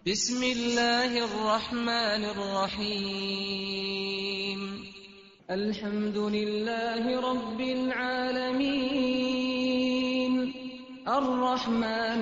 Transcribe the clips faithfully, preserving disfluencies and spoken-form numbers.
بسم الله الرحمن الرحيم الحمد لله رب العالمين الرحمن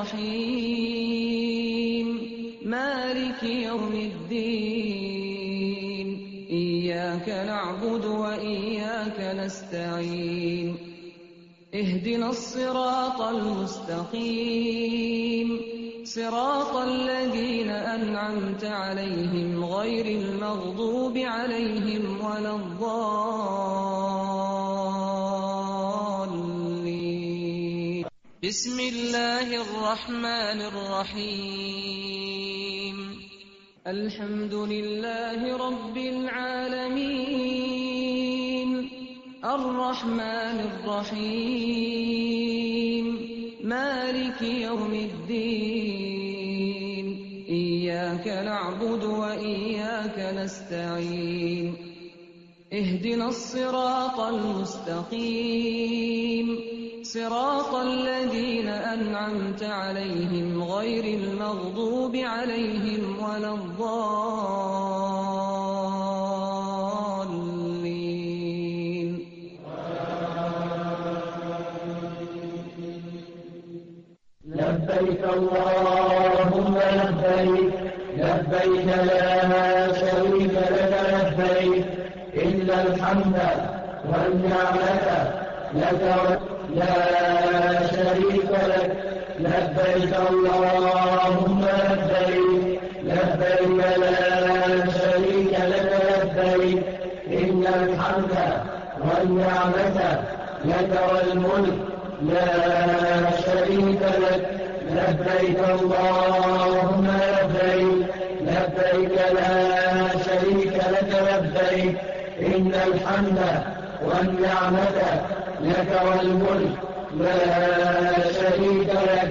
الرحيم مالك يوم الدين إياك نعبد وإياك نستعين اهدنا الصراط المستقيم صراط الذين أنعمت عليهم غير المغضوب عليهم ولا الضالين بسم الله الرحمن الرحيم الحمد لله رب العالمين الرحمن الرحيم مالك يوم الدين إياك نعبد وإياك نستعين اهدنا الصراط المستقيم صراط الذين أنعمت عليهم غير المغضوب عليهم ولا الضالين لبيك اللهم لبيك لبيك لا شريك لك لبيك إن الحمد والنعمة لك لا شريك لك لبيك اللهم لبيك لبيك لا شريك لك لبيك إن الحمد والنعمة لك والملك لا شريك لك لبيك اللهم لبيك لبيك لا شريك لك لبيك إن الحمد والنعمة لك والملك لا شريك لك.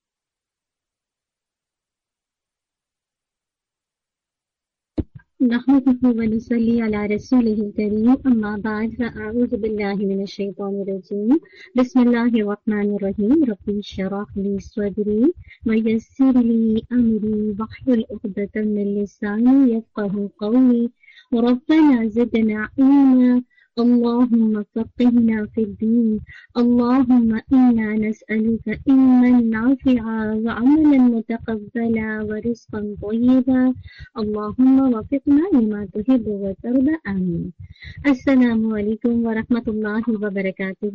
نحمده ونصلي على رسوله الكريم أما بعد فأعوذ بالله من الشيطان الرجيم بسم الله الرحمن الرحيم رب اشرح لي صدري ويسر لي أمري واحلل عقدة من لساني يفقهوا قولي ربنا زدنا علما اللهم فقهنا في الدين اللهم إنا نسألك علما نافعا وعملا متقبلا ورزقا طيبا اللهم وفقنا لما تحب وترضى آمين. السلام علیکم ورحمۃ اللہ وبرکاتہ.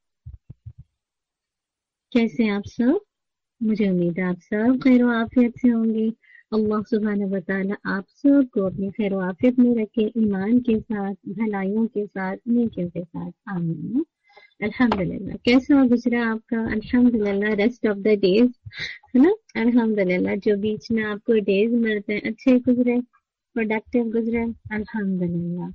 کیسے ہیں آپ سب؟ مجھے امید ہے آپ سب خیر و عافیت سے ہوں گے. اللہ سبحانہ و تعالیٰ آپ سب کو اپنی خیر و عافیت میں رکھے، ایمان کے ساتھ، بھلائیوں کے ساتھ، نیکیوں کے ساتھ، آمین. الحمدللہ. کیسا گزرا آپ کا؟ الحمدللہ ریسٹ آف دا ڈیز ہے نا. الحمدللہ جو بیچ میں آپ کو ڈیز ملتے ہیں اچھے گزرے، پروڈکٹیو گزرے. الحمدللہ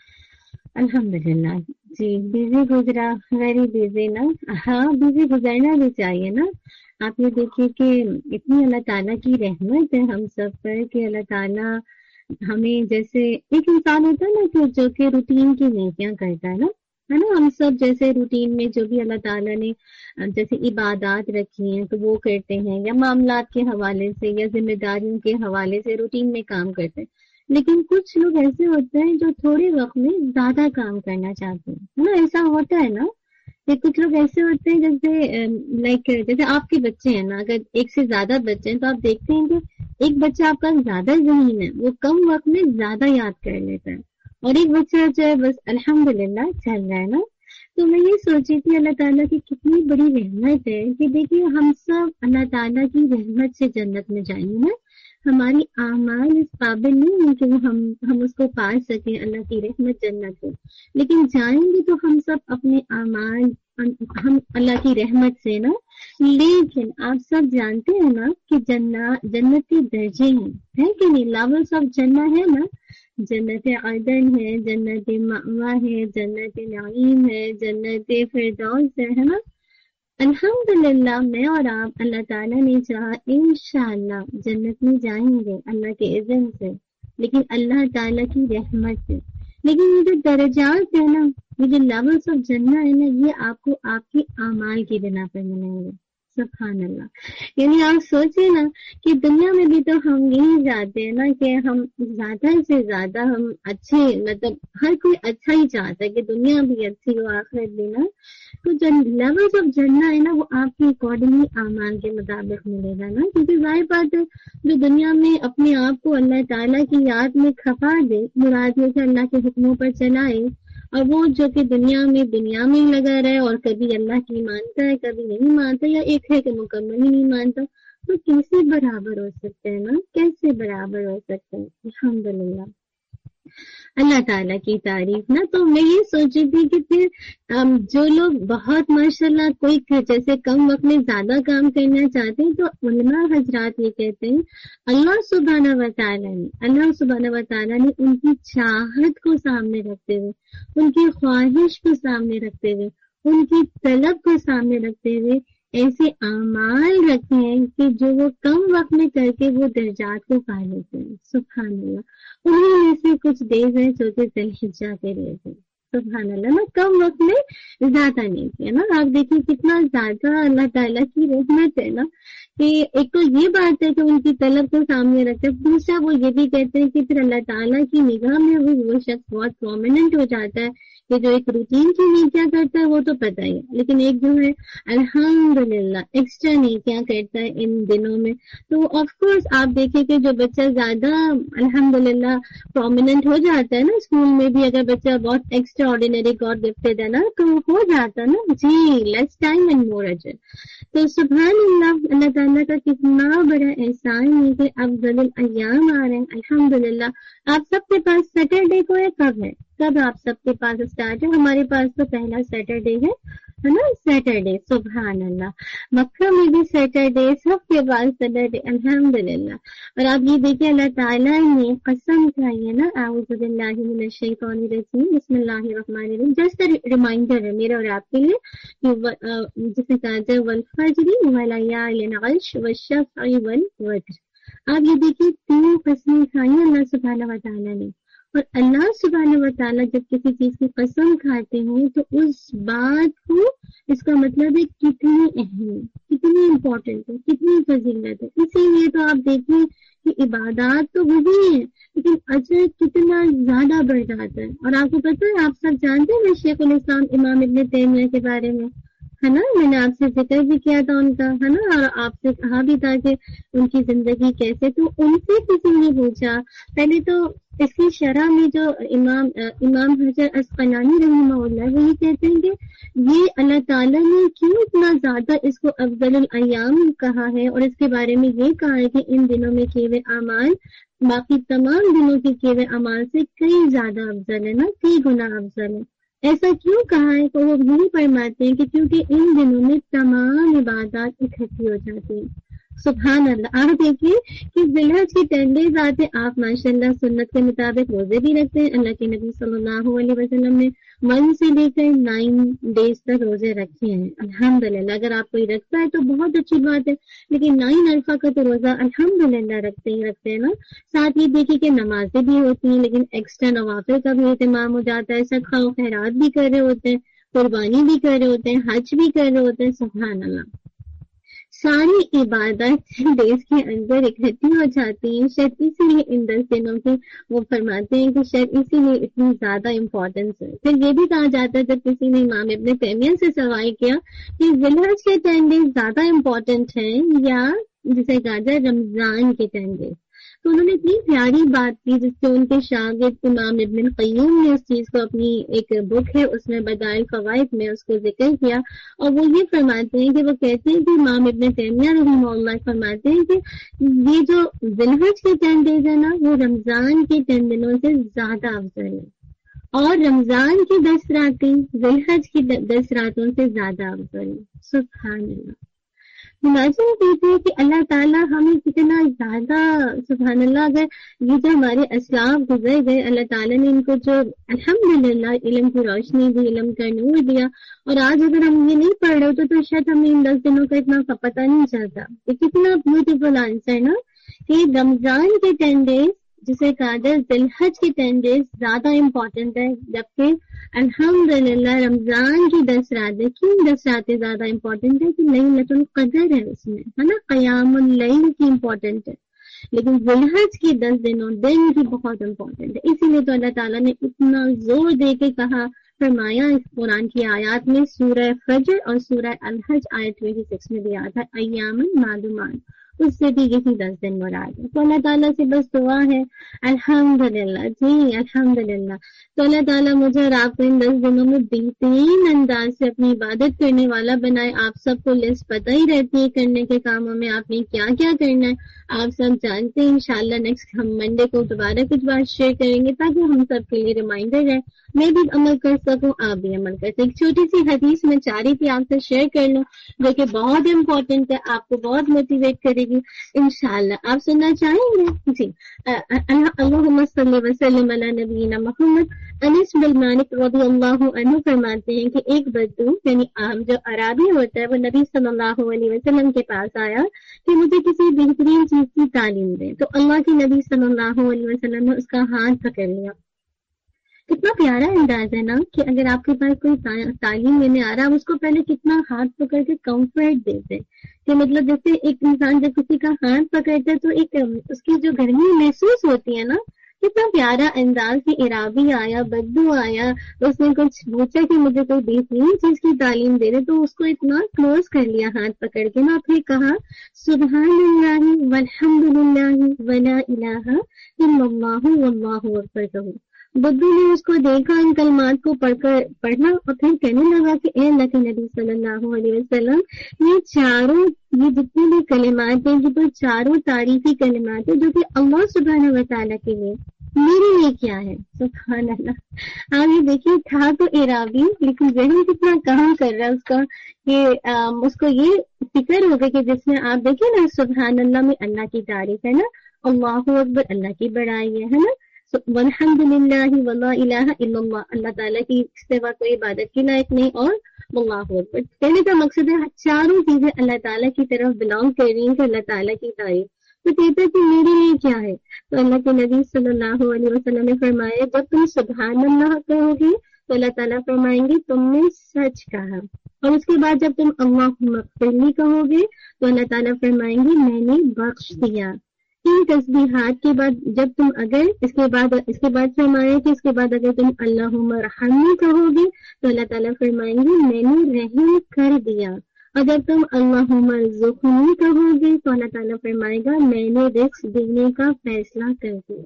الحمدللہ. جی بزی گزرا، ویری بزی نا. ہاں بزی گزرنا بھی چاہیے نا. آپ یہ دیکھیے کہ اتنی اللہ تعالیٰ کی رحمت ہے ہم سب پر کہ اللہ تعالیٰ ہمیں، جیسے ایک انسان ہوتا ہے نا کہ جو کہ روٹین کی نیکیاں کرتا ہے نا ہے نا. ہم سب جیسے روٹین میں جو بھی اللہ تعالیٰ نے جیسے عبادات رکھی ہیں تو وہ کرتے ہیں، یا معاملات کے حوالے سے یا ذمہ داریوں کے حوالے سے روٹین میں کام کرتے ہیں. لیکن کچھ لوگ ایسے ہوتے ہیں جو تھوڑے وقت میں زیادہ کام کرنا چاہتے ہیں ہے نا. ایسا ہوتا ہے نا کہ کچھ لوگ ایسے ہوتے ہیں جیسے لائک جیسے آپ کے بچے ہیں نا، اگر ایک سے زیادہ بچے ہیں تو آپ دیکھتے ہیں کہ ایک بچہ آپ کا زیادہ ذہین ہے، وہ کم وقت میں زیادہ یاد کر لیتا ہے، اور ایک بچہ جو ہے بس الحمدللہ چل رہا ہے نا. تو میں یہ سوچی تھی اللہ تعالیٰ کی کتنی بڑی رحمت ہے کہ دیکھیے ہم سب اللہ تعالیٰ کی رحمت سے جنت میں جائیں گے نا. ہماری اعمال اس قابل نہیں ہے کہ وہ ہم ہم اس کو پا سکیں، اللہ کی رحمت جنت کو، لیکن جائیں گے تو ہم سب اپنے اعمال ہم اللہ کی رحمت سے نا. لیکن آپ سب جانتے ہیں نا کہ جنت جنت کے درجے ہیں، ہے کہ نہیں؟ لیولس آف جنت ہے نا. جنت عدن ہے، جنت مأوا ہے، جنت نعیم ہے، جنت فردوس ہے نا. الحمدللہ میں اور آپ اللہ تعالیٰ نے چاہا انشاءاللہ جنت میں جائیں گے اللہ کے اذن سے، لیکن اللہ تعالیٰ کی رحمت سے. لیکن یہ جو درجات ہے نا، یہ جو لیولس آف جنت ہے نا، یہ آپ کو آپ کے اعمال کی بنا پر ملیں گے. سبحان اللہ. یعنی آپ سوچیں نا کہ دنیا میں بھی تو ہم یہی چاہتے ہیں نا کہ ہم زیادہ سے زیادہ ہم اچھے، مطلب ہر کوئی اچھا ہی چاہتا ہے کہ دنیا بھی اچھی ہو آخرت بھی نا. تو جو لیول آف جنہ ہے نا وہ آپ کے اکارڈنگلی اعمال کے مطابق ملے گا نا. کیونکہ ظاہر بات ہے جو دنیا میں اپنے آپ کو اللہ تعالیٰ کی یاد میں کھپا دے، مراد ہے کہ اللہ کے حکموں پر چلائے، اور وہ جو کہ دنیا میں دنیا میں ہی لگا رہے اور کبھی اللہ کی مانتا ہے کبھی نہیں مانتا، یا ایک ہے کہ مکمل ہی نہیں مانتا، تو کیسے برابر ہو سکتے ہیں نا؟ کیسے برابر ہو سکتے ہیں؟ الحمدللہ اللہ تعالیٰ کی تعریف نا. تو میں یہ سوچی تھی کہ پھر جو لوگ بہت ماشاءاللہ کوئی جیسے کم وقت میں زیادہ کام کرنا چاہتے ہیں، تو علماء حضرات یہ کہتے ہیں اللہ سبحانہ و تعالیٰ نے اللہ سبحانہ و تعالیٰ نے ان کی چاہت کو سامنے رکھتے ہوئے، ان کی خواہش کو سامنے رکھتے ہوئے، ان کی طلب کو سامنے رکھتے ہوئے ایسے اعمال رکھے ہیں کہ جو وہ کم وقت میں کر کے وہ درجات کو پا لیتے ہیں. سبحان اللہ. انہیں میں سے کچھ ڈیز ہیں جو کہ ذوالحجہ کے ڈیز ہیں. سبحان اللہ نا، کم وقت میں زیادہ نہیں کیا نا. آپ دیکھیں کتنا زیادہ اللہ تعالیٰ کی رحمت ہے نا، کہ ایک تو یہ بات ہے کہ ان کی طلب کو سامنے رکھتے ہیں، دوسرا وہ یہ بھی کہتے ہیں کہ پھر اللہ تعالیٰ کی نگاہ میں وہ وہ شخص بہت پرومیننٹ ہو جاتا ہے کہ جو ایک روٹین کی نیکیاں کرتا ہے وہ تو پتہ ہی ہے، لیکن ایک جو ہے الحمدللہ ایکسٹرا نیکیاں کرتا ہے ان دنوں میں. تو آف کورس آپ دیکھیں کہ جو بچہ زیادہ الحمدللہ پرومیننٹ ہو جاتا ہے نا اسکول میں بھی، اگر بچہ بہت ایکسٹرا آرڈینری گاڈ گفٹڈ ہے نا تو ہو جاتا ہے نا جی لیس ٹائم اینڈ مور اجر. تو سبحان اللہ اللہ تعالیٰ کا کتنا بڑا احسان ہے کہ افضل الایام آ رہے ہیں الحمدللہ. آپ سب کے پاس سیٹرڈے کو ہے کب ہے؟ کب آپ سب کے پاس اسٹارٹ ہے؟ ہمارے پاس تو پہلا سیٹرڈے ہے ہے نا، سیٹرڈے. سبحان اللہ. مکہ میں بھی سیٹرڈے، سب کے پاس سیٹرڈے الحمدللہ. اور آپ یہ دیکھیں اللہ تعالیٰ نے قسم کھائی ہے نا، اعوذ باللہ من الشیطان الرجیم، بسم اللہ الرحمن الرحیم. جسٹ ریمائنڈر ہے میرا اور آپ کے لیے، جسے کہا جائے والفجر ولیال عشر والشفع والوتر. آپ یہ دیکھیے تین قسمیں کھائی اللہ سبحانہ و تعالیٰ نے. اور اللہ سبحانہ و تعالیٰ جب کسی چیز کی قسم کھاتے ہیں تو اس بات کو، اس کا مطلب ہے کتنی اہم، کتنی امپورٹنٹ ہے، کتنی فضیلت ہے. اسی لیے تو آپ دیکھیں کہ عبادات تو وہی ہیں لیکن اجر کتنا زیادہ بڑھ جاتا ہے. اور آپ کو پتہ ہے، آپ سب جانتے ہیں شیخ الاسلام امام ابن تیمیہ کے بارے میں، ہے نا، میں نے آپ سے ذکر بھی کیا تھا ان کا، ہے نا، اور آپ سے کہا بھی تھا کہ ان کی زندگی کیسے. تو ان سے کسی نے پوچھا، پہلے تو اس کی شرح میں جو امام امام حجر عسقلانی رحمہ اللہ وہ یہ کہتے ہیں کہ یہ اللہ تعالیٰ نے کیوں اتنا زیادہ اس کو افضل الایام کہا ہے، اور اس کے بارے میں یہ کہا ہے کہ ان دنوں میں کیے ہوئے اعمال باقی تمام دنوں کے کیے ہوئے اعمال سے کئی زیادہ افضل ہے نا، کئی گنا افضل ہے. ایسا کیوں کہا ہے؟ تو وہ یہی فرماتے ہیں کہ کیونکہ ان دنوں میں تمام عبادات اکٹھی ہو جاتی ہیں. سبحان اللہ. آپ دیکھیے کہ ذوالحج کی ٹین ڈیز آتے، آپ ماشاءاللہ سنت کے مطابق روزے بھی رکھتے ہیں. اللہ کے نبی صلی اللہ علیہ وسلم نے ون سے لے کر نائن ڈیز تک روزے رکھے ہیں الحمدللہ. اگر آپ کوئی رکھتا ہے تو بہت اچھی بات ہے، لیکن نائن الفا کا تو روزہ الحمدللہ رکھتے ہی رکھتے ہیں نا. ساتھ یہ دیکھیے کہ نمازیں بھی ہوتی ہیں، لیکن ایکسٹرا نوافل کا بھی اہتمام ہو جاتا ہے، صدقہ و خیرات بھی کر رہے ہوتے ہیں، قربانی بھی کر رہے ہوتے ہیں، حج بھی کر رہے ہوتے ہیں. سبحان اللہ. ساری عبادت ڈیز کے اندر اکٹھی ہو جاتی ہیں. شاید اسی لیے ان دس دنوں کی وہ فرماتے ہیں کہ شاید اسی لیے اتنی زیادہ امپورٹنس ہے. پھر یہ بھی کہا جاتا ہے، جب کسی نے امام ابن تیمیہ سے سوال کیا کہ ذوالحج کے ٹین ڈیز زیادہ امپورٹنٹ ہیں یا جسے کہا جائے رمضان کے ٹین ڈیز، تو انہوں نے اتنی پیاری بات کی جس سے ان کے شاگرد امام ابن القیم نے اس چیز کو اپنی ایک بک ہے اس میں بدائع الفوائد میں اس کو ذکر کیا. اور وہ یہ فرماتے ہیں کہ وہ کہتے ہیں کہ امام ابن تیمیہ رحمہ اللہ فرماتے ہیں کہ یہ جو ذوالحج کے ٹین ڈیز ہے نا وہ رمضان کے ٹین دنوں سے زیادہ افضل ہے، اور رمضان کی دس راتیں ذوالحج کی دس راتوں سے زیادہ افضل ہے. سبحان اللہ. امیجن کیجیے کہ اللہ تعالیٰ ہمیں کتنا زیادہ، سبحان اللہ، اگر یہ جو ہمارے اسلاف گزر گئے اللہ تعالیٰ نے ان کو جو الحمدللہ علم کی روشنی دی، علم کا نور دیا، اور آج اگر ہم یہ نہیں پڑھ رہے ہوتے تو شاید ہمیں ان دس دنوں کا اتنا پتہ نہیں چلتا. یہ کتنا بیوٹیفل آنسر نا کہ رمضان کے ٹین ڈیز جسے کہا جائے ذی الحج کی ٹین ڈیز زیادہ امپورٹنٹ ہے، جبکہ الحمدللہ رمضان کی دس راتیں، کیوں دس راتیں زیادہ امپورٹنٹ ہے کہ لیلۃ القدر ہے اس میں، ہے نا، قیام اللیل کی امپورٹنٹ ہے، لیکن ذی الحج کی دس دنوں دن کی بہت امپورٹنٹ ہے۔ اسی لیے تو اللہ تعالیٰ نے اتنا زور دے کے کہا، فرمایا اس قرآن کی آیات میں، سورہ فجر اور سورہ الحج آیت چھبیس میں بھی آتا ہے ایام معلومات، اس سے بھی یہی دس دن مراد ہے۔ تو اللہ تعالیٰ سے بس دعا ہے الحمدللہ، جی الحمدللہ، تو اللہ تعالیٰ مجھے اور آپ کو ان دس دنوں میں بہترین انداز سے اپنی عبادت کرنے والا بنائے۔ آپ سب کو لسٹ پتہ ہی رہتی ہے کرنے کے کاموں میں آپ نے کیا کیا کرنا ہے، آپ سب جانتے ہیں۔ انشاءاللہ نیکسٹ ہم منڈے کو دوبارہ کچھ بات شیئر کریں گے تاکہ ہم سب کے لیے ریمائنڈر ہے، میں بھی عمل کر سکوں، آپ بھی عمل کر سکیں۔ ایک چھوٹی سی حدیث میں چاہ رہی تھی آپ سے شیئر کر لوں جو کہ بہت امپورٹنٹ ہے، آپ کو بہت موٹیویٹ کرے گی انشاءاللہ۔ آپ سننا چاہیں گے؟ جی، اللہم صلی وسلم علی نبینا محمد۔ انس بن مالک رضی اللہ عنہ فرماتے ہیں کہ ایک بدو یعنی عام جو عرابی ہوتا ہے وہ نبی صلی اللہ علیہ وسلم کے پاس آیا کہ مجھے کسی بہترین چیز کی تعلیم دے، تو اللہ کے نبی صلی اللہ علیہ وسلم نے اس کا ہاتھ پکڑ لیا۔ کتنا پیارا انداز ہے نا کہ اگر آپ کے پاس کوئی تعلیم لینے آ رہا ہے، اس کو پہلے کتنا ہاتھ پکڑ کے کمفرٹ دیتے، کہ مطلب جیسے ایک انسان جب کسی کا ہاتھ پکڑتا ہے تو ایک اس کی جو گرمی محسوس ہوتی ہے نا، کتنا پیارا انداز کہ عرابی آیا، بدو آیا، اس نے کچھ پوچھا کہ مجھے کوئی بہترین چیز کی تعلیم دے دے، تو اس کو اتنا کلوز کر لیا ہاتھ پکڑ کے نا، پھر کہا سبحان اللہ والحمد للہ ولا الہ الا اللہ واللہ اکبر کہو۔ بدو نے اس کو دیکھا، ان کلمات کو پڑھ کر پڑھنا، اور پھر کہنے لگا کہ اے اللہ کے نبی صلی اللہ علیہ وسلم، یہ چاروں یہ جتنے بھی کلمات ہیں یہ تو چاروں تعریفی کلمات ہیں جو کہ اللہ سبحانہ و تعالیٰ کے لیے، میرے لیے کیا ہے؟ سبحان اللہ۔ آپ یہ دیکھیے، تھا تو عرابی لیکن ذہن کتنا کام کر رہا ہے اس کا، کہ اس کو یہ فکر ہو گئی کہ جس میں آپ دیکھیں نا سبحان اللہ میں اللہ کی تعریف ہے نا، اللہ اکبر اللہ کی بڑائی ہے نا، والحمد للہ ولا الہ الا اللہ، اللہ تعالیٰ کی سوا کوئی عبادت کی لائق نہیں، اور اللہ اکبر۔ کہنے کا مقصد ہے چاروں چیزیں اللہ تعالیٰ کی طرف بلانگ کر رہی ہیں کہ اللہ تعالیٰ کی تعریف، تو کہتا ہے کہ میرے لیے کیا ہے؟ تو اللہ کے نبی صلی اللہ علیہ وسلم نے فرمایا جب تم سبحان اللہ کہو گے تو اللہ تعالیٰ فرمائیں گے تم نے سچ کہا، اور اس کے بعد جب تم اللہم اغفر لی کہو گے تو اللہ تعالیٰ فرمائیں گے میں نے بخش دیا۔ ان تسبیحات کے بعد جب تم اگر اس کے بعد اس کے بعد فرمایا کہ اس کے بعد اگر تم اللہم ارحمنی کہو گے تو اللہ تعالیٰ فرمائیں گے میں نے رحم کر دیا، اور جب تم اللہم ارزقنی کہو گے تو اللہ تعالیٰ فرمائے گا میں نے رزق دینے کا فیصلہ کر دیا۔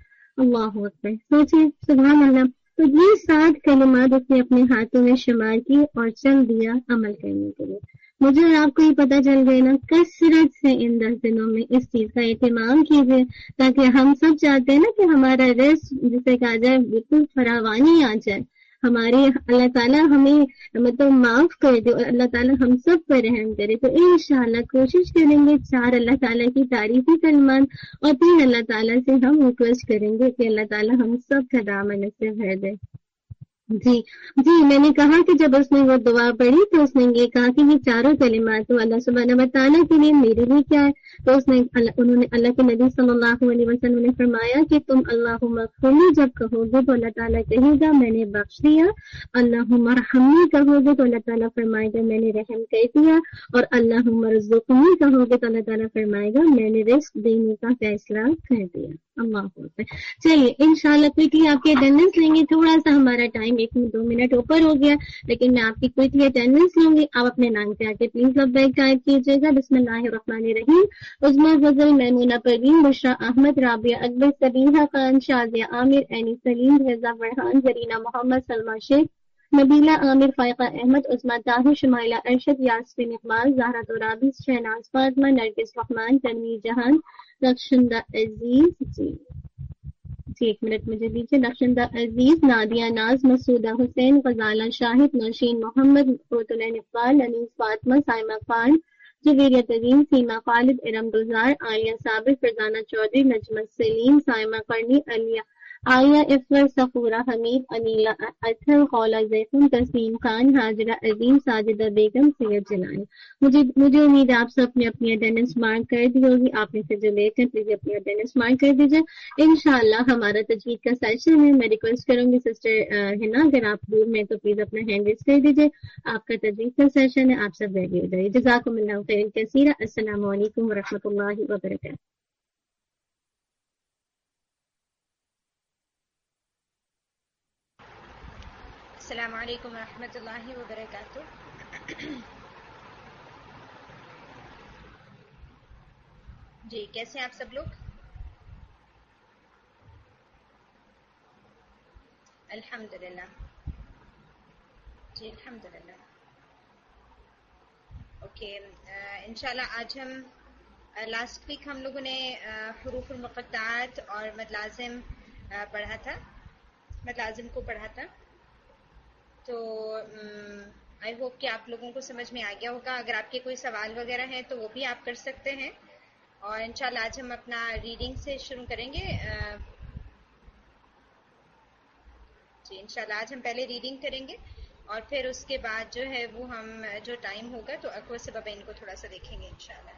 اللہ اکبر، سوچیں سبحان اللہ۔ تو یہ سات کلمات اس نے اپنے ہاتھوں میں شمار کی اور چل دیا عمل کرنے کے لیے۔ مجھے اور آپ کو یہ پتہ چل گیا نا، کثرت سے ان دس دنوں میں اس چیز کا اہتمام کیجیے، تاکہ ہم سب چاہتے ہیں نا کہ ہمارا رزق جسے کہا جائے بالکل فراوانی آ جائے، ہمارے اللہ تعالیٰ ہمیں مطلب معاف کر دے اور اللہ تعالیٰ ہم سب پر رحم کرے۔ تو انشاءاللہ کوشش کریں گے چار اللہ تعالیٰ کی تعریفی کلمات، اور پھر اللہ تعالیٰ سے ہم ریکویسٹ کریں گے کہ اللہ تعالیٰ ہم سب کا دامن سے بھر دے۔ جی جی میں نے کہا کہ جب اس نے وہ دعا پڑھی تو اس نے یہ کہا کہ یہ چاروں کلمات تو اللہ سبحانہ و تعالیٰ کے لیے، میرے لیے کیا ہے؟ تو اس نے انہوں نے اللہ کے نبی صلی اللہ علیہ وسلم نے فرمایا کہ تم اللہم اغفرنی جب کہو گے تو اللہ تعالیٰ کہے گا میں نے بخش دیا، اللہم ارحمنی کہو گے تو اللہ تعالیٰ فرمائے گا میں نے رحم کر دیا، اور اللہم ارزقنی کہو گے تو اللہ تعالیٰ فرمائے گا میں نے رزق دینے کا فیصلہ کر دیا۔ اللہ حافظ۔ چلیے انشاءاللہ کوئکلی آپ کی اٹینڈنس لیں گے، تھوڑا سا ہمارا ٹائم ایک دو منٹ اوپر ہو گیا، لیکن میں آپ کی کوئکلی اٹینڈنس لوں گی۔ آپ اپنے نام پہ آ کے پلیز لبیک ٹائپ کیجیے گا۔ بسم اللہ الرحمن الرحیم۔ عظمیٰ غزل، میمونہ پروین، بشرا احمد، رابعہ اکبر، سبیحہ خان، شازیہ عامر، اینی سلیم، رضا فرحان، زرینہ محمد، سلمہ شیخ، نبیلہ عامر، فائقہ احمد، عظمیٰ طاہر، شمائلہ ارشد، یاسمین اقبال، زہرا ترابی، شہناز فاطمہ، نرگس رحمان، تنویر جہان، رخشندہ عزیز، جی جی ایک منٹ مجھے دیجیے، رخشندہ عزیز، نادیہ ناز، مسعودہ حسین، غزالہ شاہد، نوشین محمد، فوتلین اقبال، انیس فاطمہ، سائمہ خان، جویریہ ترین، سیما خالد، ارم گلزار، عالیہ صابر، فرزانہ چودھری، نجمہ سلیم، سائمہ قرنی، علیہ آیا افر سفورہ حمید انیلا اطہر قولا زیتون تسلیم خان حاجرہ عظیم ساجدہ بیگم سید جنان. مجھے مجھے امید ہے آپ سب نے اپنی اٹینڈنس مارک کر دی ہوگی. آپ میں سے جو لیٹ ہیں پلیز اپنی اٹینڈنس مارک کر دیجیے. انشاءاللہ ہمارا تجوید کا سیشن ہے. میں ریکویسٹ کروں گی سسٹر ہنا اگر آپ دور میں تو پلیز اپنا ہینڈ ریز کر دیجیے. آپ کا تجوید کا سیشن ہے. آپ سب ریڈی ہو جائیے. جزاکم اللہ خیر کثیرا. السلام علیکم ورحمۃ اللہ وبرکاتہ. السلام علیکم ورحمۃ اللہ وبرکاتہ. جی کیسے ہیں آپ سب لوگ؟ الحمدللہ. جی الحمدللہ. اوکے انشاءاللہ آج ہم لاسٹ ویک ہم لوگوں نے حروف المقطعات اور مدلازم پڑھا تھا مدلازم کو پڑھا تھا. تو آئی ہوپ کہ آپ لوگوں کو سمجھ میں آ گیا ہوگا. اگر آپ کے کوئی سوال وغیرہ ہیں تو وہ بھی آپ کر سکتے ہیں. اور انشاءاللہ آج ہم اپنا ریڈنگ سے شروع کریں گے. جی انشاءاللہ آج ہم پہلے ریڈنگ کریں گے اور پھر اس کے بعد جو ہے وہ ہم جو ٹائم ہوگا تو اکو سبب ان کو تھوڑا سا دیکھیں گے انشاءاللہ.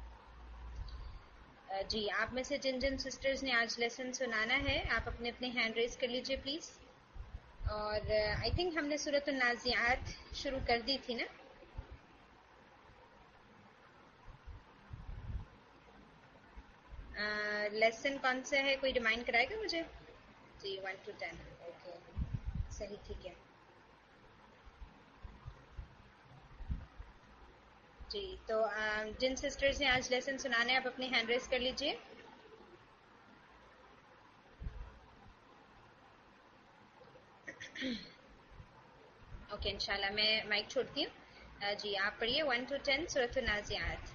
جی آپ میں سے جن جن سسٹرز نے آج لیسن سنانا ہے آپ اپنے اپنے ہینڈ ریز کر لیجئے پلیز. اور آئی تھنک ہم نے سورۃ النازعات شروع کر دی تھی نا. لیسن کون سا ہے کوئی ریمائنڈ کرائے گا مجھے؟ جی ون ٹو ٹین. اوکے صحیح ٹھیک ہے. جی تو جن سسٹرز نے آج لیسن سنانے آپ اپنے ہینڈ ریز کر لیجئے. اوکے انشاءاللہ میں مائک چھوڑتی ہوں. جی آپ پڑھیے ون ٹو ٹین سورۃ النازعات.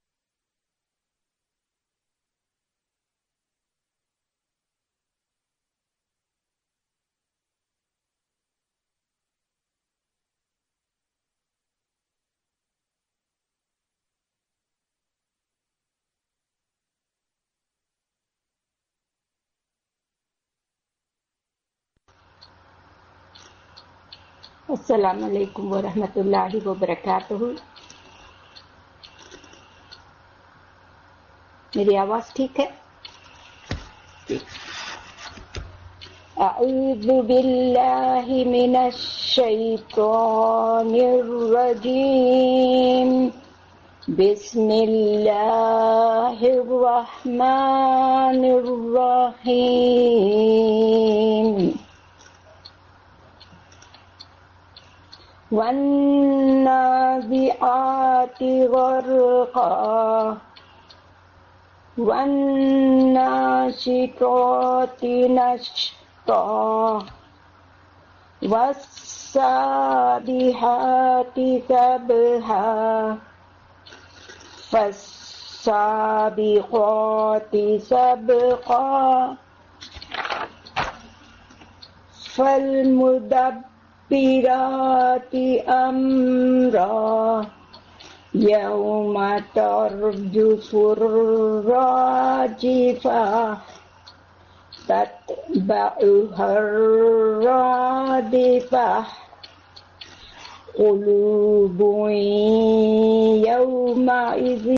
السلام علیکم ورحمۃ اللہ وبرکاتہ. میری آواز ٹھیک ہے؟ اعوذ باللہ من الشیطان الرجیم. بسم اللہ الرحمن الرحیم. والنازعات غرقا والناشطات نشطا والسابحات سبحا فالسابقات سبقا فالمدبرات أمرا يوم ترجف الراجفة تتبعها الرادفة قلوب يومئذ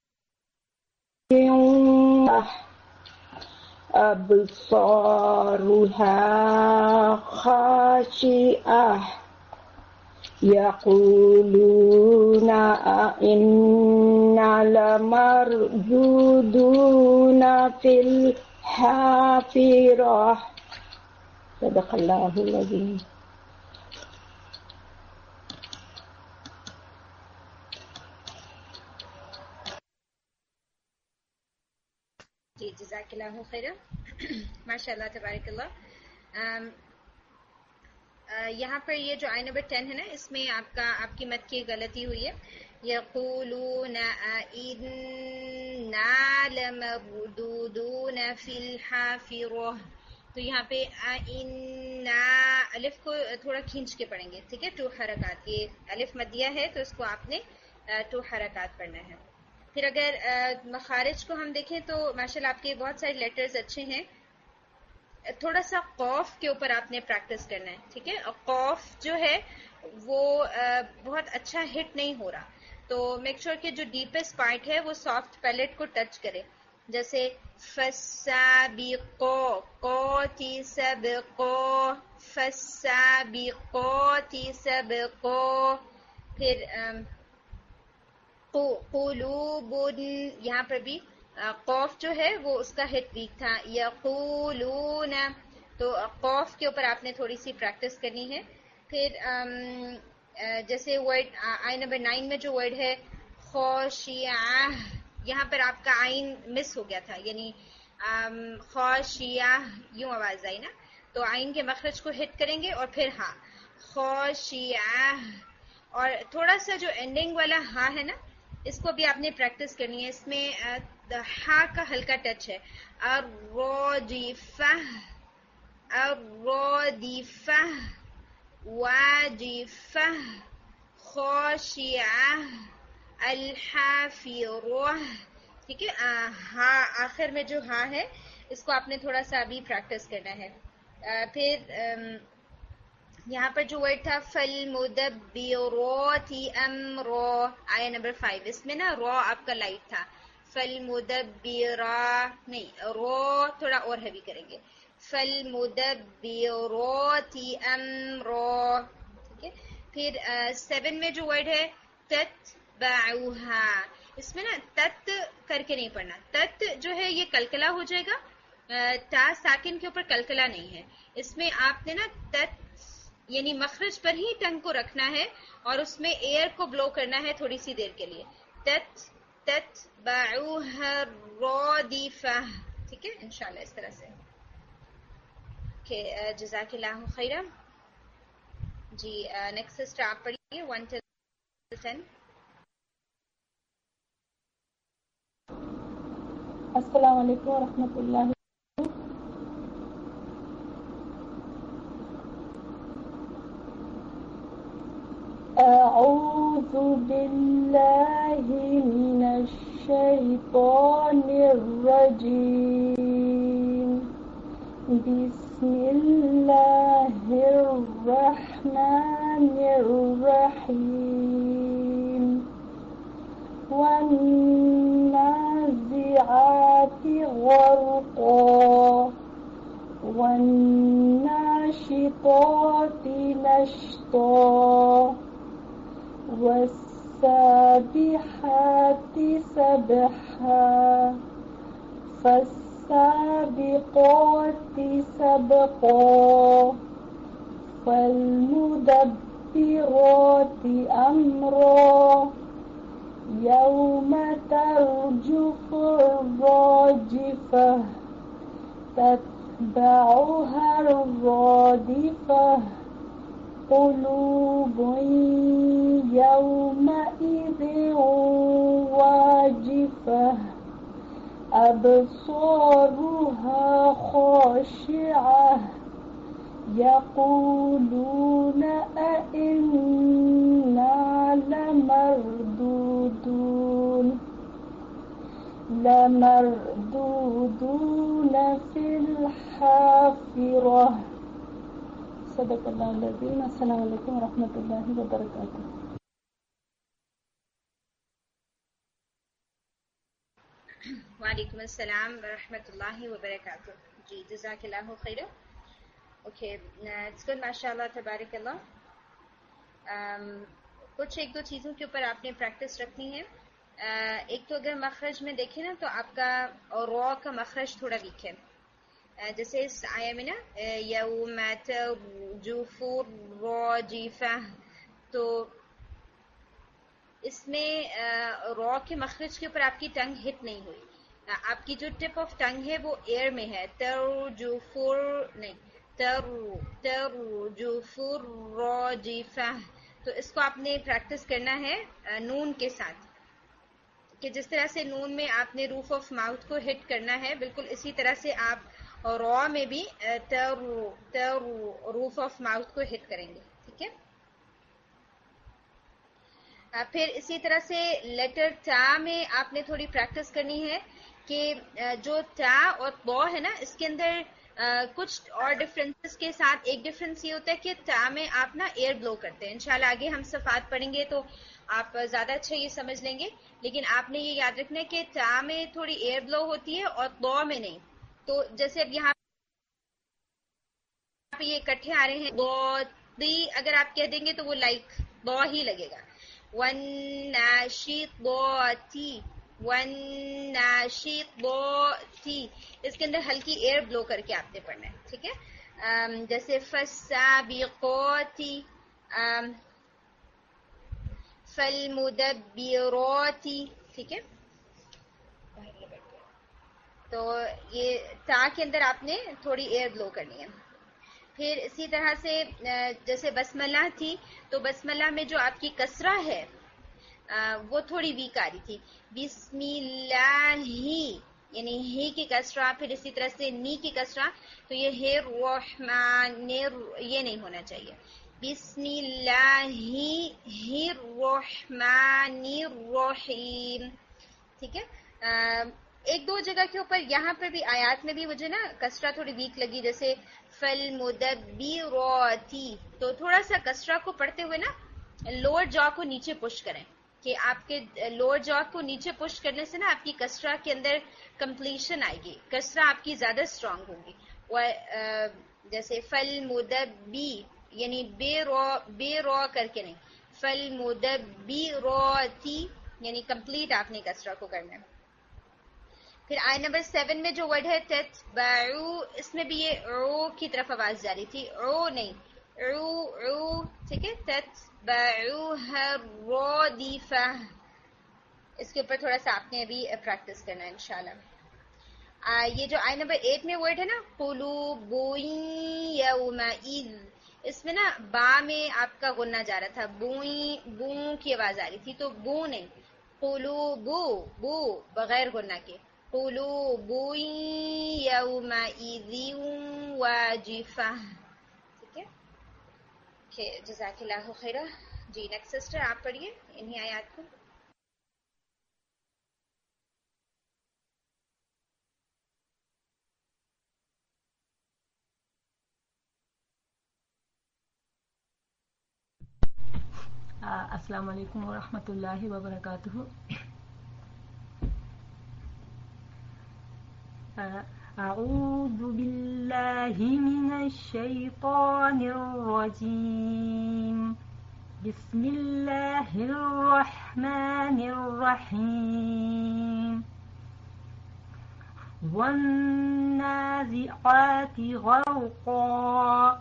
أبصارها خاشعة يقولون أئنا لمردودون في الحافرة. صدق الله العظيم. جی جزاک اللہ خیر. ماشاء اللہ تبارک اللہ. یہاں پر یہ جو آئے نمبر ٹین ہے نا اس میں آپ کا آپ کی مت کی غلطی ہوئی ہے. یقولون ائنا لمردودون فی الحافرہ. تو یہاں پہ ائنا الف کو تھوڑا کھینچ کے پڑھیں گے. ٹھیک ہے ٹو حرکات. یہ الف مدیہ ہے تو اس کو آپ نے ٹو حرکات پڑھنا ہے. پھر اگر مخارج کو ہم دیکھیں تو ماشاءاللہ آپ کے بہت سارے لیٹرز اچھے ہیں. تھوڑا سا قوف کے اوپر آپ نے پریکٹس کرنا ہے. ٹھیک ہے, قوف جو ہے وہ بہت اچھا ہٹ نہیں ہو رہا, تو میک شور کہ جو ڈیپسٹ پارٹ ہے وہ سافٹ پیلٹ کو ٹچ کرے. جیسے فَالسَّابِقُو قوتی سبقو, فَالسَّابِقَاتِ سَبْقًا. پھر قلوب, یہاں پر بھی قوف جو ہے وہ اس کا ہٹ ویک تھا. یقولون, تو قوف کے اوپر آپ نے تھوڑی سی پریکٹس کرنی ہے. پھر جیسے ورڈ آئی نمبر نائن میں جو ورڈ ہے خاشعہ, یہاں پر آپ کا آئین مس ہو گیا تھا, یعنی خاشعہ یوں آواز آئی نا, تو آئین کے مخرج کو ہٹ کریں گے اور پھر ہاں خاشعہ. اور تھوڑا سا جو اینڈنگ والا ہاں ہے نا, اس کو بھی آپ نے پریکٹس کرنی ہے. اس میں ہا کا ہلکا ٹچ ہے. الرادفہ, الرادفہ, واجفہ, خاشعہ, الحافظہ. ٹھیک ہے, ہاں آخر میں جو ہاں ہے اس کو آپ نے تھوڑا سا ابھی پریکٹس کرنا ہے. پھر یہاں پر جو ورڈ تھا فَالْمُدَبِّرَاتِ أَمْرًا, آیا نمبر فائیو, اس میں نا رو آپ کا لائٹ تھا. فَالْمُدَبِّرَا نہیں, رو تھوڑا اور ہیوی کریں گے. فَالْمُدَبِّرَاتِ أَمْرًا. ٹھیک ہے. پھر سیون میں جو ورڈ ہے تَتْبَعُهَا, اس میں نا تت کر کے نہیں پڑھنا. تت جو ہے یہ کلکلا ہو جائے گا, تا ساکن کے اوپر کلکلا نہیں ہے. اس میں آپ نے نا تت یعنی مخرج پر ہی ٹنگ کو رکھنا ہے اور اس میں ایئر کو بلو کرنا ہے تھوڑی سی دیر کے لیے. تت تت بعوها رادفہ. ٹھیک ہے, انشاءاللہ اس طرح سے. کہ جزاک اللہ خیرہ. جی نیکسٹ سسٹر آپ پڑھیے ون ٹو ٹین. السلام علیکم ورحمۃ اللہ. أعوذ بالله من الشيطان الرجيم. بسم الله الرحمن الرحيم. والنازعات غرقا, والناشطات نشطا, والسابحات سبحا, فالسابقات سبقا, فالمدبرات أمرا, يوم ترجف الراجفة, تتبعها الرادفة, قلوب يومئذ واجفة, أبصارها خاشعة, يقولون أئنا لمردودون لمردودون في الحافرة. صدق اللہ العظیم. السلام علیکم ورحمۃ اللہ وبرکاتہ. وعلیکم السلام ورحمۃ اللہ وبرکاتہ. جی جزاک اللہ خیر. اوکے, اٹس گڈ, ماشاء اللہ تبارک اللہ. کچھ ایک دو چیزوں کے اوپر آپ نے پریکٹس رکھنی ہے. ایک تو اگر مخرج میں دیکھیں نا تو آپ کا رو کا مخرج تھوڑا ویک ہے. جیسے اس آیا میں نا یوم ترجف الراجفہ, تو اس میں رو کے مخرج کے اوپر آپ کی ٹنگ ہٹ نہیں ہوئی. آپ کی جو ٹپ آف ٹنگ ہے وہ ایئر میں ہے. ترجف نہیں, تر ترجف الراجفہ. تو اس کو آپ نے پریکٹس کرنا ہے نون کے ساتھ, کہ جس طرح سے نون میں آپ نے روف آف ماؤتھ کو ہٹ کرنا ہے, بالکل اسی طرح سے آپ رو میں بھی تر تر روف آف ماؤتھ کو ہٹ کریں گے. ٹھیک ہے. پھر اسی طرح سے لیٹر تا میں آپ نے تھوڑی پریکٹس کرنی ہے, کہ جو تا اور بو ہے نا اس کے اندر کچھ اور ڈفرینسز کے ساتھ ایک ڈفرینس یہ ہوتا ہے کہ تا میں آپ نا ایئر بلو کرتے ہیں. انشاءاللہ آگے ہم صفات پڑھیں گے تو آپ زیادہ اچھا یہ سمجھ لیں گے, لیکن آپ نے یہ یاد رکھنا ہے کہ تا میں تھوڑی ایئر بلو ہوتی ہے اور بو میں نہیں. تو جیسے اب یہاں پہ یہ اکٹھے آ رہے ہیں بوتی, اگر آپ کہہ دیں گے تو وہ لائک بو ہی لگے گا. والناشطاتی والناشطاتی اس کے اندر ہلکی ایئر بلو کر کے آپ نے پڑھنا ہے, ٹھیک ہے. جیسے فالسابقاتی, فالمدبراتی, ٹھیک ہے. تو یہ تا کے اندر آپ نے تھوڑی ایئر بلو کرنی ہے. پھر اسی طرح سے جیسے بسملہ تھی تو بسملہ میں جو آپ کی کسرہ ہے وہ تھوڑی ویک آ رہی تھی. بسم اللہ یعنی ہی کی کسرہ, پھر اسی طرح سے نی کی کسرہ, تو یہ ہے الرحمن یہ نہیں ہونا چاہیے. بسم اللہ الرحمن الرحیم, ٹھیک ہے. ایک دو جگہ کے اوپر یہاں پر بھی آیات میں بھی مجھے نا کسرہ تھوڑی ویک لگی, جیسے فالمدبراتی, تو تھوڑا سا کسرہ کو پڑھتے ہوئے نا لوور جا کو نیچے پش کریں, کہ آپ کے لوور جا کو نیچے پش کرنے سے نا آپ کی کسرہ کے اندر کمپلیشن آئے گی, کسرہ آپ کی زیادہ اسٹرانگ ہوگی. جیسے فالمدبی یعنی بے رو بے رو کر کے نہیں, فالمدبراتی یعنی کمپلیٹ آپ نے کسرہ کو کرنا ہے. پھر آئے نمبر سیون میں جو ورڈ ہے تتبعو, اس میں بھی یہ رو کی طرف آواز جاری تھی, رو نہیں رو رو, ٹھیک ہے. تتبعوها الرادفة, اس کے اوپر تھوڑا سا آپ نے ابھی پریکٹس کرنا ہے انشاءاللہ. یہ جو آئے نمبر ایٹ میں ورڈ ہے نا قلوب یومئذ, اس میں نا با میں آپ کا غنہ جا رہا تھا, بوئیں بو کی آواز آ رہی تھی, تو بو نہیں, قلوب بو بغیر غنہ کے, قلوب یومئذ واجفہ, ٹھیک ہے. جزاک اللہ خیرہ. جی نیکسٹ سسٹر آپ پڑھیے انہی آیات کو. السلام علیکم ورحمۃ اللہ وبرکاتہ. اعوذ باللہ من الشیطان الرجیم, بسم اللہ الرحمن الرحیم. والنازعات غرقا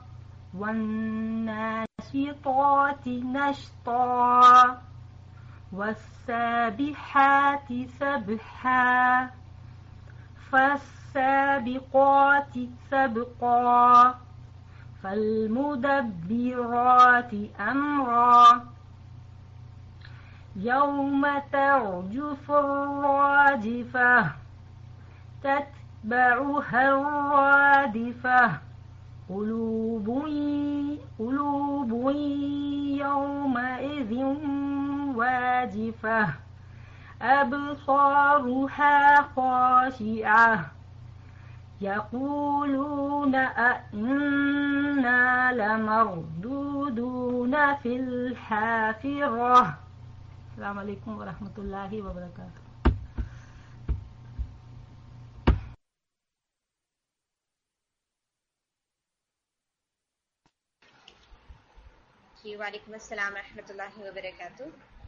والناشطات نشطا والسابحات سبحا فالسابقات سبقا فالمدبرات أمرا يوم ترجف الراجفة تتبعها الرادفة قلوب قلوب يومئذ واجفة أبصارها خاشعة يقولون أئنا لمردودون في الحافرة. السلام علیکم ورحمۃ اللہ وبرکاتہ. جی وعلیکم السلام ورحمۃ اللہ وبرکاتہ.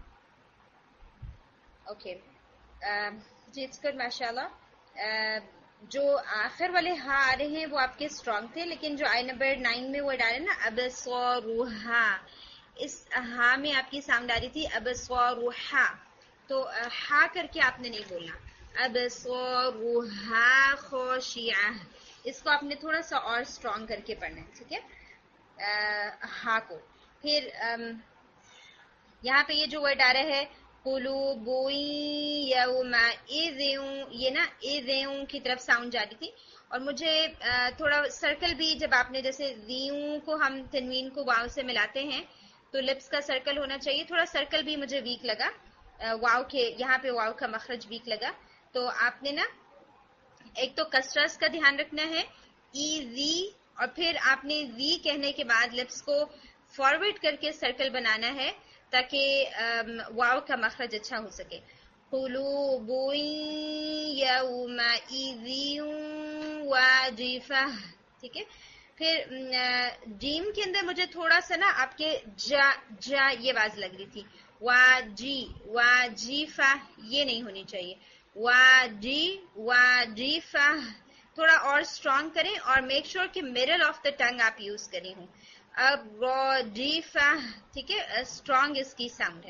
اوکے جی اٹس گڈ ماشاء اللہ. جو آخر والے ہاں آ رہے ہیں وہ آپ کے اسٹرانگ تھے, لیکن جو آئی نمبر نائن میں ورڈ آ رہے ہیں نا ابصارها, اس ہاں میں آپ کی ساؤنڈ آ رہی تھی ابصارها, تو ہا کر کے آپ نے نہیں بولنا, ابصارها خاشعة, اس کو آپ نے تھوڑا سا اور اسٹرانگ کر کے پڑھنا ہے, ٹھیک ہے, ہا کو. پھر یہاں پہ یہ جو ورڈ آ رہا ہے قلوب یومئذ, یہ نا اذن کی طرف ساؤنڈ جاری تھی, اور مجھے تھوڑا سرکل بھی, جب آپ نے جیسے ذیوں کو ہم تنوین کو واو سے ملاتے ہیں تو لپس کا سرکل ہونا چاہیے, تھوڑا سرکل بھی مجھے ویک لگا, واو کے یہاں پہ واو کا مخرج ویک لگا, تو آپ نے نا ایک تو کسرس کا دھیان رکھنا ہے، ای وی، اور پھر آپ نے وی کہنے کے بعد لپس کو فارورڈ کر کے سرکل بنانا ہے تاکہ واو کا مخرج اچھا ہو سکے. قلوب یومئذ واجفہ. ٹھیک ہے. پھر جیم کے اندر مجھے تھوڑا سا نا آپ کے جا جا یہ آواز لگ رہی تھی. واجی واجیفہ یہ نہیں ہونی چاہیے. واجی واجیفہ تھوڑا اور اسٹرانگ کریں اور میک شور کہ میڈل آف دا ٹنگ آپ یوز کریں ہوں. اب راجیفہ. ٹھیک ہے. اسٹرانگ اس کی ساؤنڈ ہے.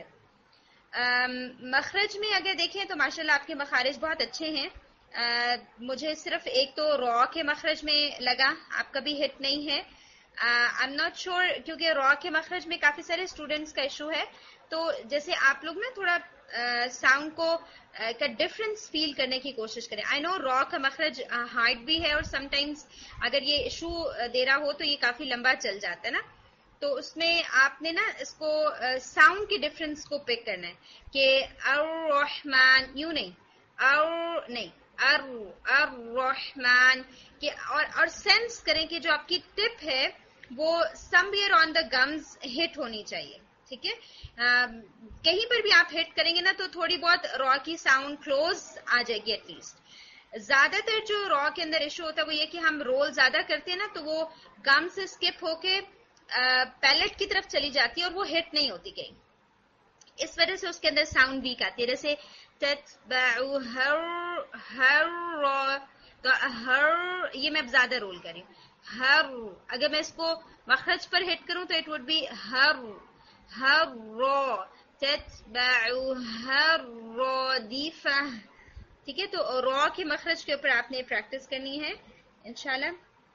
مخرج میں اگر دیکھیں تو ماشاءاللہ آپ کے مخارج بہت اچھے ہیں. Uh, مجھے صرف ایک تو را کے مخرج میں لگا، آپ کا بھی ہٹ نہیں ہے. آئی ایم ناٹ شیور کیونکہ را کے مخرج میں کافی سارے اسٹوڈینٹس کا ایشو ہے. تو جیسے آپ لوگ نا تھوڑا ساؤنڈ uh, کو uh, کا ڈفرنس فیل کرنے کی کوشش کریں. آئی نو را کا مخرج ہارڈ uh, بھی ہے اور سم ٹائمز اگر یہ ایشو uh, دے رہا ہو تو یہ کافی لمبا چل جاتا ہے نا. تو اس میں آپ نے نا اس کو ساؤنڈ uh, کے ڈفرنس کو پک کرنا ہے کہ الرحمن یوں نہیں، اور نہیں ار الرحمن کہ اور اور سینس کریں کہ جو آپ کی ٹپ ہے وہ سم ویئر آن دا گمز ہٹ ہونی چاہیے. ٹھیک ہے. کہیں پر بھی آپ ہٹ کریں گے نا تو تھوڑی بہت را کی ساؤنڈ کلوز آ جائے گی ایٹ لیسٹ. زیادہ تر جو را کے اندر ایشو ہوتا ہے وہ یہ کہ ہم رول زیادہ کرتے ہیں نا تو وہ گم سے اسکپ ہو کے پیلٹ کی طرف چلی جاتی ہے اور وہ ہٹ نہیں ہوتی کہیں. اس وجہ سے اس کے اندر ساؤنڈ ویک آتی ہے. جیسے تتبعو ہر ہر تو ہر یہ میں اب زیادہ رول کر رہی ہوں. ہر اگر میں اس کو مخرج پر ہٹ کروں تو اٹ وڈ بی ہر ہر رو تتبعو ہر رادیفہ. ٹھیک ہے. تو را کے مخرج کے اوپر آپ نے پریکٹس کرنی ہے انشاءاللہ.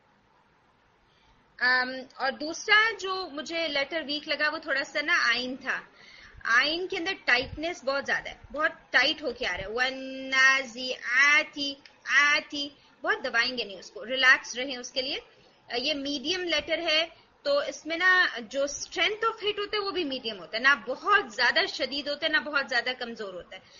um, اور دوسرا جو مجھے لیٹر ویک لگا وہ تھوڑا سا نا آئین تھا. آئین کے اندر ٹائٹنس بہت زیادہ ہے، بہت ٹائٹ ہو کے آ رہا ہے. والنازعاتی آتی بہت دبائیں گے نہیں اس کو، ریلیکس رہیں اس کے لیے. یہ میڈیم لیٹر ہے تو اس میں نا جو اسٹرینتھ آف ہٹ ہوتا ہے وہ بھی میڈیم ہوتا ہے، نہ بہت زیادہ شدید ہوتا ہے نہ بہت زیادہ کمزور ہوتا ہے.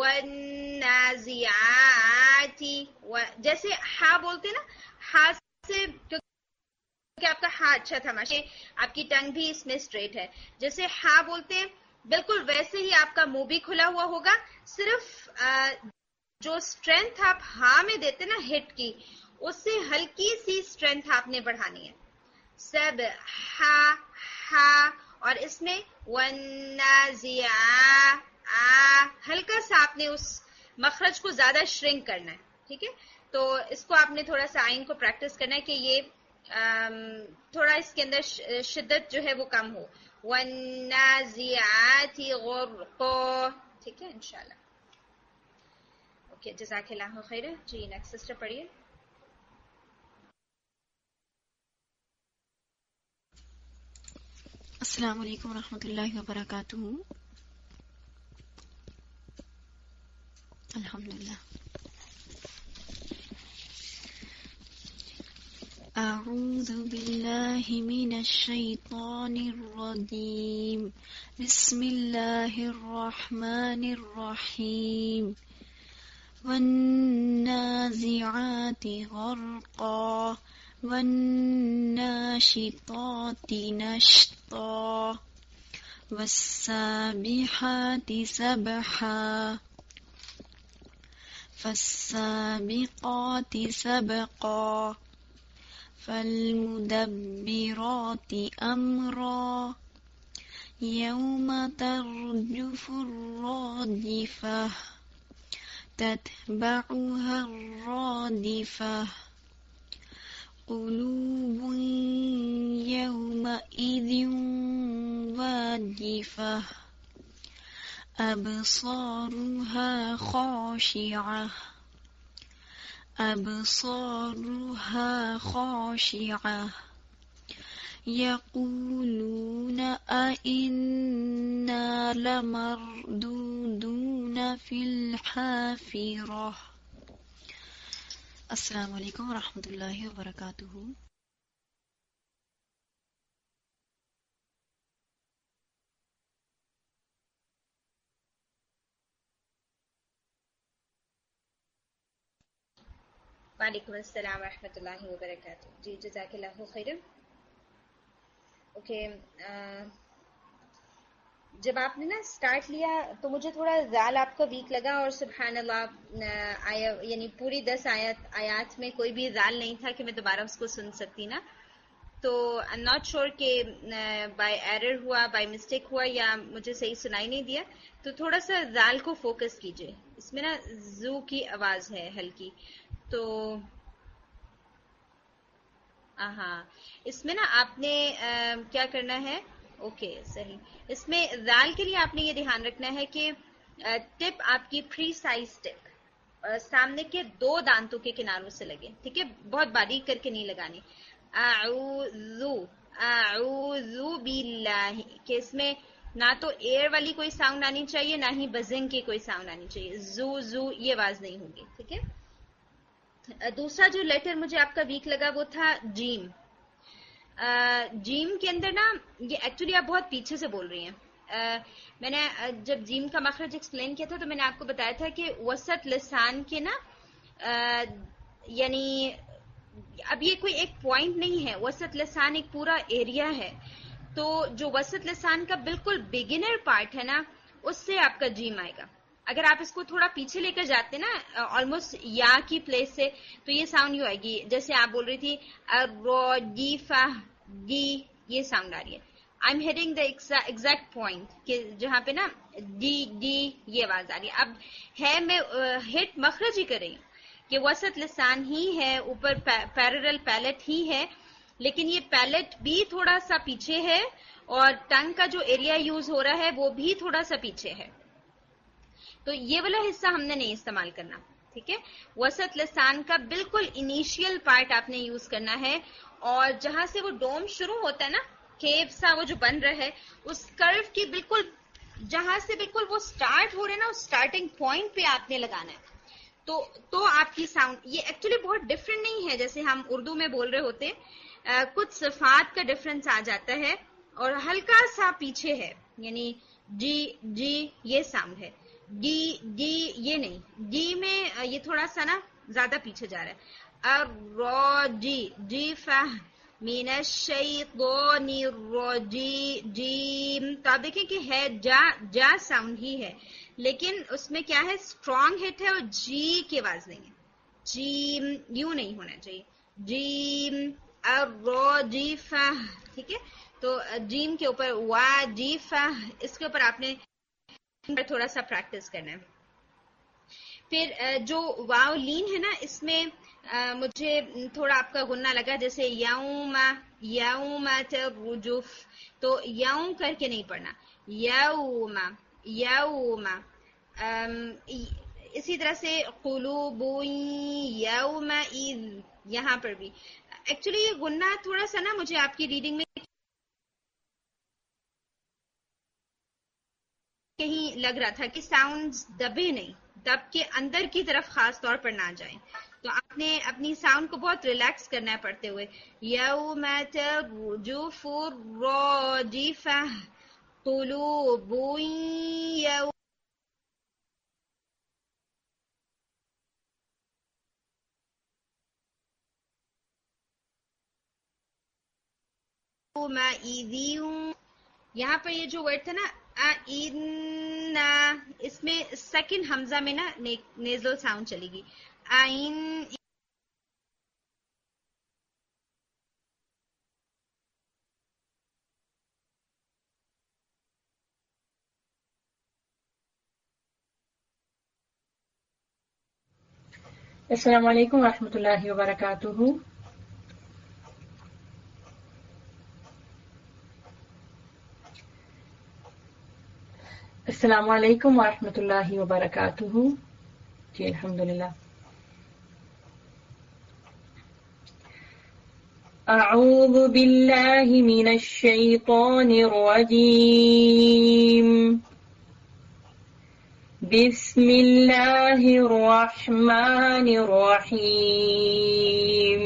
والنازعاتی جیسے ہا بولتے ہیں نا، ہا سے کہ آپ کا ہا اچھا تھا ماشاء آپ کی ٹنگ بھی اس میں اسٹریٹ ہے. جیسے ہا بولتے ہیں بالکل ویسے ہی آپ کا منہ بھی کھلا ہوا ہوگا. صرف جو اسٹرینتھ آپ ہا میں دیتے نا ہٹ کی، اس سے ہلکی سی اسٹرینتھ آپ نے بڑھانی ہے. سب ہا ہا اور اس میں والنازعا آ ہلکا سا آپ نے اس مخرج کو زیادہ شرنک کرنا ہے. ٹھیک ہے. تو اس کو آپ نے تھوڑا سا آئین کو پریکٹس کرنا ہے کہ یہ تھوڑا اس کے اندر شدت جو ہے وہ کم ہو. والنازعات غرقا. ٹھیک ہے انشاءاللہ. اوکے جزاک اللہ خیر. جی نیکسٹ سسٹر پڑھیے. السلام علیکم ورحمۃ اللہ وبرکاتہ. الحمدللہ. اعوذ باللہ من الشیطان الرجیم. بسم اللہ الرحمن الرحیم. والنازعات غرقا والناشطات نشطا والسابحات سبحا فالسابقات سبقا فالمدبرات أمرا يوم ترجف الراجفة تتبعها الرادفة قلوب يومئذ واجفة أبصارها خاشعة أبصارها خاشعة يقولون أئنا لمردودون في الحافرة. السلام علیکم ورحمۃ اللہ وبرکاتہ. وعلیکم السلام ورحمۃ اللہ وبرکاتہ. جی جزاک اللہ خیر. اوکے جب آپ نے نا سٹارٹ لیا تو مجھے تھوڑا زال آپ کا ویک لگا اور سبحان اللہ آیا یعنی پوری دس آیات آیات میں کوئی بھی زال نہیں تھا کہ میں دوبارہ اس کو سن سکتی نا. تو آئی ایم ناٹ شیور کہ بائی ایرر ہوا بائی مسٹیک ہوا یا مجھے صحیح سنائی نہیں دیا. تو تھوڑا سا زال کو فوکس کیجئے. اس میں نا زو کی آواز ہے ہلکی. تو ہاں اس میں نا آپ نے کیا کرنا ہے. اوکے صحیح. اس میں زال کے لیے آپ نے یہ دھیان رکھنا ہے کہ ٹپ آپ کی پری سائز ٹپ سامنے کے دو دانتوں کے کناروں سے لگے. ٹھیک ہے بہت باریک کر کے نہیں لگانی. اعوذ اعوذ باللہ کہ اس میں نہ تو ایئر والی کوئی ساؤنڈ آنی چاہیے نہ ہی بزنگ کی کوئی ساؤنڈ آنی چاہیے. زو زو یہ آواز نہیں ہوگی. ٹھیک ہے. دوسرا جو لیٹر مجھے آپ کا ویک لگا وہ تھا جیم. جیم کے اندر نا یہ ایکچولی آپ بہت پیچھے سے بول رہی ہیں. میں نے جب جیم کا مخرج ایکسپلین کیا تھا تو میں نے آپ کو بتایا تھا کہ وسط لسان کے نا یعنی اب یہ کوئی ایک پوائنٹ نہیں ہے. وسط لسان ایک پورا ایریا ہے. تو جو وسط لسان کا بالکل بگنر پارٹ ہے نا اس سے آپ کا جیم آئے گا. اگر آپ اس کو تھوڑا پیچھے لے کر جاتے نا آلموسٹ یا کی پلیس سے تو یہ ساؤنڈ یوں آئے گی جیسے آپ بول رہی تھی روجیفہ ڈی یہ ساؤنڈ آ رہی ہے. I am heading the exact point کہ جہاں پہ نا ڈی ڈی یہ آواز آ رہی ہے. اب ہے میں ہٹ مخرج ہی کر رہی ہوں کہ وسط لسان ہی ہے اوپر پیرل پیلٹ ہی ہے لیکن یہ پیلٹ بھی تھوڑا سا پیچھے ہے اور ٹنگ کا جو ایریا یوز ہو رہا ہے وہ بھی تھوڑا سا پیچھے ہے. تو یہ والا حصہ ہم نے نہیں استعمال کرنا. ٹھیک ہے. وسط لسان کا بالکل انیشیل پارٹ آپ نے یوز کرنا ہے اور جہاں سے وہ ڈوم شروع ہوتا ہے نا کیو سا وہ جو بن رہا ہے اس کرو کی بالکل جہاں سے بالکل وہ سٹارٹ ہو رہے نا اس سٹارٹنگ پوائنٹ پہ آپ نے لگانا ہے. تو تو آپ کی ساؤنڈ یہ ایکچولی بہت ڈفرینٹ نہیں ہے جیسے ہم اردو میں بول رہے ہوتے. آ, کچھ صفات کا ڈفرنس آ جاتا ہے اور ہلکا سا پیچھے ہے یعنی جی جی یہ ساؤنڈ ہے. ڈی ڈی یہ نہیں. ڈی میں یہ تھوڑا سا نا زیادہ پیچھے جا رہا ہے. ارو جی جی فہ من الشیطان الرجیم جیم. تو آپ دیکھیں کہ ہے جا جا ساؤنڈ ہی ہے لیکن اس میں کیا ہے اسٹرانگ ہٹ ہے اور جی کی آواز نہیں ہے. جیم یوں نہیں ہونا چاہیے. جیم الرجیفہ. ٹھیک ہے. تو جیم کے اوپر واجیفہ اس کے اوپر آپ نے تھوڑا سا پریکٹس کرنا ہے. پھر جو واو لین ہے نا اس میں مجھے تھوڑا آپ کا غنہ لگا جیسے یوم یوم ترجف. تو یوم کر کے نہیں پڑھنا. یوم یوم. اسی طرح سے قلوب یومئذ یہاں پر بھی ایکچولی یہ غنہ تھوڑا سا نا مجھے آپ کی ریڈنگ میں کہیں لگ رہا تھا کہ ساؤنڈ دبے نہیں دب کے اندر کی طرف خاص طور پر نہ جائیں. تو آپ نے اپنی ساؤنڈ کو بہت ریلیکس کرنا ہے پڑھتے ہوئے. یوم ترجف الراجفہ قلوب یوم یہاں پر یہ جو ورڈ تھا نا اس میں سیکنڈ حمزہ میں نا نیزل ساؤنڈ چلے گی. آئین السلام علیکم ورحمۃ اللہ وبرکاتہ. السلام علیکم ورحمۃ اللہ وبرکاتہ. جی الحمدللہ. اعوذ باللہ من الشیطان الرجیم. بسم اللہ الرحمن الرحیم.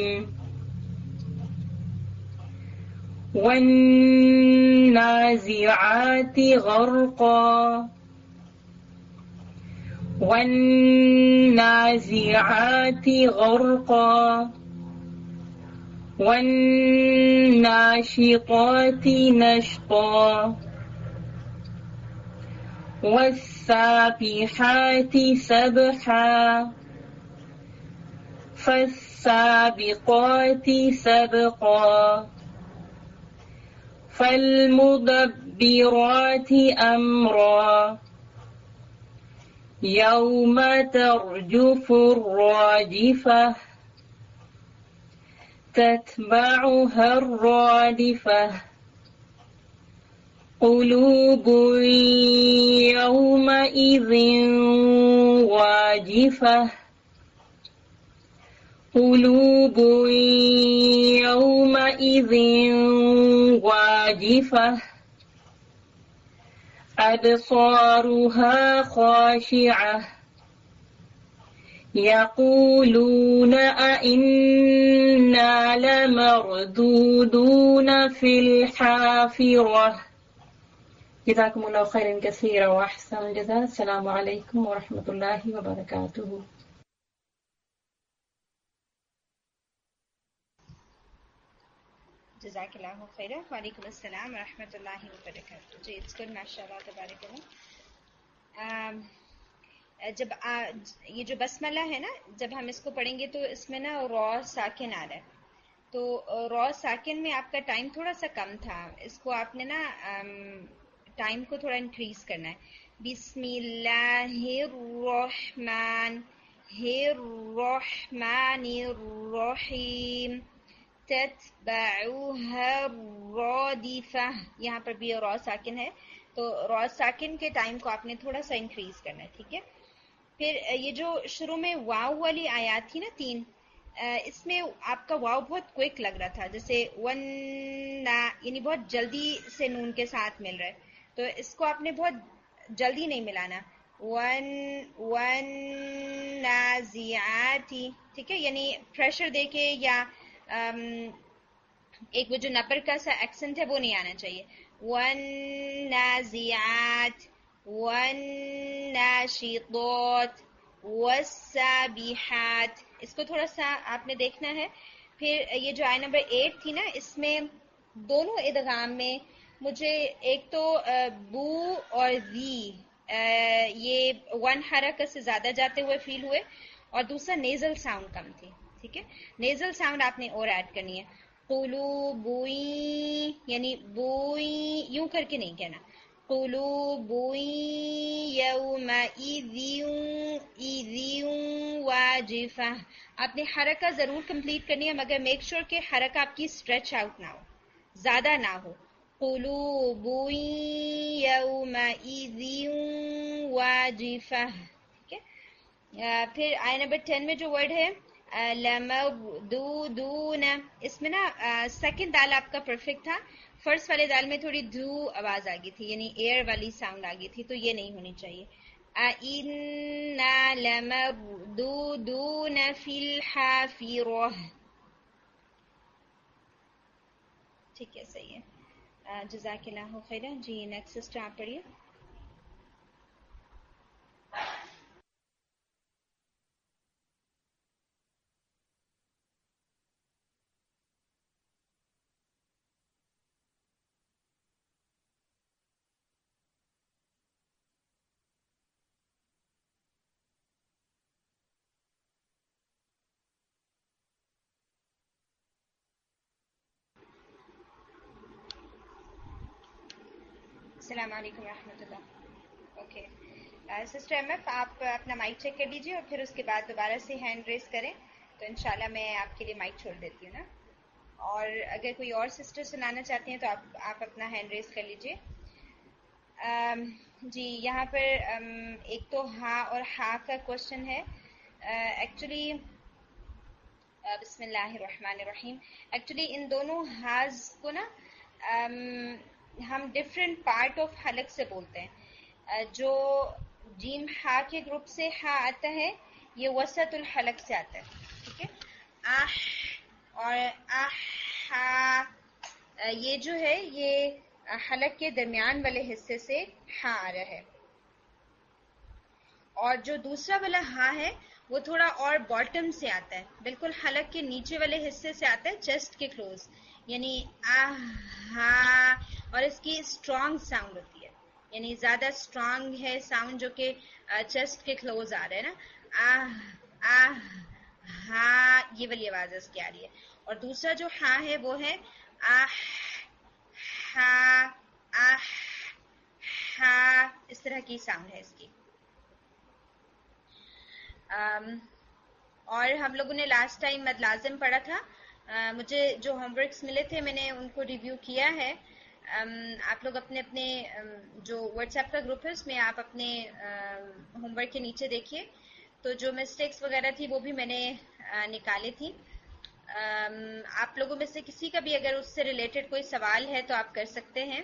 والنازعات غرقا والنازعات غرقا والناشطات نشطا والسابحات سبحا فالسابقات سبقا فالمدبرات أمرا يوم ترجف الراجفة تتبعها الرادفة قلوب يومئذ واجفة قلوب يومئذ واجفة أبصارها خاشعة يقولون أئنا لمردودون في الحافرة. جزاكم الله خيرا كثيرا وأحسن الجزاء. السلام عليكم ورحمة الله وبركاته. جزاک اللہ خیر. وعلیکم السلام ورحمۃ اللہ وبرکاتہ. جی اٹس گڈ ماشاء اللہ تبارک اللہ. جب آ, یہ جو بسملہ ہے نا، جب ہم اس کو پڑھیں گے تو اس میں نا را ساکن آ رہا ہے، تو را ساکن میں آپ کا ٹائم تھوڑا سا کم تھا، اس کو آپ نے نا ٹائم کو تھوڑا انکریز کرنا ہے. بسم اللہ الرحمن الرحمن الرحیم تتبعها الرادفہ. یہاں پر بھی را ساکن ہے، تو را ساکن کے ٹائم کو آپ نے تھوڑا سا انکریز کرنا ہے. ٹھیک ہے. پھر یہ جو شروع میں واو والی آیات تھی نا تین، اس میں آپ کا واو بہت کوئک لگ رہا تھا، جیسے ون نا، یعنی بہت جلدی سے نون کے ساتھ مل رہا ہے، تو اس کو آپ نے بہت جلدی نہیں ملانا. ون ون نازعاتی، ٹھیک ہے، یعنی پریشر دے کے یا ایک وہ جو نبر کا سا ایکسنٹ ہے وہ نہیں آنا چاہیے. ون نازعات والناشطات والسابحات، اس کو تھوڑا سا آپ نے دیکھنا ہے. پھر یہ جو آیت نمبر ایٹ تھی نا، اس میں دونوں ادغام میں مجھے ایک تو بو اور وی یہ ون حرکت سے زیادہ جاتے ہوئے فیل ہوئے، اور دوسرا نیزل ساؤنڈ کم تھی. ٹھیک ہے، نیزل ساؤنڈ آپ نے اور ایڈ کرنی ہے. قلوبوئی، یعنی بوئی یوں کر کے نہیں کہنا. قلوبوئی یومئذ اذ واجفہ. آپ نے حرکہ ضرور کمپلیٹ کرنی ہے، مگر میک شور کہ حرکہ آپ کی اسٹریچ آؤٹ نہ ہو، زیادہ نہ ہو. قلوبوئی یومئذ واجفہ. ٹھیک ہے. پھر آیت نمبر ٹین میں جو ورڈ ہے لمردودون، اس میں نا سیکنڈ دال آپ کا پرفیکٹ تھا، فرسٹ والے دال میں تھوڑی دو آواز آ گئی تھی، یعنی ایئر والی ساؤنڈ آ گئی تھی، تو یہ نہیں ہونی چاہیے. اِنَّا لَمَرْدُودُونَ فِي الْحَافِرَةِ. ٹھیک ہے، صحیح ہے. جزاک اللہ خیرا. جی نیکسٹ سسٹر آپ پڑھیے. السلام علیکم ورحمۃ اللہ. اوکے سسٹر ایم ایف، آپ اپنا مائک چیک کر لیجیے اور پھر اس کے بعد دوبارہ سے ہینڈ ریز کریں تو انشاءاللہ میں آپ کے لیے مائک چھوڑ دیتی ہوں نا. اور اگر کوئی اور سسٹر سنانا چاہتی ہیں تو آپ آپ اپنا ہینڈ ریز کر لیجیے. جی یہاں پر ایک تو ہاں اور ہاں کا کوشچن ہے. ایکچولی بسم اللہ الرحمن الرحیم، ایکچولی ان دونوں ہاز کو نا ہم ڈفرینٹ پارٹ آف حلق سے بولتے ہیں. جو جیم ہا کے گروپ سے ہا آتا ہے یہ وسط الحلق سے آتا ہے. ٹھیک ہے. آہ اور آہ ہا یہ جو ہے یہ حلق کے درمیان والے حصے سے ہا آ رہا ہے. اور جو دوسرا والا ہا ہے وہ تھوڑا اور باٹم سے آتا ہے, بالکل حلق کے نیچے والے حصے سے آتا ہے, چیسٹ کے کلوز, یعنی آہ ہا, اور اس کی اسٹرانگ ساؤنڈ ہوتی ہے, یعنی زیادہ اسٹرانگ ہے ساؤنڈ جو کہ چیسٹ کے کلوز آ رہا ہے نا, آہ آہ ہا, یہ والی آواز اس کی آ رہی ہے. اور دوسرا جو ہا ہے وہ ہے آہ ہا آہ ہا, اس طرح کی ساؤنڈ ہے اس کی. اور ہم لوگوں نے لاسٹ ٹائم مد لازم پڑھا تھا, مجھے جو ہوم ورکس ملے تھے میں نے ان کو ریویو کیا ہے. آپ لوگ اپنے اپنے جو واٹس ایپ کا گروپ ہے اس میں آپ اپنے ہوم ورک کے نیچے دیکھیے, تو جو مسٹیکس وغیرہ تھی وہ بھی میں نے نکالی تھی. آپ لوگوں میں سے کسی کا بھی اگر اس سے ریلیٹڈ کوئی سوال ہے تو آپ کر سکتے ہیں.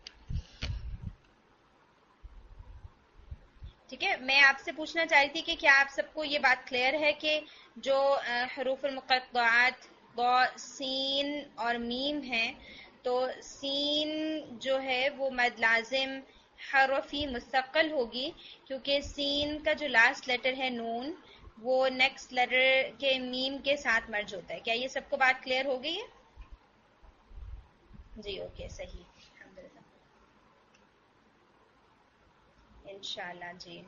ٹھیک ہے, میں آپ سے پوچھنا چاہ رہی تھی کہ کیا آپ سب کو یہ بات کلیئر ہے کہ جو حروف المقطعات ضا سین اور میم ہیں, تو سین جو ہے وہ مد لازم حرفی مستقل ہوگی, کیونکہ سین کا جو لاسٹ لیٹر ہے نون وہ نیکسٹ لیٹر کے میم کے ساتھ مرج ہوتا ہے. کیا یہ سب کو بات کلیئر ہو گئی ہے؟ جی اوکے, صحیح, الحمدللہ, انشاءاللہ. جی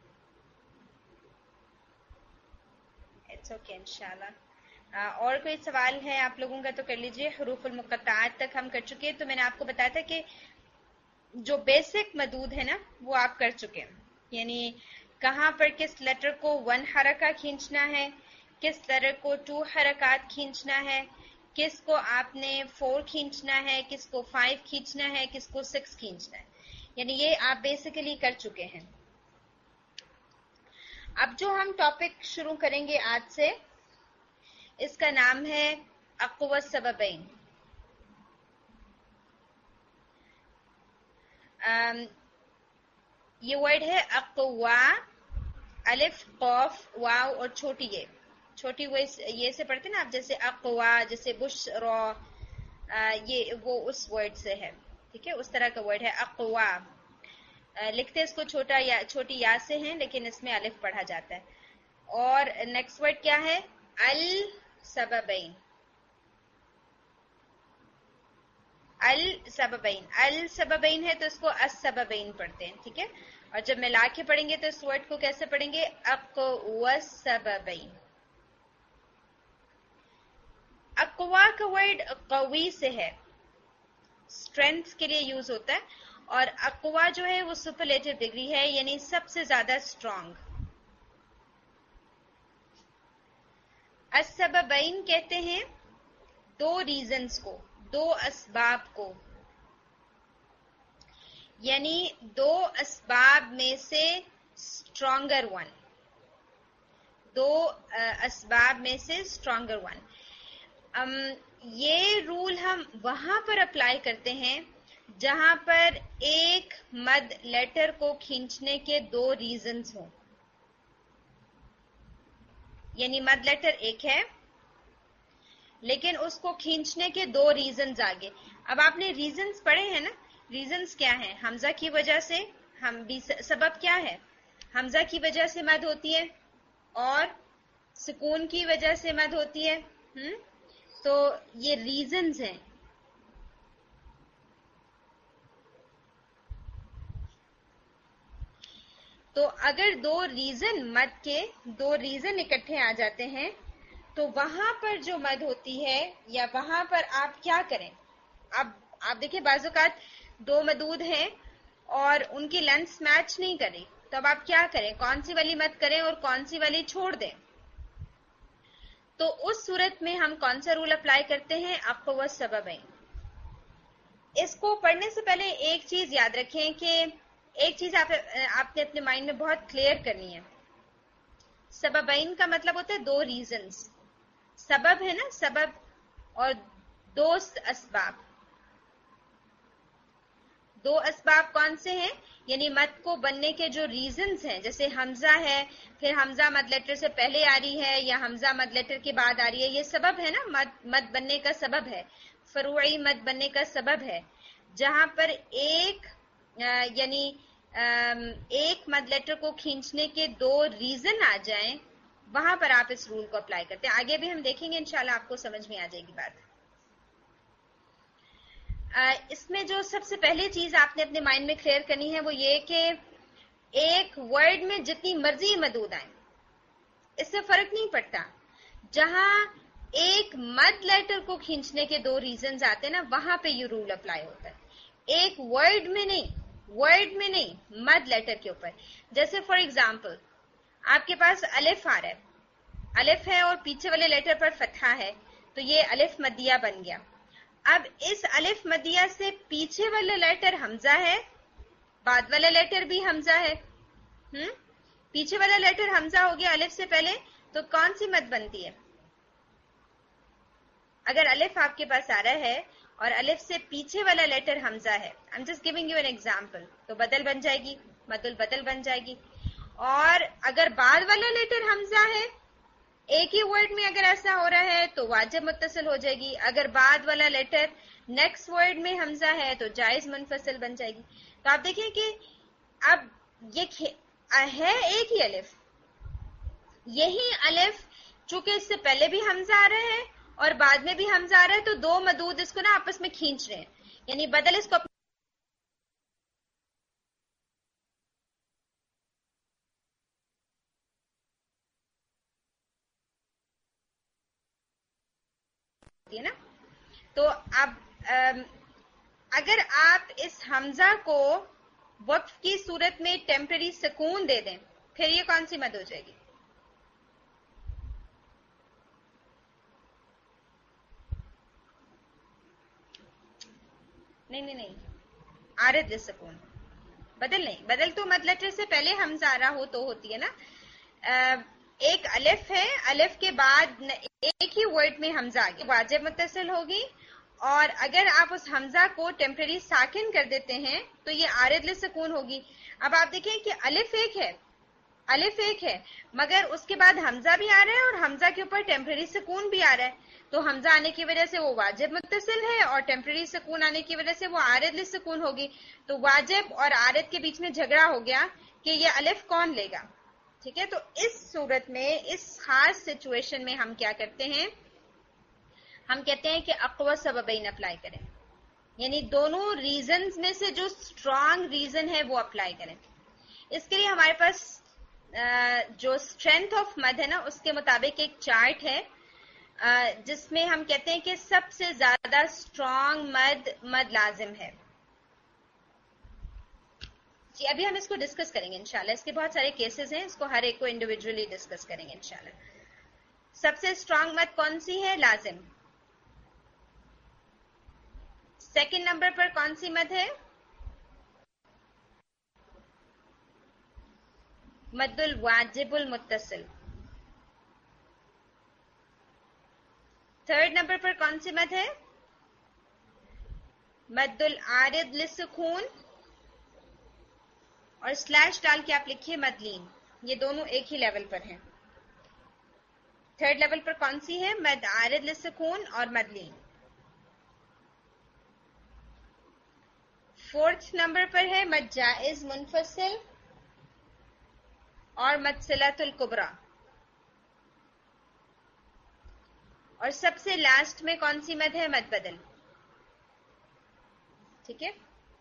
اٹس اوکے, انشاءاللہ. اور کوئی سوال ہے آپ لوگوں کا تو کر لیجئے. حروف المقطعات تک ہم کر چکے, تو میں نے آپ کو بتایا تھا کہ جو بیسک مدود ہے نا وہ آپ کر چکے ہیں, یعنی کہاں پر کس لیٹر کو ون حرکہ کھینچنا ہے, کس لیٹر کو ٹو حرکات کھینچنا ہے, کس کو آپ نے فور کھینچنا ہے, کس کو فائیو کھینچنا ہے, کس کو سکس کھینچنا ہے, یعنی یہ آپ بیسیکلی کر چکے ہیں. اب جو ہم ٹاپک شروع کریں گے آج سے, اس کا نام ہے اقوى السببین. یہ ورڈ ہے اقوا, الف قاف واو اور چھوٹی یہ, چھوٹی وہ یہ سے پڑھتے نا آپ, جیسے اقوا, جیسے بشرا, یہ وہ اس ورڈ سے ہے. ٹھیک ہے, اس طرح کا ورڈ ہے اقوا. لکھتے اس کو چھوٹا یا چھوٹی یا سے ہیں, لیکن اس میں الف پڑھا جاتا ہے. اور نیکسٹ ورڈ کیا ہے؟ السببین. السببین السببین ہے تو اس کو السببین پڑھتے ہیں. ٹھیک ہے, اور جب ملا کے پڑھیں گے تو اس ورڈ کو کیسے پڑھیں گے؟ اقوى السببین. اقوا کا ورڈ قوی سے ہے, اسٹرینتھ کے لیے یوز ہوتا ہے, اور اقوا جو ہے وہ سپرلیٹو ڈگری ہے, یعنی سب سے زیادہ اسٹرانگ. السببین کہتے ہیں دو ریزنز کو, دو اسباب کو, یعنی دو اسباب میں سے اسٹرانگر ون, دو اسباب میں سے اسٹرانگر ون. یہ رول ہم وہاں پر اپلائی کرتے ہیں جہاں پر ایک مد لیٹر کو کھینچنے کے دو ریزنز ہوں, یعنی مد لیٹر ایک ہے لیکن اس کو کھینچنے کے دو ریزنز آگے. اب آپ نے ریزنز پڑھے ہیں نا, ریزنز کیا ہیں؟ حمزہ کی وجہ سے, ہم بھی سبب کیا ہے؟ حمزہ کی وجہ سے مد ہوتی ہے اور سکون کی وجہ سے مد ہوتی ہے. ہم تو یہ ریزنز ہیں. تو اگر دو ریزن مد کے دو ریزن اکٹھے آ جاتے ہیں تو وہاں پر جو مد ہوتی ہے, یا وہاں پر آپ کیا کریں؟ اب آپ دیکھیں بعض اوقات دو مدود ہیں اور ان کی لینتھ میچ نہیں کری, تو اب آپ کیا کریں؟ کون سی والی مد کریں اور کون سی والی چھوڑ دیں؟ تو اس صورت میں ہم کون سا رول اپلائی کرتے ہیں؟ اقوى السببین. اس کو پڑھنے سے پہلے ایک چیز یاد رکھیں کہ ایک چیز آپ آپ نے اپنے مائنڈ میں بہت کلیئر کرنی ہے. سببین کا مطلب ہوتا ہے دو ریزنز. سبب ہے نا, سبب, اور دو اسباب. دو اسباب کون سے ہیں؟ یعنی مد کو بننے کے جو ریزنز ہیں, جیسے حمزہ ہے, پھر حمزہ مد لیٹر سے پہلے آ رہی ہے یا حمزہ مد لیٹر کے بعد آ رہی ہے, یہ سبب ہے نا, مد مد بننے کا سبب ہے, فروعی مد بننے کا سبب ہے. جہاں پر ایک یعنی ایک مد لیٹر کو کھینچنے کے دو ریزن آ جائیں، وہاں پر آپ اس رول کو اپلائی کرتے ہیں. آگے بھی ہم دیکھیں گے انشاءاللہ، آپ کو سمجھ میں آ جائے گی بات. اس میں جو سب سے پہلی چیز آپ نے اپنے مائنڈ میں کلیئر کرنی ہے وہ یہ کہ ایک ورڈ میں جتنی مرضی مدود آئیں، اس سے فرق نہیں پڑتا. جہاں ایک مد لیٹر کو کھینچنے کے دو ریزنز آتے ہیں نا، وہاں پہ یہ رول اپلائی ہوتا ہے. ایک ورڈ میں نہیں، ورڈ میں نہیں، مد لیٹر کے اوپر. جیسے فار ایگزامپل آپ کے پاس الف آ رہا ہے، الف ہے اور پیچھے والے لیٹر پر فتحہ ہے، تو یہ الف مدیہ بن گیا. اب اس الف مدیہ سے پیچھے والا لیٹر حمزہ ہے، بعد والا لیٹر بھی حمزہ ہے. ہم پیچھے والا لیٹر حمزہ ہو گیا الف سے پہلے، تو کون سی مد بنتی ہے؟ اگر الف آپ کے پاس آ رہا ہے اور الف سے پیچھے والا لیٹر حمزہ ہے، I'm just giving you an example، تو بدل بن جائے گی، مد البدل بن جائے گی. اور اگر بعد والا لیٹر حمزہ ہے، ایک ہی ورڈ میں اگر ایسا ہو رہا ہے تو واجب متصل ہو جائے گی. اگر بعد والا لیٹر نیکسٹ ورڈ میں حمزہ ہے تو جائز منفصل بن جائے گی. تو آپ دیکھیں کہ اب یہ ہے ایک ہی الف، یہی الف چونکہ اس سے پہلے بھی حمزہ آ رہا ہے اور بعد میں بھی حمزہ آ رہا ہے، تو دو مدود اس کو نا آپس میں کھینچ رہے ہیں، یعنی بدل اس کو نا. تو اب اگر آپ اس حمزہ کو وقف کی صورت میں ٹیمپرری سکون دے دیں، پھر یہ کون سی مد ہو جائے گی؟ نہیں نہیں نہیں، عارض للسکون. بدل نہیں، بدل تو مد لیٹر سے پہلے حمزہ آ رہا ہو تو ہوتی ہے نا. ایک الف ہے، الف کے بعد ایک ہی ورڈ میں حمزہ آ گیا، واجب متصل ہوگی. اور اگر آپ اس حمزہ کو ٹیمپرری ساکن کر دیتے ہیں تو یہ عارض للسکون ہوگی. اب آپ دیکھیں کہ الف ایک ہے، الف ایک ہے مگر اس کے بعد حمزہ بھی آ رہا ہے اور حمزہ کے اوپر ٹیمپرری سکون بھی آ رہا ہے. تو حمزہ آنے کی وجہ سے وہ واجب متصل ہے اور ٹیمپرری سکون آنے کی وجہ سے وہ عارض للسکون ہوگی. تو واجب اور عارض کے بیچ میں جھگڑا ہو گیا کہ یہ الف کون لے گا. ٹھیک ہے، تو اس صورت میں، اس خاص سچویشن میں ہم کیا کرتے ہیں؟ ہم کہتے ہیں کہ اقوی سببین اپلائی کریں، یعنی دونوں ریزنز میں سے جو اسٹرانگ ریزن ہے وہ اپلائی کریں. اس کے لیے ہمارے پاس جو اسٹرینتھ آف مد ہے نا، اس کے مطابق ایک چارٹ ہے جس میں ہم کہتے ہیں کہ سب سے زیادہ اسٹرانگ مد مد لازم ہے. جی ابھی ہم اس کو ڈسکس کریں گے انشاءاللہ، اس کے بہت سارے کیسز ہیں، اس کو ہر ایک کو انڈیویجولی ڈسکس کریں گے انشاءاللہ. سب سے اسٹرانگ مد کون سی ہے؟ لازم. سیکنڈ نمبر پر کون سی مد ہے؟ مد الواجب المتصل. تھرڈ نمبر پر کون سی مد ہے؟ مد العارض للسکون، اور سلیش ڈال کے آپ لکھیے مدلین. یہ دونوں ایک ہی لیول پر ہیں. تھرڈ لیول پر کون سی ہے؟ مد عارض للسکون اور مدلین. فورتھ نمبر پر ہے مد جائز منفصل اور مد صلۃ الکبریٰ. اور سب سے لاسٹ میں کون سی مد ہے؟ مد بدل. ٹھیک ہے،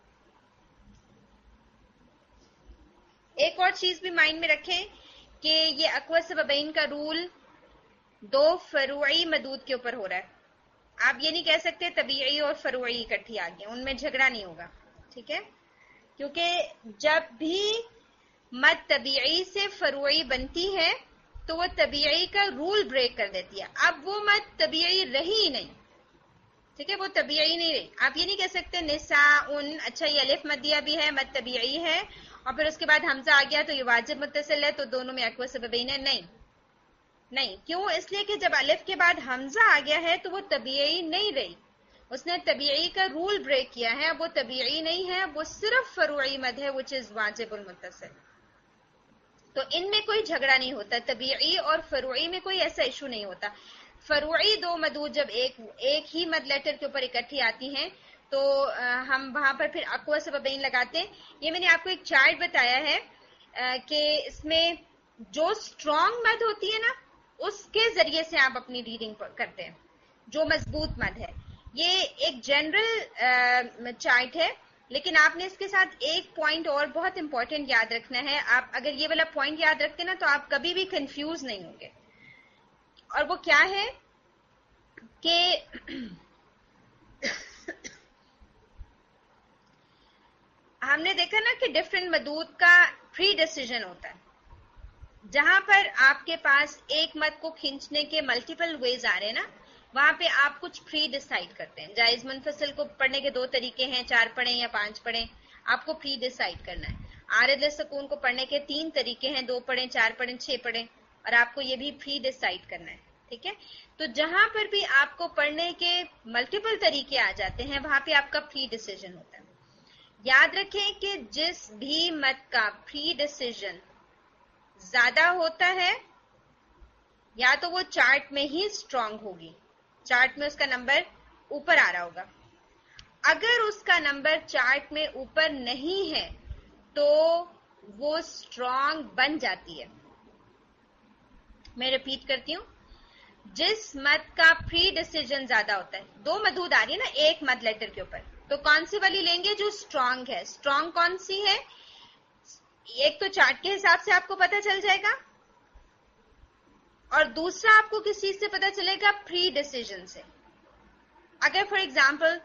ایک اور چیز بھی مائنڈ میں رکھیں کہ یہ اقوی سببین کا رول دو فروعی مدود کے اوپر ہو رہا ہے. آپ یہ نہیں کہہ سکتے طبیعی اور فروعی اکٹھی آ گئی، ان میں جھگڑا نہیں ہوگا. ٹھیک ہے، کیونکہ جب بھی مد طبیعی سے فروعی بنتی ہے تو وہ طبیعی کا رول بریک کر دیتی ہے. اب وہ مد طبیعی رہی ہی نہیں. ٹھیک ہے، وہ طبیعی نہیں رہی. آپ یہ نہیں کہہ سکتے نساء، اچھا یہ الف مدیہ بھی ہے، مد طبیعی ہے، اور پھر اس کے بعد حمزہ آ گیا تو یہ واجب متصل ہے، تو دونوں میں اقوی سببین ہے. نہیں نہیں، کیوں؟ اس لیے کہ جب الف کے بعد حمزہ آ گیا ہے تو وہ طبیعی نہیں رہی، اس نے طبیعی کا رول بریک کیا ہے. اب وہ طبیعی نہیں ہے، وہ صرف فروعی مد ہے which is واجب المتصل. تو ان میں کوئی جھگڑا نہیں ہوتا، طبیعی اور فروعی میں کوئی ایسا ایشو نہیں ہوتا. فروعی دو مدود جب ایک ایک ہی مد لیٹر کے اوپر اکٹھی آتی ہیں تو تو ہم وہاں پر پھر اقوى سببین لگاتے ہیں. یہ میں نے آپ کو ایک چارٹ بتایا ہے کہ اس میں جو اسٹرانگ مد ہوتی ہے نا اس کے ذریعے سے آپ اپنی ریڈنگ کرتے ہیں، جو مضبوط مد ہے. یہ ایک جنرل چارٹ ہے، لیکن آپ نے اس کے ساتھ ایک پوائنٹ اور بہت امپورٹنٹ یاد رکھنا ہے. آپ اگر یہ والا پوائنٹ یاد رکھتے نا تو آپ کبھی بھی کنفیوز نہیں ہوں گے. اور وہ کیا ہے کہ ہم نے دیکھا نا کہ ڈفرینٹ مدود کا پری ڈیسیژن ہوتا ہے. جہاں پر آپ کے پاس ایک مد کو کھینچنے کے ملٹیپل ویز آ رہے ہیں نا، وہاں پہ آپ کچھ پری ڈیسائیڈ کرتے ہیں. جائز منفصل کو پڑھنے کے دو طریقے ہیں، چار پڑھیں یا پانچ پڑھیں، آپ کو پری ڈیسائیڈ کرنا ہے. عارض سکون کو پڑھنے کے تین طریقے ہیں، دو پڑھیں، چار پڑھیں، چھ پڑھیں، اور آپ کو یہ بھی پری ڈیسائیڈ کرنا ہے. ٹھیک ہے، تو جہاں پر بھی آپ کو پڑھنے کے ملٹیپل طریقے آ جاتے ہیں وہاں پہ آپ کا پری ڈیسیژن ہوتا ہے. یاد رکھیں کہ جس بھی مد کا پری ڈیسیژن زیادہ ہوتا ہے یا تو وہ چارٹ میں ہی اسٹرانگ ہوگی، چارٹ میں اس کا نمبر اوپر آ رہا ہوگا. اگر اس کا نمبر چارٹ میں اوپر نہیں ہے تو وہ اسٹرانگ بن جاتی ہے. میں ریپیٹ کرتی ہوں، جس مد کا پری ڈیسیژن زیادہ ہوتا ہے، دو مدود آ رہی ہے نا ایک مد لیٹر کے اوپر، تو کون سی والی لیں گے جو اسٹرانگ ہے. اسٹرانگ کون سی ہے؟ ایک تو چارٹ کے حساب سے آپ کو پتا چل جائے گا، اور دوسرا آپ کو کس چیز سے پتا چلے گا؟ پری ڈیسیژن سے. اگر فار ایگزامپل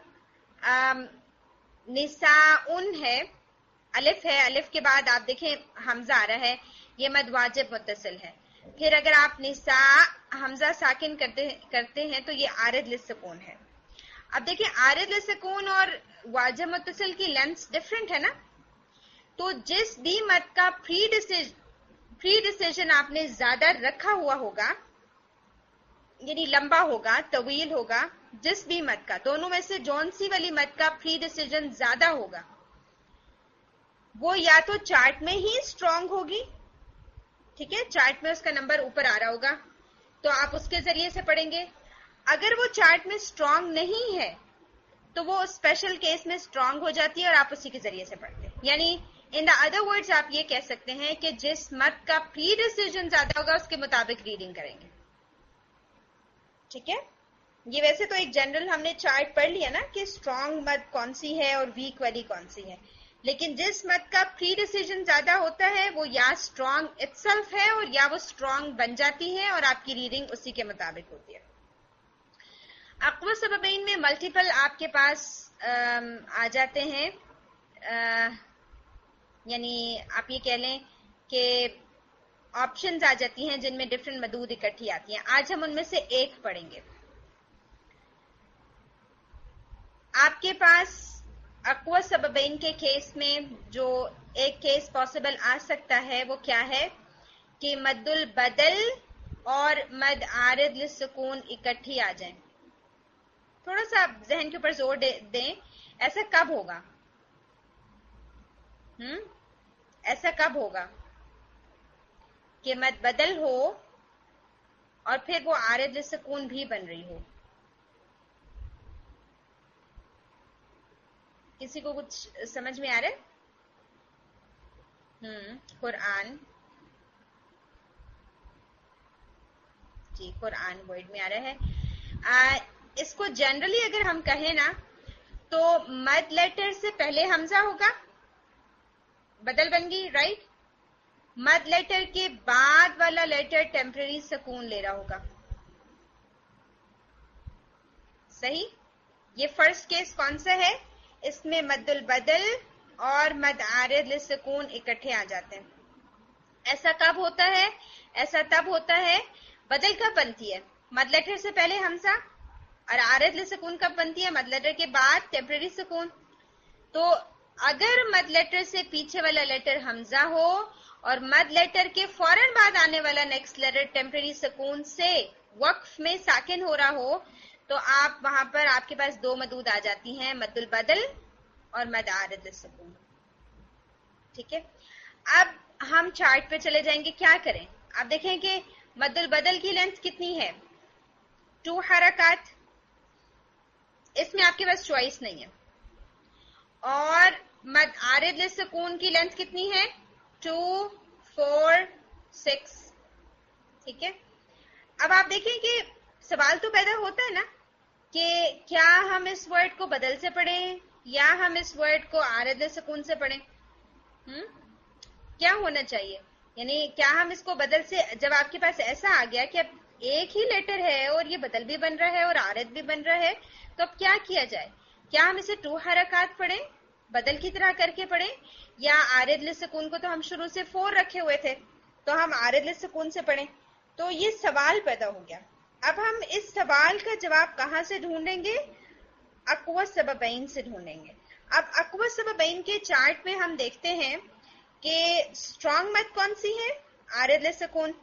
نساءن ہے، الف ہے، الف کے بعد آپ دیکھیں حمزہ آ رہا ہے، یہ مد واجب متصل ہے. پھر اگر آپ نساء حمزہ ساکن کرتے کرتے ہیں تو یہ عارض للسکون ہے. اب دیکھیں عارض للسکون اور واجب متصل کی لینتھ ڈفرینٹ ہے نا، تو جس بھی مد کا پری ڈیسیژن پری ڈیسیژن آپ نے زیادہ رکھا ہوا ہوگا، یعنی لمبا ہوگا، طویل ہوگا، جس بھی مد کا، دونوں میں سے جون سی والی مد کا پری ڈیسیژن زیادہ ہوگا وہ یا تو چارٹ میں ہی اسٹرانگ ہوگی، ٹھیک ہے، چارٹ میں اس کا نمبر اوپر آ رہا ہوگا تو آپ اس کے ذریعے سے پڑھیں گے. اگر وہ چارٹ میں اسٹرانگ نہیں ہے تو وہ اسپیشل کیس میں اسٹرانگ ہو جاتی ہے اور آپ اسی کے ذریعے سے پڑھتے ہیں. یعنی ان دا ادر ورڈز آپ یہ کہہ سکتے ہیں کہ جس مد کا پری ڈیسیژن زیادہ ہوگا اس کے مطابق ریڈنگ کریں گے. ٹھیک ہے، یہ ویسے تو ایک جنرل ہم نے چارٹ پڑھ لیا نا کہ اسٹرانگ مد کون سی ہے اور ویک والی کون سی ہے، لیکن جس مد کا پری ڈیسیژن زیادہ ہوتا ہے وہ یا اسٹرانگ اٹ سیلف ہے اور یا وہ اسٹرانگ بن جاتی ہے اور آپ کی ریڈنگ اسی کے مطابق ہوتی ہے. اقوى سببین میں ملٹیپل آپ کے پاس آ جاتے ہیں، یعنی آپ یہ کہہ لیں کہ آپشنز آ جاتی ہیں جن میں ڈفرینٹ مدود اکٹھی آتی ہیں. آج ہم ان میں سے ایک پڑھیں گے. آپ کے پاس اقوى سببین کے کیس میں جو ایک کیس پاسبل آ سکتا ہے وہ کیا ہے کہ مد البدل اور مد عارض للسکون اکٹھی آ جائیں. تھوڑا سا ذہن کے اوپر زور دیں، ایسا کب ہوگا؟ ہم ایسا کب ہوگا کہ مد بدل ہو اور پھر وہ عارض للسکون بھی بن رہی ہو؟ کسی کو کچھ سمجھ میں آ رہا ہے؟ ہم قرآن، جی قرآن ورڈ میں آ رہا ہے. آ, اس کو جنرلی اگر ہم کہیں نا تو مد لیٹر سے پہلے حمزہ ہوگا، بدل بن گئی، رائٹ. مد لیٹر کے بعد والا لیٹر ٹیمپرری سکون لے رہا ہوگا، صحیح. یہ فرسٹ کیس کون سا ہے؟ اس میں مد البدل اور مد عارض للسکون اکٹھے آ جاتے ہیں. ایسا کب ہوتا ہے؟ ایسا تب ہوتا ہے، بدل کب بنتی ہے؟ مد لیٹر سے پہلے حمزہ، اور عارض للسکون کب بنتی ہے؟ مد لیٹر کے بعد ٹیمپرری سکون. تو اگر مد لیٹر سے پیچھے والا لیٹر حمزہ ہو اور مد لیٹر کے فوراً بعد آنے والا نیکسٹ لیٹر ٹیمپرری سکون سے وقف میں ساکن ہو رہا ہو تو آپ وہاں پر آپ کے پاس دو مدود آ جاتی ہیں، مد البدل اور مد عارض للسکون. ٹھیک ہے، اب ہم چارٹ پہ چلے جائیں گے. کیا کریں؟ آپ دیکھیں کہ مد البدل کی لینتھ کتنی ہے؟ ٹو حرکات. اس میں آپ کے پاس چوائس نہیں ہے. اور مد عارض للسکون کی لینتھ کتنی ہے؟ Two four six. ٹھیک ہے. اب آپ دیکھیں کہ سوال تو پیدا ہوتا ہے نا کہ کیا ہم اس ورڈ کو بدل سے پڑھیں یا ہم اس ورڈ کو عارض للسکون سے پڑھیں؟ ہم؟ کیا ہونا چاہیے؟ یعنی کیا ہم اس کو بدل سے، جب آپ کے پاس ایسا آ گیا کہ اب ایک ہی لیٹر ہے اور یہ بدل بھی بن رہا ہے اور عارض بھی بن رہا ہے، تو اب کیا کیا جائے؟ کیا ہم اسے ٹو حرکات پڑھیں، بدل کی طرح کر کے پڑھیں، یا عارض للسکون کو تو ہم شروع سے فور رکھے ہوئے تھے تو ہم عارض للسکون سے پڑھیں؟ تو یہ سوال پیدا ہو گیا. اب ہم اس سوال کا جواب کہاں سے ڈھونڈیں گے؟ اقوى السببین سے ڈھونڈیں گے. اب اقوى السببین کے چارٹ میں ہم دیکھتے ہیں کہ اسٹرانگ مد کون سی ہے؟ عارض للسکون.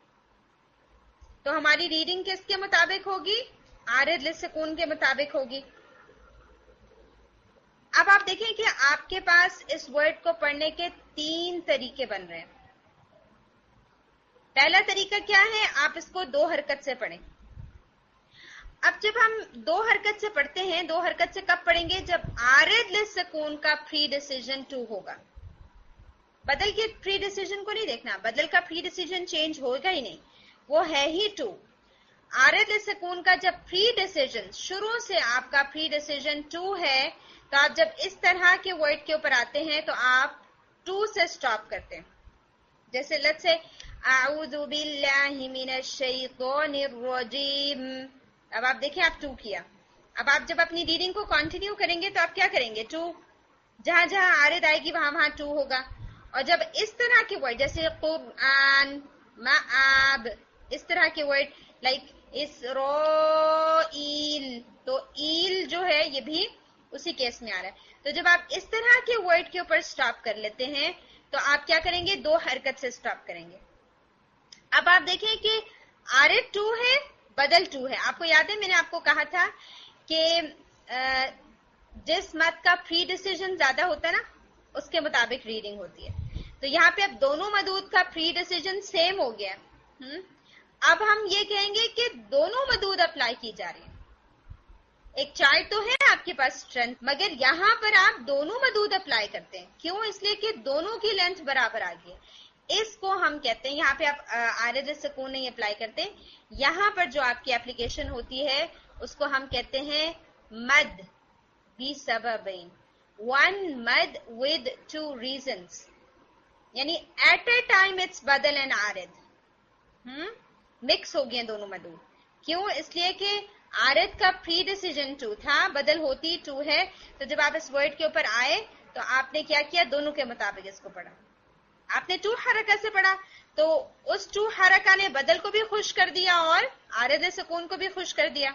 تو ہماری ریڈنگ کس کے مطابق ہوگی؟ عارض للسکون کے مطابق ہوگی. اب آپ دیکھیں کہ آپ کے پاس اس ورڈ کو پڑھنے کے تین طریقے بن رہے ہیں. پہلا طریقہ کیا ہے؟ آپ اس کو دو حرکت سے پڑھیں. اب جب ہم دو حرکت سے پڑھتے ہیں، دو حرکت سے کب پڑھیں گے؟ جب عارض للسکون کا پری ڈیسیژن ٹو ہوگا. بدل کے پری ڈیسیژن کو نہیں دیکھنا، بدل کا پری ڈیسیژن چینج ہوگا ہی نہیں، وہ ہے ہی ٹو. عارض للسکون کا جب پری ڈیسیژن شروع سے آپ کا پری ڈیسیژن ٹو ہے، تو آپ جب اس طرح کے ورڈ کے اوپر آتے ہیں تو آپ ٹو سے سٹاپ کرتے ہیں. جیسے لیٹس سے اعوذ باللہ من الشیطان الرجیم. اب آپ دیکھیں آپ ٹو کیا. اب آپ جب اپنی ریڈنگ کو کنٹینیو کریں گے تو آپ کیا کریں گے؟ ٹو. جہاں جہاں عارض آئے گی وہاں وہاں ٹو ہوگا. اور جب اس طرح کے ورڈ جیسے قرآن، مآب، اس طرح کے ورڈ لائک اسرائیل، تو ایل جو ہے یہ بھی اسی کیس میں آ رہا ہے. تو جب آپ اس طرح کے ورڈ کے اوپر سٹاپ کر لیتے ہیں تو آپ کیا کریں گے؟ دو حرکت سے سٹاپ کریں گے. اب آپ دیکھیں کہ عارض ٹو ہے، بدل ٹو ہے. آپ کو یاد ہے میں نے آپ کو کہا تھا کہ جس مد کا پری ڈیسیژن زیادہ ہوتا ہے نا اس کے مطابق ریڈنگ ہوتی ہے. تو یہاں پہ اب دونوں مدود کا پری ڈیسیژن سیم ہو گیا. اب ہم یہ کہیں گے کہ دونوں مدود اپلائی کی جا رہی ہیں. ایک چارٹ تو ہے آپ کے پاس اسٹرینتھ، مگر یہاں پر آپ دونوں مدود اپلائی کرتے ہیں. کیوں؟ اس لیے کہ دونوں کی لینتھ برابر آ گئی ہے. اس کو ہم کہتے ہیں، یہاں پہ آپ عارض للسکون نہیں اپلائی کرتے، یہاں پر جو آپ کی اپلیکیشن ہوتی ہے اس کو ہم کہتے ہیں مد بی سببین. ون مد ود ٹو ریزنس، یعنی ایٹ اے ٹائم اٹس بدل اینڈ عارض. ہم مکس ہو گئے دونوں مدود. کیوں؟ اس لیے کہ عارض کا پری ڈیسیژن ٹو تھا، بدل ہوتی ٹو ہے. تو جب آپ اس ورڈ کے اوپر آئے تو آپ نے کیا کیا؟ دونوں کے مطابق اس کو پڑھا. آپ نے ٹو حرکت سے پڑھا تو اس ٹو حرکہ نے بدل کو بھی خوش کر دیا اور عارض سکون کو بھی خوش کر دیا.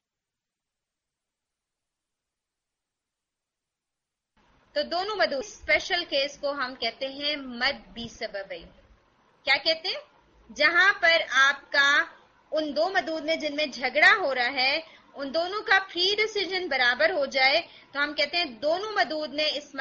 تو دونوں مدود اسپیشل کیس کو ہم کہتے ہیں مد بی سببین. کیا کہتے ہیں؟ جہاں پر آپ کا ان دو مدود میں جن میں جھگڑا ہو رہا ہے ان دونوں کا پری ڈیسیژن برابر ہو جائے تو ہم کہتے ہیں دونوں مدود نے اس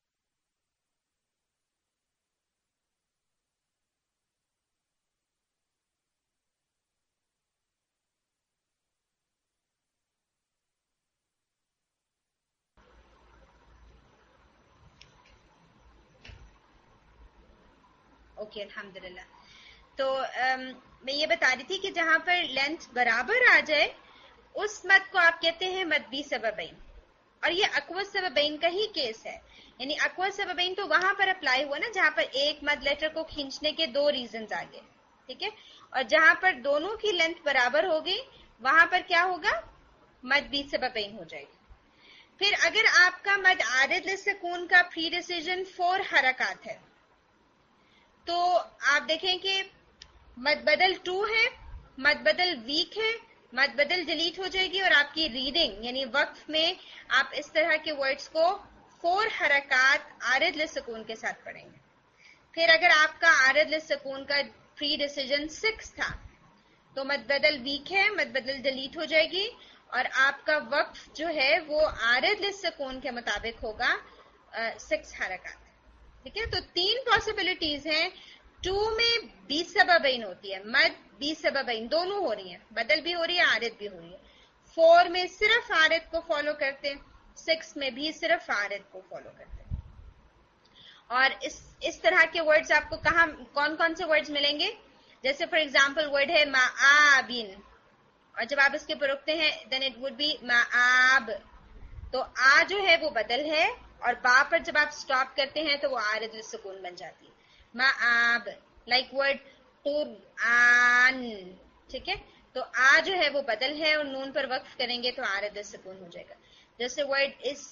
اوکے الحمدللہ. تو میں یہ بتا رہی تھی کہ جہاں پر لینتھ برابر آ جائے اس مد کو آپ کہتے ہیں مد بی سببین. اور یہ اقوى السببین کا ہی کیس ہے. یعنی اقوى السببین تو وہاں پر اپلائی ہوا نا جہاں پر ایک مد لیٹر کو کھینچنے کے دو ریزنز آ گئے. ٹھیک ہے. اور جہاں پر دونوں کی لینتھ برابر ہوگی وہاں پر کیا ہوگا؟ مد بی سببین ہو جائے گی. پھر اگر آپ کا مد عارض للسکون کا پری ڈیسیژن فور حرکات ہے تو آپ دیکھیں کہ مد بدل ٹو ہے، مد بدل ویک ہے، مد بدل ڈیلیٹ ہو جائے گی اور آپ کی ریڈنگ یعنی وقف میں آپ اس طرح کے ورڈز کو فور حرکات عارض للسکون کے ساتھ پڑھیں گے. پھر اگر آپ کا عارض للسکون کا پری ڈیسیژن سکس تھا تو مد بدل ویک ہے، مد بدل ڈیلیٹ ہو جائے گی اور آپ کا وقف جو ہے وہ عارض للسکون کے مطابق ہوگا سکس حرکات. ٹھیک ہے. تو تین پاسبلٹیز ہیں. ٹو میں بی سببین ہوتی ہے، مد بی سببین دونوں ہو رہی ہیں، بدل بھی ہو رہی ہے عارض بھی ہو رہی ہے. فور میں صرف عارض کو فالو کرتے ہیں، سکس میں بھی صرف عارض کو فالو کرتے ہیں. اور اس اس طرح کے ورڈز آپ کو کہاں کون کون سے ورڈز ملیں گے؟ جیسے فار ایگزامپل ورڈ ہے معابن، اور جب آپ اس کے اوپر رکتے ہیں دین اٹ وڈ بی معاب. تو آ جو ہے وہ بدل ہے، اور با پر جب آپ سٹاپ کرتے ہیں تو وہ عارض للسکون بن جاتی ہے. معاب لائک ورڈ قرآن. ٹھیک ہے، تو آ جو ہے وہ بدل ہے اور نون پر وقف کریں گے تو عارض للسکون ہو جائے گا. جیسے ورڈ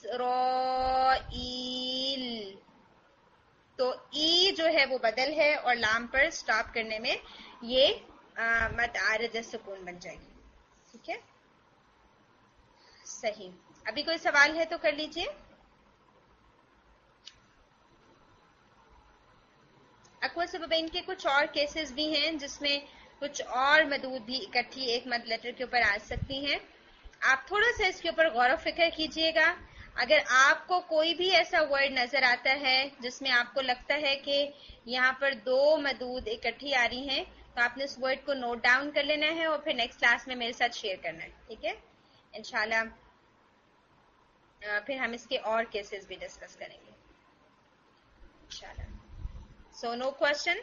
اسرائیل، تو ای جو ہے وہ بدل ہے اور لام پر سٹاپ کرنے میں یہ مد عارض للسکون بن جائے گی. ٹھیک ہے، صحیح. ابھی کوئی سوال ہے تو کر لیجئے. اقوى سببین کے کچھ اور کیسز بھی ہیں جس میں کچھ اور مدود بھی اکٹھی ایک مد لیٹر کے اوپر آ سکتی ہیں. آپ تھوڑا سا اس کے اوپر غور و فکر کیجئے گا. اگر آپ کو کوئی بھی ایسا ورڈ نظر آتا ہے جس میں آپ کو لگتا ہے کہ یہاں پر دو مدود اکٹھی آ رہی ہیں تو آپ نے اس ورڈ کو نوٹ ڈاؤن کر لینا ہے اور پھر نیکسٹ کلاس میں میرے ساتھ شیئر کرنا ہے. ٹھیک ہے، انشاءاللہ پھر ہم اس کے اور کیسز بھی ڈسکس کریں گے انشاءاللہ. So no question.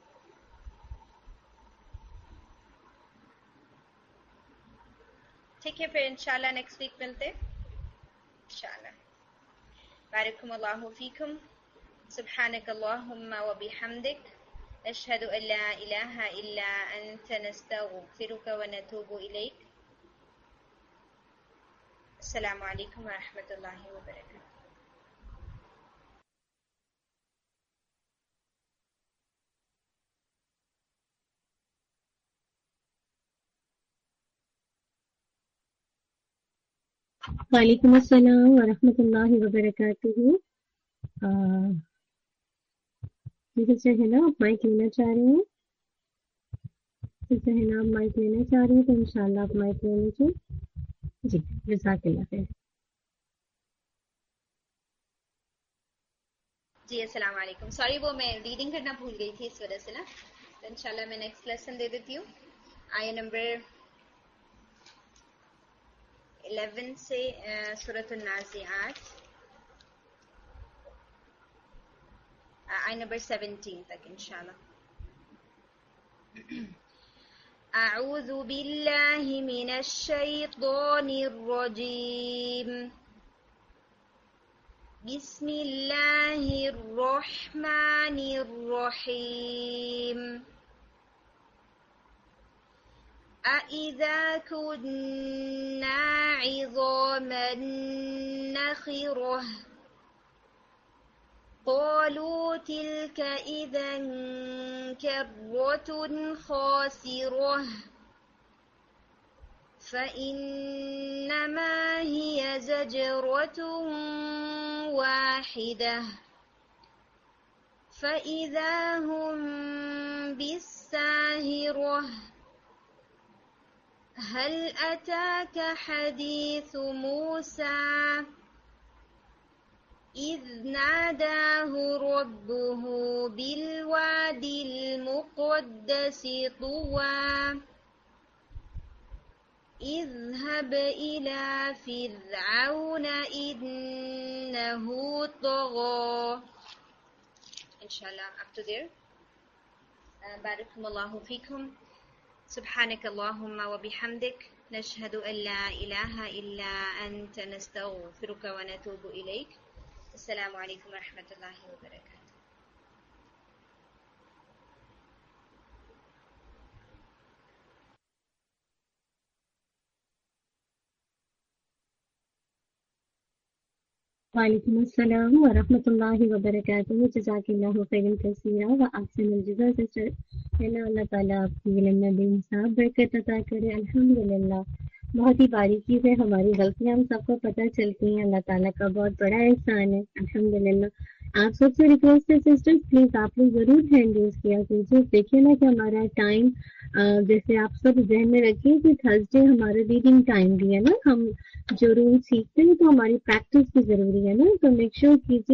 ٹھیک ہے، پھر انشاءاللہ نیکسٹ ویک ملتے انشاءاللہ. بارکم اللہ فیکم. سبحانک اللہم و بحمدک نشہد ان لا الہ الا انت نستغفرک و نتوب الیک. السلام علیکم ورحمۃ اللہ وبرکاتہ. وعلیکم السلام ورحمۃ اللہ وبرکاتہ. سہنا آپ مائک لینا چاہ رہے ہیں؟ سہنا آپ مائک لینا چاہ رہے ہیں تو انشاءاللہ آپ مائک لے لیجیے. جی جزاک اللہ خیر. جی السلام علیکم. سوری وہ میں ریڈنگ کرنا بھول گئی تھی اس وجہ سے نا. تو انشاءاللہ میں نیکسٹ لیسن دے دیتی ہوں. آیہ نمبر الیون سے سورۃ النازعات آیہ نمبر سیونٹین تک انشاءاللہ. اعوذ باللہ من الشیطان الرجیم. بسم اللہ الرحمن الرحیم. أَإِذَا كُنَّا عِظَامًا نَخِرَةً قَالُوا تِلْكَ إِذًا كَرَّةٌ خَاسِرَةٌ فَإِنَّمَا هِيَ زَجْرَةٌ وَاحِدَةٌ فَإِذَا هُمْ بِالسَّاهِرَةِ. هل أتاك حديث موسى إذ ناداه ربه بالواد المقدس طوى اذهب إلى فرعون إنه طغى. Inshallah up to there. uh, باركم الله فيكم. سبحانك اللهم وبحمدك نشهد أن لا إله إلا أنت نستغفرك ونتوب إليك. السلام عليكم ورحمة الله وبركاته. وعلیکم السلام ورحمۃ اللہ وبرکاتہ. جزاک اللہ خیرا کثیرا و احسن الجزاء. سسٹر اللہ تعالیٰ آپ کی علم میں بے حساب برکت عطا کرے. الحمدللہ بہت ہی باریکی سے ہماری غلطیاں ہم سب کو پتہ چلتی ہیں. اللہ تعالیٰ کا بہت بڑا احسان ہے الحمدللہ. آپ سب سے ریکویسٹ ہے سسٹر پلیز آپ لوگ ضرور ہینڈ ریز کیا کیجیے. دیکھیے نا کہ ہمارا ٹائم جیسے آپ سب ذہن میں رکھیے کہ تھرسڈے ہمارا ریڈنگ ٹائم بھی ہے نا. ہم جو رول سیکھتے ہیں تو ہماری پریکٹس بھی ضروری ہے نا. تو میک شیور کیجیے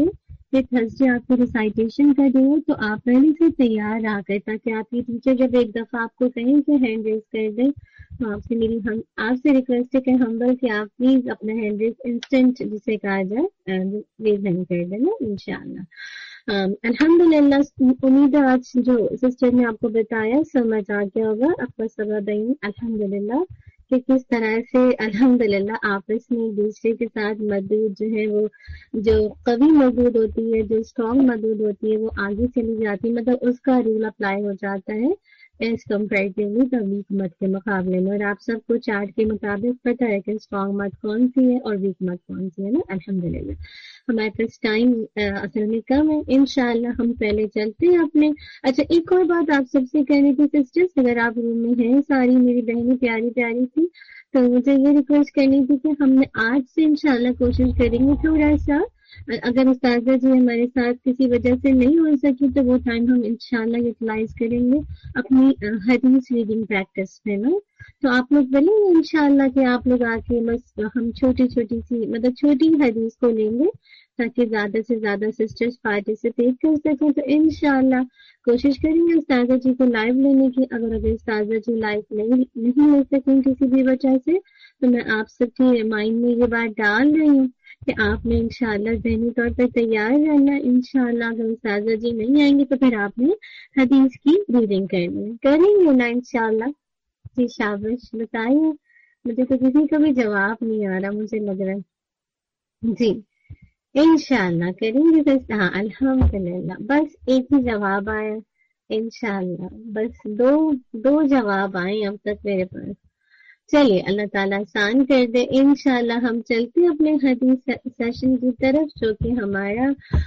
کہ تھرسڈے آپ کو ریسائٹیشن کر رہی ہوں تو آپ پہلے سے تیار آ کر، تاکہ آپ کی ٹیچر جب ایک دفعہ آپ کو کہیں کہ ہینڈ ریز کر دیں تو آپ سے میری ہم آپ سے ریکویسٹ ہے کہ ہمبل کہ آپ پلیز اپنا ہینڈ ریز انسٹنٹ جسے کہا جائے ریز ہینڈ کر دیں نا انشاءاللہ۔ الحمد للہ، امید ہے آج جو سسٹر نے آپ کو بتایا سمجھ آ گیا ہوگا آپ کا سبب الحمد للہ کہ کس طرح سے الحمد للہ آپس میں ایک دوسرے کے ساتھ مدد جو ہے وہ جو قوی مدد ہوتی ہے، جو اسٹرانگ مدد ہوتی ہے وہ آگے چلی جاتی ہے، مطلب اس کا رول اپلائی ہو جاتا ہے ایز کمپیریٹیولی دا ویک مت کے مقابلے میں۔ اور آپ سب کو چارٹ کے مطابق پتہ ہے کہ اسٹرانگ مت کون سی ہے اور ویک مت کون سی ہے نا الحمد للہ۔ ہمارے پاس ٹائم اصل میں کم ہے، انشاءاللہ ہم پہلے چلتے ہیں اپنے۔ اچھا ایک اور بات آپ سب سے کہنی تھی سسٹرس، اگر آپ روم میں ہیں ساری میری بہنیں پیاری پیاری تھی تو مجھے یہ ریکویسٹ کرنی تھی کہ ہم نے آج سے انشاءاللہ کوشش کریں گے تھوڑا سا، اگر استاذہ جی ہمارے ساتھ کسی وجہ سے نہیں ہو سکی تو وہ ٹائم ہم انشاءاللہ یوٹیلائز کریں گے اپنی حدیث ریڈنگ پریکٹس میں نا۔ تو آپ لوگ بولیں گے انشاءاللہ کہ آپ لوگ آ کے بس ہم چھوٹی چھوٹی سی مطلب چھوٹی حدیث کو لیں گے تاکہ زیادہ سے زیادہ سسٹرز پارٹیسپیٹ کر سکیں۔ تو انشاءاللہ کوشش کریں گے استاذہ جی کو لائیو لینے کی، اگر اگر استاذہ جی لائیو نہیں نہیں لے سکیں کسی بھی وجہ سے تو میں آپ سب کے مائنڈ میں یہ بات ڈال رہی ہوں کہ آپ نے انشاءاللہ ذہنی طور پر تیار رہنا۔ انشاءاللہ اگر استاذہ جی نہیں آئیں گے تو پھر آپ نے حدیث کی ریڈنگ کرنی ہے، کریں گے نا انشاءاللہ؟ جی شابش، بتائیے، مجھے تو کسی کا بھی جواب نہیں آ رہا، مجھے لگ رہا ہے جی انشاءاللہ کریں گے بس۔ ہاں الحمدللہ بس ایک ہی جواب آیا انشاءاللہ، بس دو دو جواب آئے اب تک میرے پاس۔ چلیے اللہ تعالیٰ آسان کر دے، انشاءاللہ ہم چلتے اپنے حدیث سیشن کی طرف جو کہ ہمارا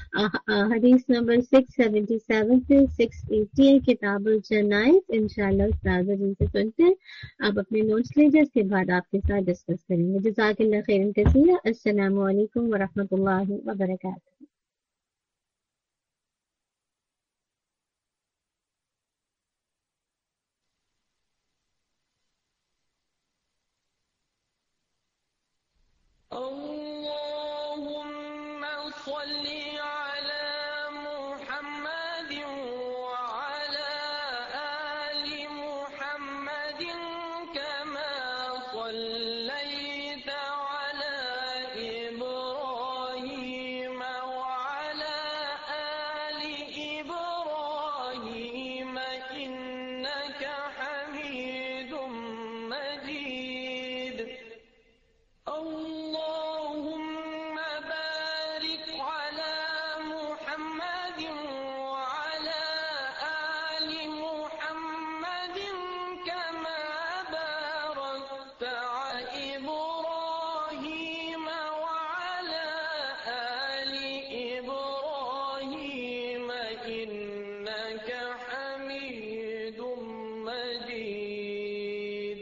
حدیث نمبر سکس سیونٹی سیون سے سکس ایٹی ہے، کتاب الجنائز۔ انشاءاللہ استاذہ جی سے سنتے ہیں، آپ اپنے نوٹس لیجیے، اس کے بعد آپ کے ساتھ ڈسکس کریں گے۔ جزاک اللہ خیرا کثیرا، السلام علیکم ورحمۃ اللہ وبرکاتہ۔ اللهم صل على محمد وعلى آل محمد كما صليت على إبراهيم وعلى آل إبراهيم إنك حميد مجيد۔ اللهم بارك على محمد وعلى آل محمد كما باركت على إبراهيم وعلى آل إبراهيم إنك حميد مجيد۔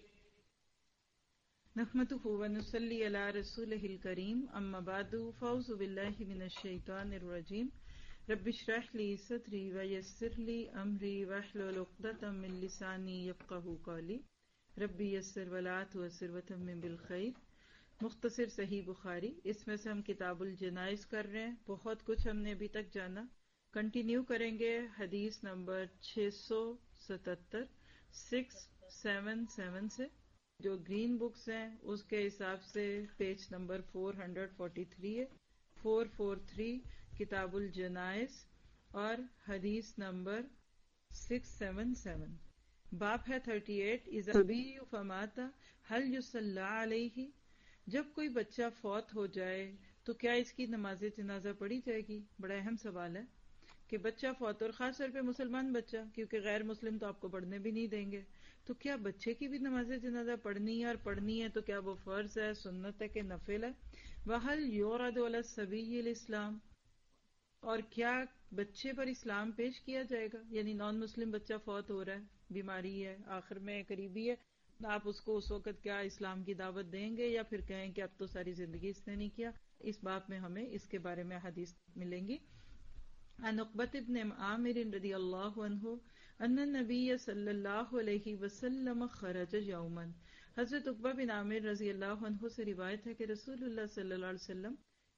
نحمده ونصلي على رسوله الكريم، اما بعد، فاعوذ بالله من الشيطان الرجيم، رب اشرح لي صدري ويسر لي امري واحلل عقدة من لساني يفقهوا قولي، ربي يسر ولا تعسر وتمم بالخير۔ مختصر صحیح بخاری، اس میں سے ہم کتاب الجنائز کر رہے ہیں، بہت کچھ ہم نے ابھی تک جانا، کنٹینیو کریں گے حدیث نمبر چھ سو ستتر سکس سیون سیون سے۔ جو گرین بکس ہیں اس کے حساب سے page number four hundred forty three ہے، فور فور تھری کتاب الجنائز، اور حدیث نمبر سکس سیون سیون۔ باب ہے تھرٹی ایٹ، اذا الصبی فمات هل یصلی علیہ، جب کوئی بچہ فوت ہو جائے تو کیا اس کی نماز جنازہ پڑھی جائے گی؟ بڑا اہم سوال ہے کہ بچہ فوت، اور خاص طور پہ مسلمان بچہ، کیونکہ غیر مسلم تو آپ کو پڑھنے بھی نہیں دیں گے، تو کیا بچے کی بھی نماز جنازہ پڑھنی ہے؟ اور پڑھنی ہے تو کیا وہ فرض ہے، سنت ہے کہ نفل ہے؟ وَهَلْ يُعْرَضُ عَلَى الصَّبِيِّ الْإِسْلَامُ، اور کیا بچے پر اسلام پیش کیا جائے گا؟ یعنی نان مسلم بچہ فوت ہو رہا ہے، بیماری ہے، آخر میں قریبی ہے، آپ اس کو اس وقت کیا اسلام کی دعوت دیں گے، یا پھر کہیں کہ اب تو ساری زندگی اس نے نہیں کیا؟ اس باب میں ہمیں اس کے بارے میں حدیث ملیں گی۔ عن عقبۃ بن عامر رضی اللہ عنہ ان النبی صلی اللہ علیہ وسلم خرج یوما، حضرت عقبہ بن عامر رضی اللہ عنہ سے روایت ہے کہ رسول اللہ صلی اللہ علیہ وسلم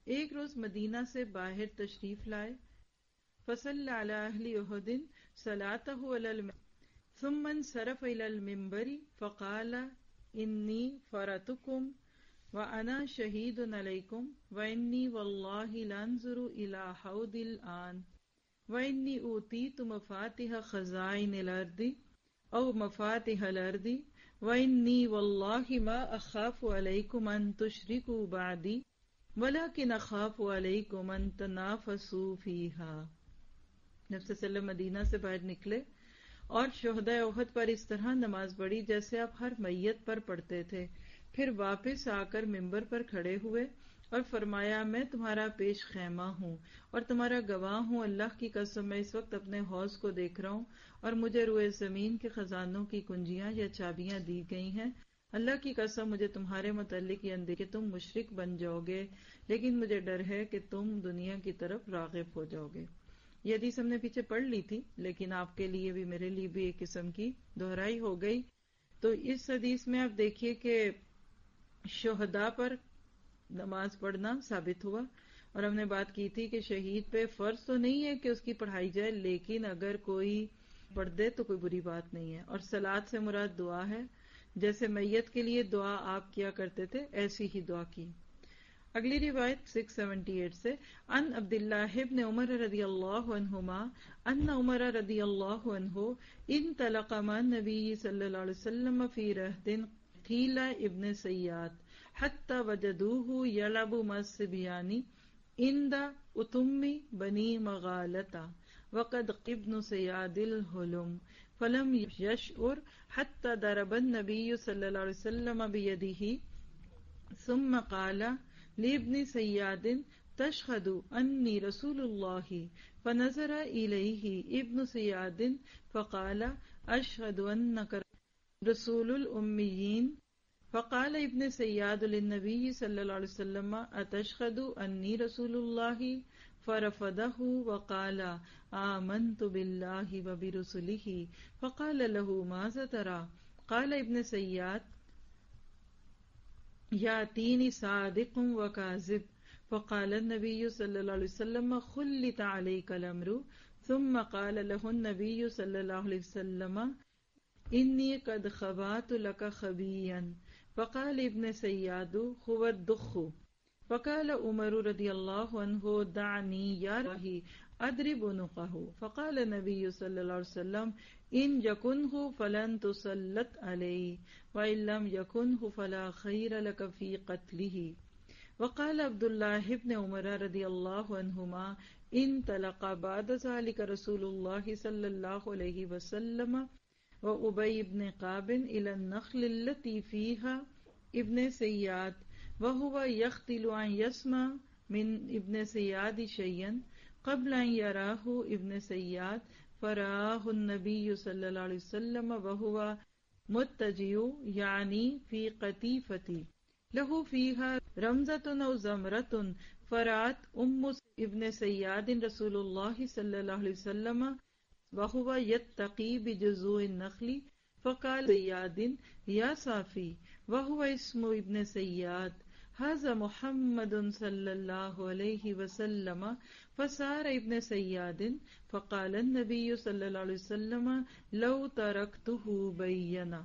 ایک روز مدینہ سے باہر تشریف لائے. فصلى على أهل أحد صلاته على المنبر ثم انصرف إلى المنبر فقال إني فرطكم وأنا شهيد عليكم وإني والله لأنظر إلى حوض الآن وإني أوتيت مفاتيح خزائن الأرض أو مفاتيح الأرض وإني والله ما أخاف عليكم أن تشركوا بعدي ولكن أخاف عليكم أن تنافسوا فيها. نبی صلی اللہ علیہ وسلم مدینہ سے باہر نکلے اور شہداء احد پر اس طرح نماز پڑھی جیسے آپ ہر میت پر پڑھتے تھے. پھر واپس آ کر ممبر پر کھڑے ہوئے اور فرمایا میں تمہارا پیش خیمہ ہوں اور تمہارا گواہ ہوں. اللہ کی قسم میں اس وقت اپنے حوض کو دیکھ رہا ہوں اور مجھے روئے زمین کے خزانوں کی کنجیاں یا چابیاں دی گئی ہیں. اللہ کی قسم مجھے تمہارے متعلق یہ اندیشہ کہ تم مشرک بن جاؤ گے، لیکن مجھے ڈر ہے کہ تم دنیا کی طرف راغب ہو جاؤ گے. یہ حدیث ہم نے پیچھے پڑھ لی تھی، لیکن آپ کے لیے بھی میرے لیے بھی ایک قسم کی دہرائی ہو گئی. تو اس حدیث میں آپ دیکھیے کہ شہداء پر نماز پڑھنا ثابت ہوا، اور ہم نے بات کی تھی کہ شہید پہ فرض تو نہیں ہے کہ اس کی پڑھائی جائے، لیکن اگر کوئی پڑھ دے تو کوئی بری بات نہیں ہے. اور صلاۃ سے مراد دعا ہے، جیسے میت کے لیے دعا آپ کیا کرتے تھے ایسی ہی دعا کی. اگلی روایت چھ سو اٹھہتر سے ان عبداللہ ابن عمر رضی اللہ عنہما ان عمر رضی اللہ عنہ انطلق مع النبی صلی اللہ علیہ وسلم فی رہط قیل ابن سیاد حتی وجدوه یلعب مع الصبیان عند اتم بنی مغالطہ وقد ابن سیاد الحلم فلم یشعر حتی ضرب النبی صلی اللہ علیہ وسلم بیدہ ثم قال لابن سیاد تشہد انی رسول اللہ فنظر الیہ ابن سیاد فقال اشہد انک رسول الامیین فقال ابن سیاد للنبی صلی اللہ علیہ وسلم اتشہد انی رسول اللہ فرفضہ وقال آمنت باللہ وبرسلہ فقال له ماذا ترى قال ابن سیاد یاتینی صادق و کاذب فقال النبی صلی اللہ علیہ وسلم خلت علیک الامر ثم قال له النبی صلی اللہ علیہ وسلم انی قد خبات لک خبیا فقال ابن سیاد هو الدخ فقال عمر رضی اللہ عنہ دعنی یا راہی اضرب عنقہ فقال النبی صلی اللہ علیہ وسلم ان یکنہ فلن تسلط علیہ وان لم یکنہ فلا خیر لک فی قتلہ. وقال عبداللہ ابن عمر رضی اللہ عنہما انطلق بعد ذلك رسول اللہ صلی اللہ علیہ وسلم وابی بن قعب الى النخل التي فيها ابن سیاد وهو يختل ان يسمع من ابن سیاد شيئا قبل ان يراه ابن سیاد فرآه النبي صلی اللہ علیہ وسلم وهو متجع یعنی فی قطیفتی له فيها رمزة او زمرة فرات ام ابن سیاد رسول اللہ صلی اللہ علیہ وسلم وهو يتقي بجذوع النخل فقال سیاد یا صافی وهو اسم ابن سیاد هذا محمد صلی اللہ علیہ وسلم فسار ابن سیاد فقال النبی صلی اللہ علیہ وسلم لو ترکتہ بینا.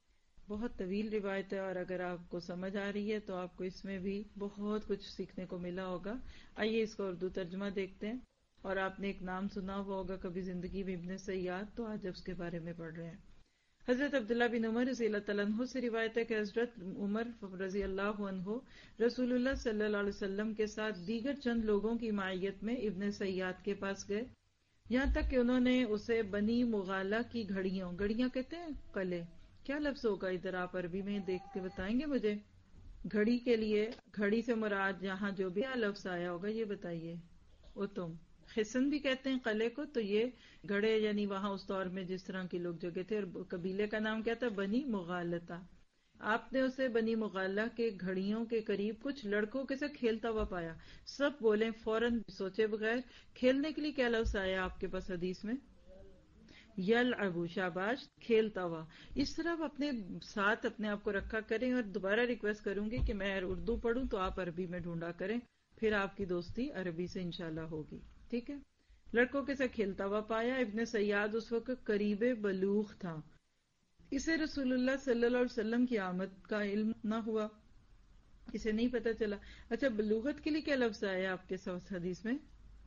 بہت طویل روایت ہے، اور اگر آپ کو سمجھ آ رہی ہے تو آپ کو اس میں بھی بہت کچھ سیکھنے کو ملا ہوگا. آئیے اس کا اردو ترجمہ دیکھتے ہیں. اور آپ نے ایک نام سنا ہوا ہوگا کبھی زندگی میں، ابن سیاد، تو آج اس کے بارے میں پڑھ رہے ہیں. حضرت عبداللہ بن عمر رضی اللہ تعالیٰ عنہ سے روایت ہے کہ حضرت عمر رضی اللہ عنہ رسول اللہ صلی اللہ علیہ وسلم کے ساتھ دیگر چند لوگوں کی معیت میں ابن سیاد کے پاس گئے، یہاں تک کہ انہوں نے اسے بنی مغالہ کی گھڑیوں، گھڑیاں کہتے ہیں قلعے، کیا لفظ ہوگا ادھر آپ عربی میں دیکھ کے بتائیں گے مجھے؟ گھڑی کے لیے گھڑی سے مراد یہاں جو بھی لفظ آیا ہوگا یہ بتائیے. اتم خسن بھی کہتے ہیں قلعے کو، تو یہ گھڑے یعنی وہاں اس دور میں جس طرح کے لوگ جگہ تھے، اور قبیلے کا نام کیا تھا؟ بنی مغالطہ. آپ نے اسے بنی مغالہ کے گھڑیوں کے قریب کچھ لڑکوں کے ساتھ کھیلتا ہوا پایا. سب بولیں فوراً سوچے بغیر، کھیلنے کے لیے کیا لفظ آیا آپ کے پاس حدیث میں؟ یلعبو، شاباش، کھیلتا ہوا. اس طرح آپ اپنے ساتھ اپنے آپ کو رکھا کریں، اور دوبارہ ریکویسٹ کروں گی کہ میں اردو پڑھوں تو آپ عربی میں ڈھونڈا کریں، پھر آپ کی دوستی عربی سے انشاءاللہ ہوگی. ٹھیک ہے. لڑکوں کے ساتھ کھیلتا ہوا پایا. ابن سیاد اس وقت قریب بلوغ تھا. اسے رسول اللہ صلی اللہ علیہ وسلم کی آمد کا علم نہ ہوا، اسے نہیں پتا چلا. اچھا، بلوغت کے لیے کیا لفظ آیا آپ کے ساتھ حدیث میں؟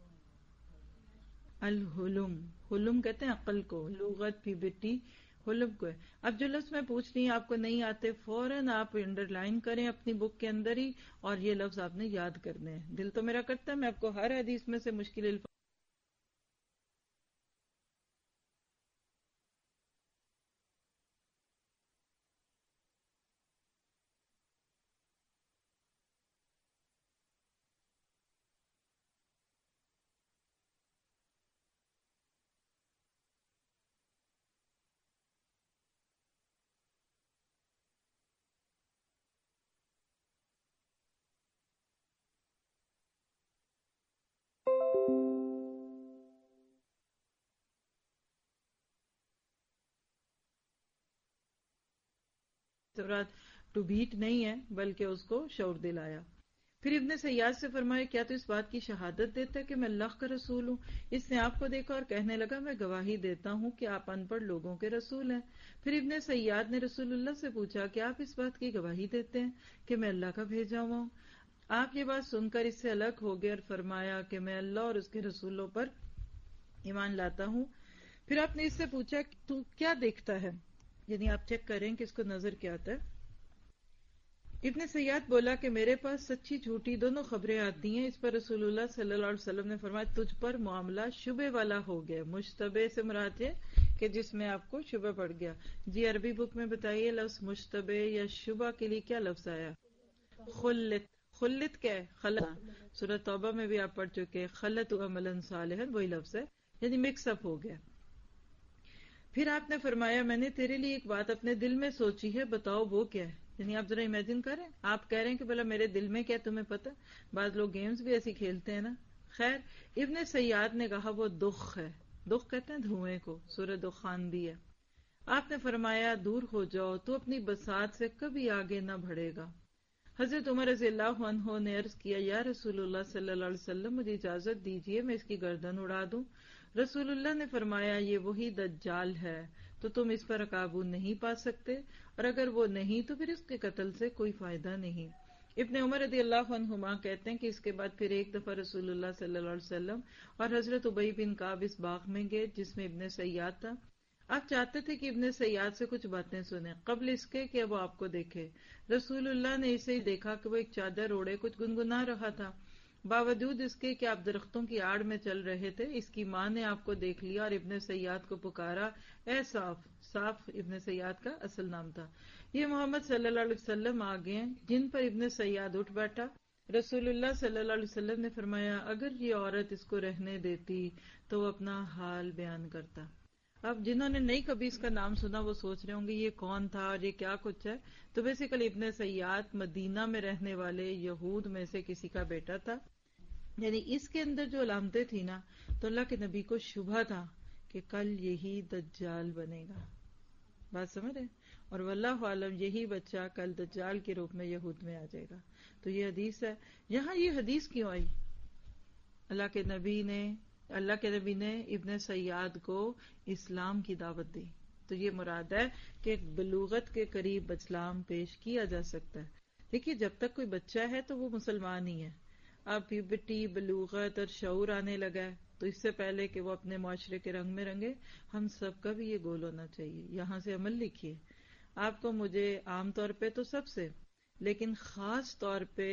الحلم. حلم کہتے ہیں عقل کو، لغت پیوبرٹی حلم کو ہے. اب جو لفظ میں پوچھ رہی ہوں آپ کو نہیں آتے، فوراً آپ انڈر لائن کریں اپنی بک کے اندر ہی، اور یہ لفظ آپ نے یاد کرنے ہیں. دل تو میرا کرتا ہے میں آپ کو ہر حدیث میں سے مشکل الفاظ ٹو بیٹ نہیں ہے بلکہ اس کو شعور دلایا. پھر ابن سیاد سے فرمایا کیا تو اس بات کی شہادت دیتا ہے کہ میں اللہ کا رسول ہوں؟ اس نے آپ کو دیکھا اور کہنے لگا میں گواہی دیتا ہوں کہ آپ ان پڑھ لوگوں کے رسول ہیں. پھر ابن سیاد نے رسول اللہ سے پوچھا کہ آپ اس بات کی گواہی دیتے ہیں کہ میں اللہ کا بھیجا ہوا ہوں؟ آپ یہ بات سن کر اس سے الگ ہو گئے اور فرمایا کہ میں اللہ اور اس کے رسولوں پر ایمان لاتا ہوں. پھر آپ نے اس سے پوچھا کہ تو کیا دیکھتا ہے، یعنی آپ چیک کریں کہ اس کو نظر کیا آتا ہے. ابن سیاد بولا کہ میرے پاس سچی جھوٹی دونوں خبریں آتی ہیں. اس پر رسول اللہ صلی اللہ علیہ وسلم نے فرمایا تجھ پر معاملہ شبہ والا ہو گیا. مشتبہ سے مراد ہے کہ جس میں آپ کو شبہ پڑ گیا. جی عربی بک میں بتائیے لفظ مشتبہ یا شبہ کے لیے کیا لفظ آیا؟ خلت. خلت کیا ہے؟ خلط. سورۃ توبہ میں بھی آپ پڑھ چکے خلط عملا صالحا، وہی لفظ ہے، یعنی مکس اپ ہو گیا. پھر آپ نے فرمایا میں نے تیرے لیے ایک بات اپنے دل میں سوچی ہے، بتاؤ وہ کیا ہے. یعنی آپ ذرا امیجن کریں، آپ کہہ رہے ہیں کہ بلا میرے دل میں کیا تمہیں پتہ. بعض لوگ گیمز بھی ایسی کھیلتے ہیں نا. خیر، ابن سیاد نے کہا وہ دخ ہے. دخ کہتے ہیں دھوئیں کو، سورہ دخان بھی ہے. آپ نے فرمایا دور ہو جاؤ، تو اپنی بساط سے کبھی آگے نہ بڑھے گا. حضرت عمر رضی اللہ عنہ نے عرض کیا یا رسول اللہ صلی اللہ علیہ وسلم مجھے اجازت دیجیے میں اس کی گردن اڑا دوں. رسول اللہ نے فرمایا یہ وہی دجال ہے، تو تم اس پر قابو نہیں پا سکتے، اور اگر وہ نہیں تو پھر اس کے قتل سے کوئی فائدہ نہیں. ابن عمر رضی اللہ عنہما کہتے ہیں کہ اس کے بعد پھر ایک دفعہ رسول اللہ صلی اللہ علیہ وسلم اور حضرت ابی بن کعب اس باغ میں گئے جس میں ابن سیاد تھا. آپ چاہتے تھے کہ ابن سیاد سے کچھ باتیں سنیں قبل اس کے کہ وہ آپ کو دیکھے. رسول اللہ نے اسے دیکھا کہ وہ ایک چادر اوڑے کچھ گنگنا رہا تھا. باوجود اس کے کہ آپ درختوں کی آڑ میں چل رہے تھے، اس کی ماں نے آپ کو دیکھ لیا اور ابن سیاد کو پکارا اے صاف. صاف ابن سیاد کا اصل نام تھا. یہ محمد صلی اللہ علیہ وسلم آ گئے، جن پر ابن سیاد اٹھ بیٹھا. رسول اللہ صلی اللہ علیہ وسلم نے فرمایا اگر یہ عورت اس کو رہنے دیتی تو وہ اپنا حال بیان کرتا. اب جنہوں نے نہیں کبھی اس کا نام سنا وہ سوچ رہے ہوں گے یہ کون تھا اور یہ کیا کچھ ہے. تو بیسیکلی ابن سیاد مدینہ میں رہنے والے یہود میں سے کسی کا بیٹا تھا. یعنی اس کے اندر جو علامتیں تھی نا، تو اللہ کے نبی کو شبہ تھا کہ کل یہی دجال بنے گا. بات سمجھ رہے؟ اور واللہ عالم یہی بچہ کل دجال کے روپ میں یہود میں آ جائے گا. تو یہ حدیث ہے. یہاں یہ حدیث کیوں آئی؟ اللہ کے نبی نے اللہ کے نبی نے ابن سیاد کو اسلام کی دعوت دی. تو یہ مراد ہے کہ بلوغت کے قریب اسلام پیش کیا جا سکتا ہے. دیکھیے جب تک کوئی بچہ ہے تو وہ مسلمان ہی ہے. اب پیوبرٹی، بلوغت اور شعور آنے لگا ہے، تو اس سے پہلے کہ وہ اپنے معاشرے کے رنگ میں رنگے، ہم سب کا بھی یہ گول ہونا چاہیے. یہاں سے عمل لکھیے. آپ کو مجھے عام طور پہ تو سب سے، لیکن خاص طور پہ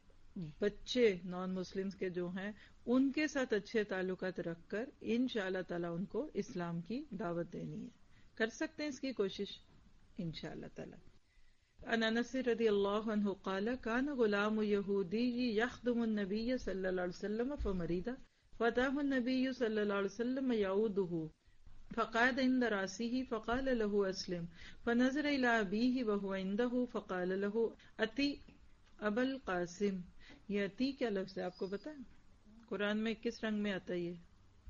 بچے نان مسلمز کے جو ہیں ان کے ساتھ اچھے تعلقات رکھ کر انشاءاللہ تعالیٰ ان کو اسلام کی دعوت دینی ہے. کر سکتے ہیں اس کی کوشش انشاءاللہ تعالیٰ. عن انس رضی اللہ عنہ قال کان غلام یہودی یخدم النبی صلی اللہ علیہ وسلم فمریدا فاتاه النبی صلی اللہ علیہ وسلم یعوده فقعد عند راسه فقال له اسلم فنظر الى ابيه وهو عنده فقال له اتی ابا القاسم. یہ اتی کیا لفظ ہے آپ کو پتا ہے؟ قرآن میں کس رنگ میں آتا ہے یہ؟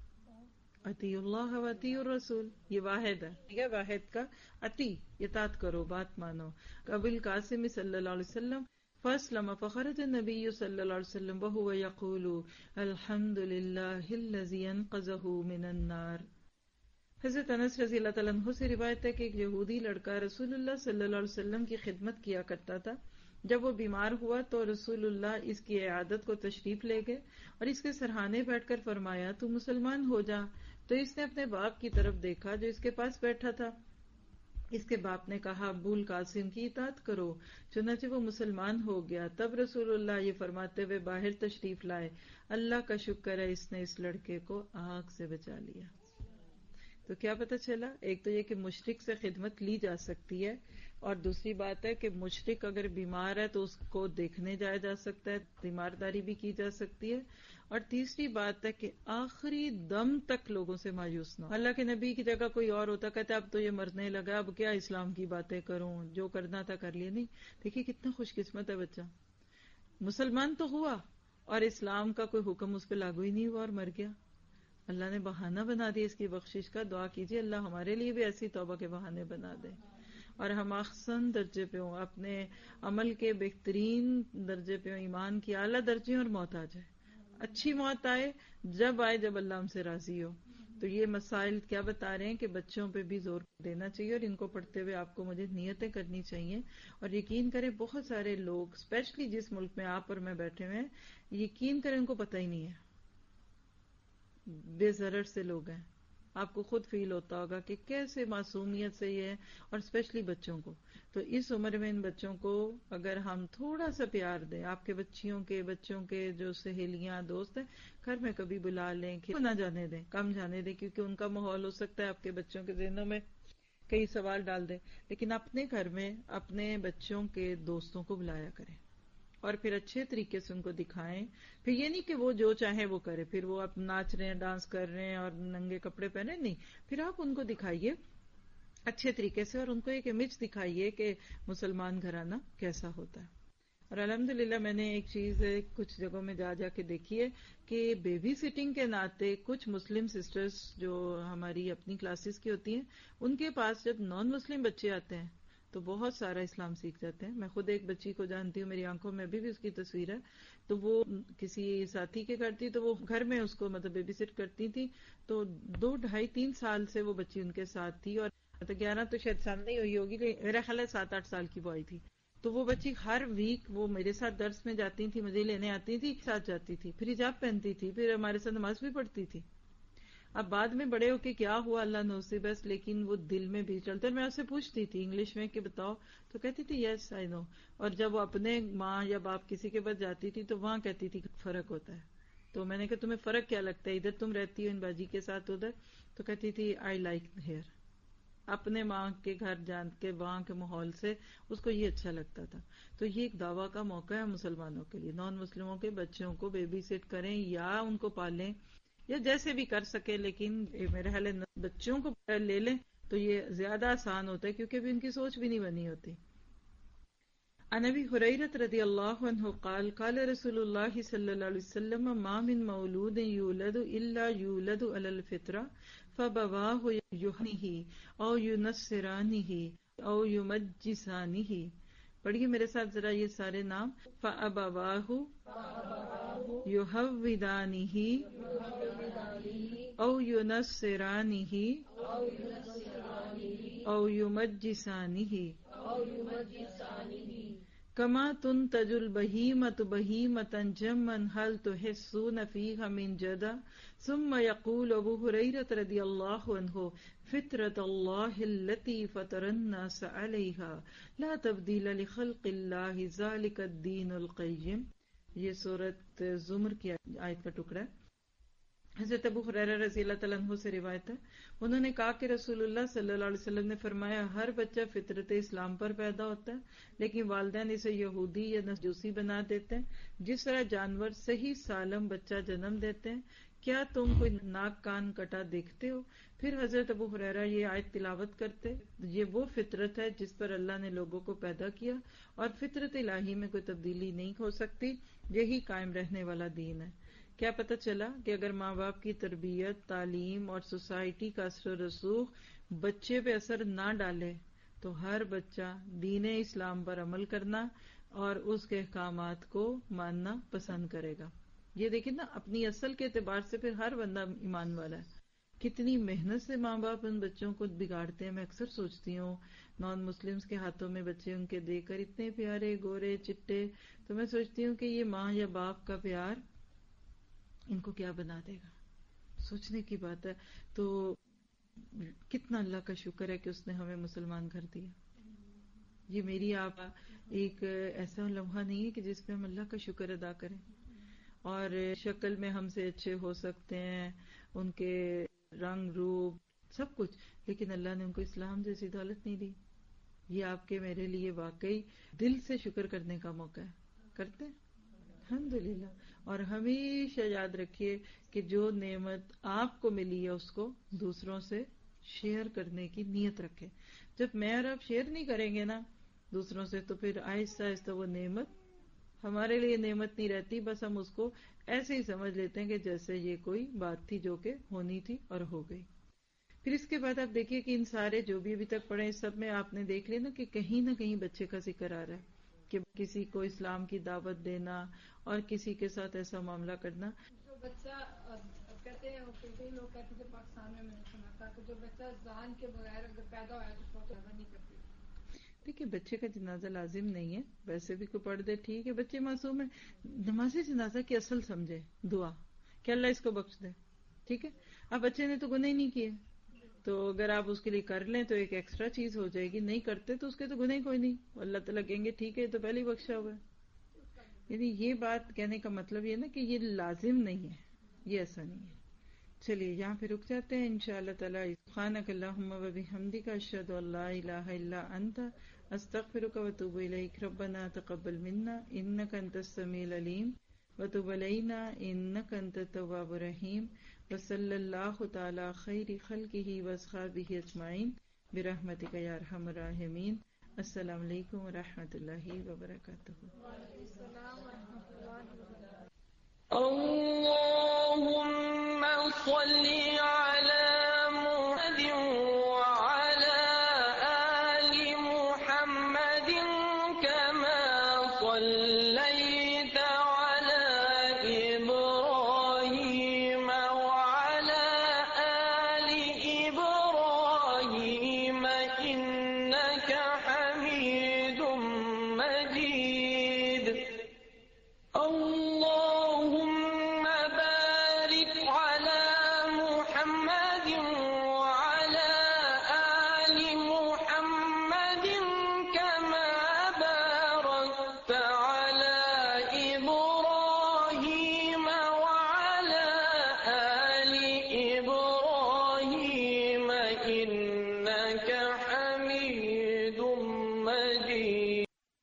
اتی اللہ و اتی الرسول. یہ واحد ہے، ٹھیک ہے، واحد کا اتی، اطاعت کرو، بات مانو. ابو القاسم صلی اللہ علیہ وسلم فاسلم فخرج النبی صلی اللہ علیہ وسلم وهو يقول الحمد للہ الذی انقذہ من النار. حضرت انس رضی اللہ تعالیٰ عنہ سے روایت ہے کہ ایک یہودی لڑکا رسول اللہ صلی اللہ علیہ وسلم کی خدمت کیا کرتا تھا. جب وہ بیمار ہوا تو رسول اللہ اس کی عیادت کو تشریف لے گئے اور اس کے سرہانے بیٹھ کر فرمایا تو مسلمان ہو جا. تو اس نے اپنے باپ کی طرف دیکھا جو اس کے پاس بیٹھا تھا. اس کے باپ نے کہا ابو القاسم کی اطاعت کرو. چنانچہ وہ مسلمان ہو گیا. تب رسول اللہ یہ فرماتے ہوئے باہر تشریف لائے اللہ کا شکر ہے اس نے اس لڑکے کو آگ سے بچا لیا. تو کیا پتہ چلا؟ ایک تو یہ کہ مشرک سے خدمت لی جا سکتی ہے، اور دوسری بات ہے کہ مشرک اگر بیمار ہے تو اس کو دیکھنے جایا جا سکتا ہے، تیمارداری بھی کی جا سکتی ہے. اور تیسری بات ہے کہ آخری دم تک لوگوں سے مایوس نہ ہو. اللہ کے نبی کی جگہ کوئی اور ہوتا کہتا اب تو یہ مرنے لگا، اب کیا اسلام کی باتیں کروں، جو کرنا تھا کر لیا. نہیں، دیکھیے کتنا خوش قسمت ہے بچہ، مسلمان تو ہوا اور اسلام کا کوئی حکم اس پہ لاگو ہی نہیں ہوا اور مر گیا. اللہ نے بہانہ بنا دیا اس کی بخشش کا. دعا کیجیے اللہ ہمارے لیے بھی ایسی توبہ کے بہانے بنا دے اور ہم احسن درجے پہ ہوں، اپنے عمل کے بہترین درجے پہ ہوں، ایمان کی اعلیٰ درجے اور موت آ جائے. اچھی موت آئے جب آئے جب اللہ ہم سے راضی ہو. تو یہ مسائل کیا بتا رہے ہیں کہ بچوں پہ بھی زور دینا چاہیے اور ان کو پڑھتے ہوئے آپ کو مجھے نیتیں کرنی چاہیے. اور یقین کریں بہت سارے لوگ اسپیشلی جس ملک میں آپ اور میں بیٹھے ہوئے ہیں، یقین کریں ان کو پتہ ہی نہیں ہے، بے ضرر سے لوگ ہیں. آپ کو خود فیل ہوتا ہوگا کہ کیسے معصومیت سے یہ ہے، اور اسپیشلی بچوں کو. تو اس عمر میں ان بچوں کو اگر ہم تھوڑا سا پیار دیں، آپ کے بچیوں کے بچوں کے جو سہیلیاں دوست ہیں گھر میں کبھی بلا لیں، نہ جانے دیں، کم جانے دیں، کیونکہ ان کا ماحول ہو سکتا ہے آپ کے بچوں کے ذہنوں میں کئی سوال ڈال دیں. لیکن اپنے گھر میں اپنے بچوں کے دوستوں کو بلایا کریں اور پھر اچھے طریقے سے ان کو دکھائیں. پھر یہ نہیں کہ وہ جو چاہے وہ کرے، پھر وہ اب ناچ رہے ہیں، ڈانس کر رہے ہیں اور ننگے کپڑے پہنے، نہیں. پھر آپ ان کو دکھائیے اچھے طریقے سے اور ان کو ایک امیج دکھائیے کہ مسلمان گھرانہ کیسا ہوتا ہے. اور الحمدللہ میں نے ایک چیز کچھ جگہوں میں جا جا کے دیکھی ہے کہ بیبی سٹنگ کے ناطے کچھ مسلم سسٹرز جو ہماری اپنی کلاسز کی ہوتی ہیں، ان کے پاس جب نان مسلم بچے آتے ہیں تو بہت سارا اسلام سیکھ جاتے ہیں. میں خود ایک بچی کو جانتی ہوں، میری آنکھوں میں ابھی بھی اس کی تصویر ہے. تو وہ کسی ساتھی کے گھر تھی تو وہ گھر میں اس کو مطلب بیبی سٹ کرتی تھی. تو دو ڈھائی تین سال سے وہ بچی ان کے ساتھ تھی، اور گیارہ تو شاید سال نہیں ہوئی ہوگی، میرا خیال ہے سات آٹھ سال کی وہ آئی تھی. تو وہ بچی ہر ویک وہ میرے ساتھ درس میں جاتی تھی، مجھے لینے آتی تھی، ساتھ جاتی تھی، پھر حجاب پہنتی تھی، پھر ہمارے ساتھ نماز بھی پڑھتی تھی. اب بعد میں بڑے ہو کے کیا ہوا اللہ نوصیب بس، لیکن وہ دل میں بھی چلتا. میں اس سے پوچھتی تھی انگلش میں کہ بتاؤ، تو کہتی تھی یس آئی نو. اور جب وہ اپنے ماں یا باپ کسی کے پاس جاتی تھی تو وہاں کہتی تھی فرق ہوتا ہے. تو میں نے کہا تمہیں فرق کیا لگتا ہے، ادھر تم رہتی ہو ان باجی کے ساتھ ادھر؟ تو کہتی تھی آئی لائک ہیئر. اپنے ماں کے گھر جان کے وہاں کے ماحول سے اس کو یہ اچھا لگتا تھا. تو یہ ایک دعویٰ کا موقع ہے مسلمانوں کے لیے، نان مسلموں کے بچوں کو بیبی سٹ کریں یا ان کو پالیں یا جیسے بھی کر سکے، لیکن میرے خیال ہے بچوں کو لے لیں تو یہ زیادہ آسان ہوتا ہے کیونکہ ابھی ان کی سوچ بھی نہیں بنی ہوتی. عن ابی ہریرہ رضی اللہ عنہ قال قال رسول اللہ صلی اللہ علیہ وسلم ما من مولود یولد الا یولد علی الفطرہ فبواہ یحنہ او ینصرانہ او یمجسانہ. پڑھیے میرے ساتھ ذرا یہ سارے نام. فابواہ یحودانہ او ینصرانہ او یمجسانہ کما تنتج البہیمۃ بہیمۃ جما هل تحسون فیہا من جدا. ثم یقول ابو ہریرہ رضی اللہ عنہ فطرۃ اللہ التی فطر الناس علیہا لا تبدیل لخلق اللہ ذلک الدین القیم. یہ سورۃ زمر کی آیت کا ٹکڑا ہے. حضرت ابو ہریرہ رضی اللہ تعالیٰ عنہ سے روایت ہے، انہوں نے کہا کہ رسول اللہ صلی اللہ علیہ وسلم نے فرمایا ہر بچہ فطرت اسلام پر پیدا ہوتا ہے، لیکن والدین اسے یہودی یا مجوسی بنا دیتے ہیں جس طرح جانور صحیح سالم بچہ جنم دیتے ہیں. کیا تم کوئی ناک کان کٹا دیکھتے ہو؟ پھر حضرت ابو ہریرہ یہ آیت تلاوت کرتے، یہ وہ فطرت ہے جس پر اللہ نے لوگوں کو پیدا کیا اور فطرت الہی میں کوئی تبدیلی نہیں ہو سکتی، یہی قائم رہنے والا دین ہے. کیا پتہ چلا کہ اگر ماں باپ کی تربیت، تعلیم اور سوسائٹی کا اثر و رسوخ بچے پہ اثر نہ ڈالے تو ہر بچہ دین اسلام پر عمل کرنا، اور اس کے احکامات کو ماننا پسند کرے گا. یہ دیکھیں نا اپنی اصل کے اعتبار سے پھر ہر بندہ ایمان والا ہے. کتنی محنت سے ماں باپ ان بچوں کو بگاڑتے ہیں. میں اکثر سوچتی ہوں نان مسلمز کے ہاتھوں میں بچے ان کے دیکھ کر اتنے پیارے گورے چٹے، تو میں سوچتی ہوں کہ یہ ماں یا باپ کا پیار ان کو کیا بنا دے گا. سوچنے کی بات ہے. تو کتنا اللہ کا شکر ہے کہ اس نے ہمیں مسلمان کر دیا. یہ میری آپ ایک ایسا لمحہ نہیں ہے کہ جس پہ ہم اللہ کا شکر ادا کریں. اور شکل میں ہم سے اچھے ہو سکتے ہیں، ان کے رنگ روپ سب کچھ، لیکن اللہ نے ان کو اسلام جیسی دولت نہیں دی. یہ آپ کے میرے لیے واقعی دل سے شکر کرنے کا موقع ہے. کرتے ہیں الحمدللہ. اور ہمیشہ یاد رکھیے کہ جو نعمت آپ کو ملی ہے اس کو دوسروں سے شیئر کرنے کی نیت رکھے. جب میں اور آپ شیئر نہیں کریں گے نا دوسروں سے تو پھر آہستہ آہستہ وہ نعمت ہمارے لیے نعمت نہیں رہتی. بس ہم اس کو ایسے ہی سمجھ لیتے ہیں کہ جیسے یہ کوئی بات تھی جو کہ ہونی تھی اور ہو گئی. پھر اس کے بعد آپ دیکھیے کہ ان سارے جو بھی ابھی تک پڑھے اس سب میں آپ نے دیکھ لیا نا کہ کہیں نہ کہیں بچے کا ذکر آ رہا ہے کہ کسی کو اسلام کی دعوت دینا اور کسی کے ساتھ ایسا معاملہ کرنا. جو بچہ کہتے ہیں کئی لوگ کہتے ہیں پاکستان میں میں نے سنا تھا کہ جو بچہ زان کے بغیر اگر پیدا ہوا ہے تو فوت پیدا نہیں کرتی. دیکھیے بچے کا جنازہ لازم نہیں ہے، ویسے بھی کوئی پڑھ دے ٹھیک ہے، بچے معصوم ہے. نماز جنازہ کی اصل سمجھے دعا کہ اللہ اس کو بخش دے. ٹھیک ہے. اب بچے نے تو گناہ ہی نہیں کیے تو اگر آپ اس کے لیے کر لیں تو ایک ایکسٹرا چیز ہو جائے گی. نہیں کرتے تو اس کے تو گناہ کوئی نہیں. اللہ تعالیٰ کہیں گے ٹھیک ہے تو پہلے ہی بخشا ہوا ہے. یعنی یہ بات کہنے کا مطلب یہ نا کہ یہ لازم نہیں ہے، یہ ایسا نہیں ہے. چلیے یہاں پہ رک جاتے ہیں انشاءاللہ تعالیٰ. سبحانک اللہم و بحمدک اشہد ان لا الہ الا انت استغفرک و اتوب الیک. ربنا تقبل منا انک انت السمیع العلیم وتب علینا انک انت التواب الرحیم وصلی اللہ تعالی خیر خلقہ واصحابہ اجمعین برحمتک یا ارحم الراحمین. السلام علیکم ورحمۃ اللہ وبرکاتہ. اللهم صل على محمد وعلى آل محمد كما صليت على إبراهيم وعلى آل إبراهيم إنك حميد مجيد. اللهم بارك على محمد وعلى آل محمد كما باركت على إبراهيم وعلى آل إبراهيم إنك حميد مجيد.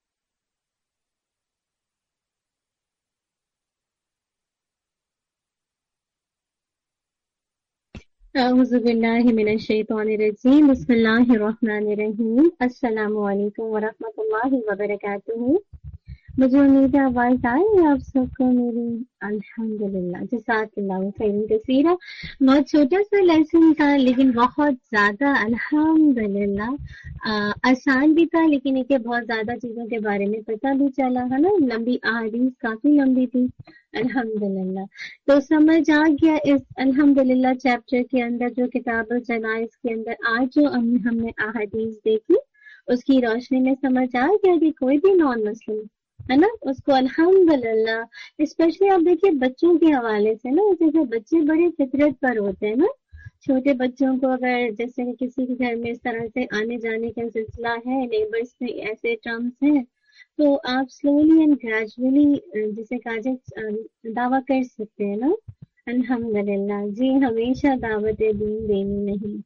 اعوذ باللہ من الشیطان الرجیم. بسم اللہ الرحمن الرحیم. السلام علیکم ورحمۃ اللہ وبرکاتہ. مجھے امید ہے آواز آئی آپ سب کو میری. الحمدللہ جزاک اللہ خیر کثیرہ. بہت چھوٹا سا لیسن تھا لیکن بہت زیادہ الحمدللہ آسان بھی تھا، لیکن ایک بہت زیادہ چیزوں کے بارے میں پتہ بھی چلا ہے نا. لمبی احادیث کافی لمبی تھی الحمدللہ. تو سمجھ آ گیا اس الحمدللہ چیپٹر کے اندر جو کتاب الجنائز کے اندر آج جو ہم نے احادیث دیکھی اس کی روشنی میں سمجھ آ گیا کہ کوئی بھی نان مسلم ہے نا اس کو الحمدللہ اسپیشلی آپ دیکھیے بچوں کے حوالے سے نا، جیسے بچے بڑے فطرت پر ہوتے ہیں نا. چھوٹے بچوں کو اگر جیسے کہ کسی کے گھر میں اس طرح سے آنے جانے کا سلسلہ ہے، نیبرس میں ایسے ٹرمز ہیں، تو آپ سلولی اینڈ گریجولی جسے کہا جائے دعویٰ کر سکتے ہیں نا الحمدللہ. جی ہمیشہ دعوت دین دینی نہیں،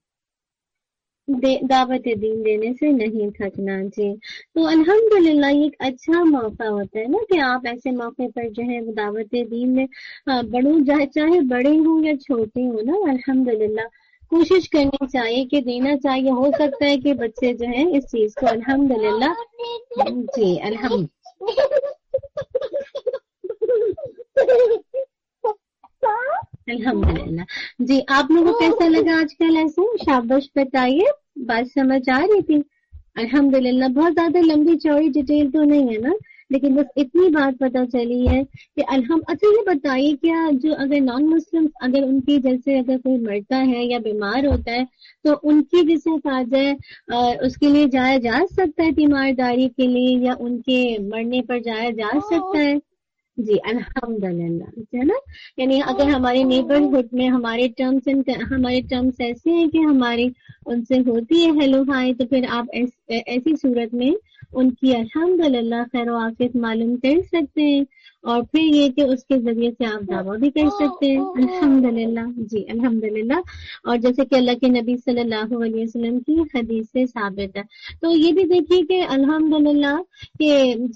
دعوت دین دینے سے نہیں تھکنا. جی تو الحمدللہ یہ ایک اچھا موقع ہوتا ہے نا کہ آپ ایسے موقع پر جو ہے دعوت دین میں بڑوں چاہے بڑے ہوں یا چھوٹے ہوں نا الحمدللہ کوشش کرنی چاہیے کہ دینا چاہیے. ہو سکتا ہے کہ بچے جو ہیں اس چیز کو الحمدللہ جی الحمد الحمدللہ. جی آپ لوگوں کو کیسا لگا آج کا لیسن؟ شاباش بتائیے. بات سمجھ آ رہی تھی؟ الحمدللہ. بہت زیادہ لمبی چوڑی ڈیٹیل تو نہیں ہے نا، لیکن بس اتنی بات پتہ چلی ہے کہ الحمد اچھا یہ بتائیے کیا جو اگر نان مسلم اگر ان کی جیسے اگر کوئی مرتا ہے یا بیمار ہوتا ہے تو ان کی جیسے فاجہ اس کے لیے جایا جا سکتا ہے تیمارداری کے لیے یا ان کے مرنے پر جایا جا سکتا ہے؟ جی الحمدللہ ہے نا. یعنی اگر ہمارے نیبرہڈ میں ہمارے ٹرمز ہمارے ٹرمز ایسے ہیں کہ ہماری ان سے ہوتی ہے ہیلو ہائی تو پھر آپ ایس, ایسی صورت میں ان کی الحمدللہ خیر و عافیت معلوم کر سکتے ہیں اور پھر یہ کہ اس کے ذریعے سے آپ دعویٰ بھی کر سکتے ہیں الحمدللہ. جی الحمدللہ. اور جیسے کہ اللہ کے نبی صلی اللہ علیہ وسلم کی حدیث سے ثابت ہے. تو یہ بھی دیکھیے کہ الحمدللہ کہ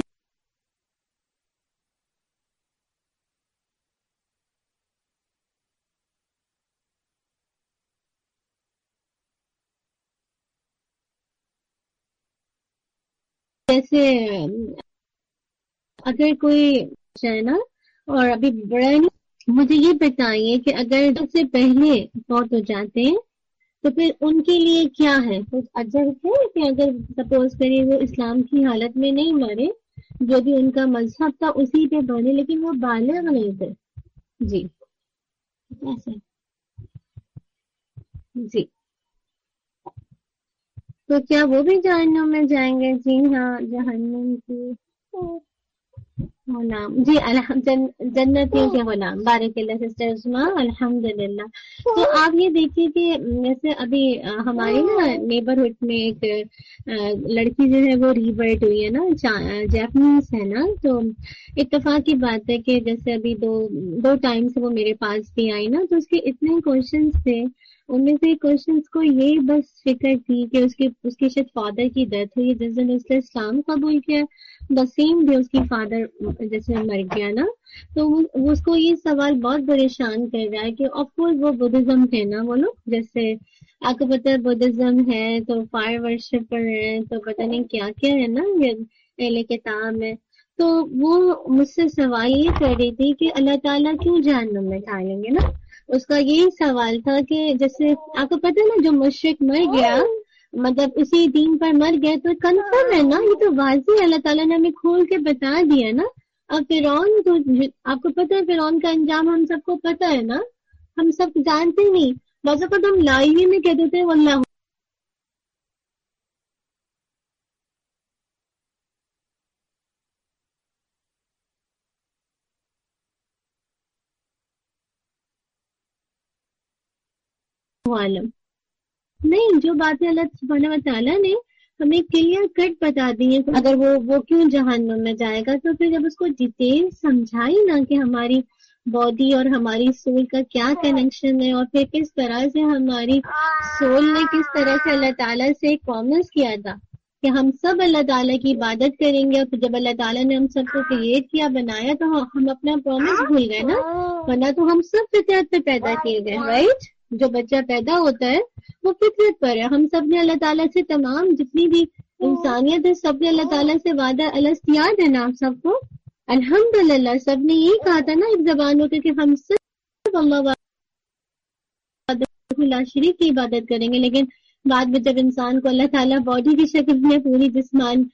جیسے اگر کوئی ہے نا اور ابھی بڑا نہیں مجھے یہ بتائیے کہ اگر سب سے پہلے فوت ہو جاتے ہیں تو پھر ان کے لیے کیا ہے کچھ اجر ہے کہ اگر سپوز کریں وہ اسلام کی حالت میں نہیں مرے جو بھی ان کا مذہب تھا اسی پہ بنے لیکن وہ بالغ نہیں تھے؟ جی ایسے جی تو کیا وہ بھی جہنم میں جائیں گے؟ جی ہاں جہنم کی غلام جی الحمد جنتیوں کے غلام. بارک اللہ سسٹر عثما الحمدللہ. تو آپ یہ دیکھیے کہ جیسے ابھی ہمارے نا نیبرہڈ میں ایک لڑکی جو ہے وہ ریبرٹ ہوئی ہے نا جیپنیز ہے نا. تو اتفاق کی بات ہے کہ جیسے ابھی دو دو ٹائم سے وہ میرے پاس بھی آئی نا تو اس کے اتنے کوشچنس تھے. ان میں سے کوشچنس کو یہ بس فکر تھی کہ اس کے اس کے شاید فادر کی ڈیتھ ہوئی جس دن اس نے اسلام قبول کیا دا سیم ڈے اس کی فادر جیسے مر گیا نا. تو اس کو یہ سوال بہت پریشان کر رہا ہے کہ آف کورس وہ بدھزم ہے نا وہ لوگ جیسے آپ کو پتہ ہے بدھزم ہے تو فائر ورشپر ہے تو پتہ نہیں کیا کیا ہے نا یہ اہل کتاب ہے. تو وہ مجھ سے سوال یہ کر رہی تھی کہ اللہ تعالیٰ کیوں جہنم میں ڈالیں گے نا. اس کا یہی سوال تھا کہ جیسے آپ کو پتہ ہے نا جو مشرک مر گیا مطلب اسی دین پر مر گیا تو کنفرم ہے نا یہ تو واضح اللہ تعالیٰ نے ہمیں کھول کے بتا دیا نا. اب فرعون تو آپ کو پتہ ہے فرعون کا انجام ہم سب کو پتہ ہے نا ہم سب جانتے نہیں بعض اوقات ہم لائیوی میں کہہ دیتے ہیں واللہ عالم نہیں. جو باتیں اللہ سبحانہ و تعالیٰ نے ہمیں کلیئر کٹ بتا دی ہے اگر وہ وہ کیوں جہنم میں جائے گا تو پھر جب اس کو ڈیٹیل سمجھائی نا کہ ہماری باڈی اور ہماری سول کا کیا کنیکشن ہے اور پھر کس طرح سے ہماری سول نے کس طرح سے اللہ تعالیٰ سے ایک پرومس کیا تھا کہ ہم سب اللہ تعالیٰ کی عبادت کریں گے. اور جب اللہ تعالیٰ نے ہم سب کو کریٹ کیا بنایا تو ہم اپنا پرومس بھول گئے نا ورنہ تو ہم سب فطرت پہ پیدا کیے گئے رائٹ. جو بچہ پیدا ہوتا ہے وہ فطرت پر ہے. ہم سب نے اللہ تعالیٰ سے تمام جتنی بھی انسانیت ہے سب نے اللہ تعالیٰ سے وعدہ الست یاد ہے نا آپ سب کو الحمدللہ. سب نے یہی کہا تھا نا ایک زبان ہو کے کہ ہم سب اللہ شریک کی عبادت کریں گے. لیکن بعد میں جب انسان کو اللہ تعالیٰ باڈی کی شکل میں پوری جسمان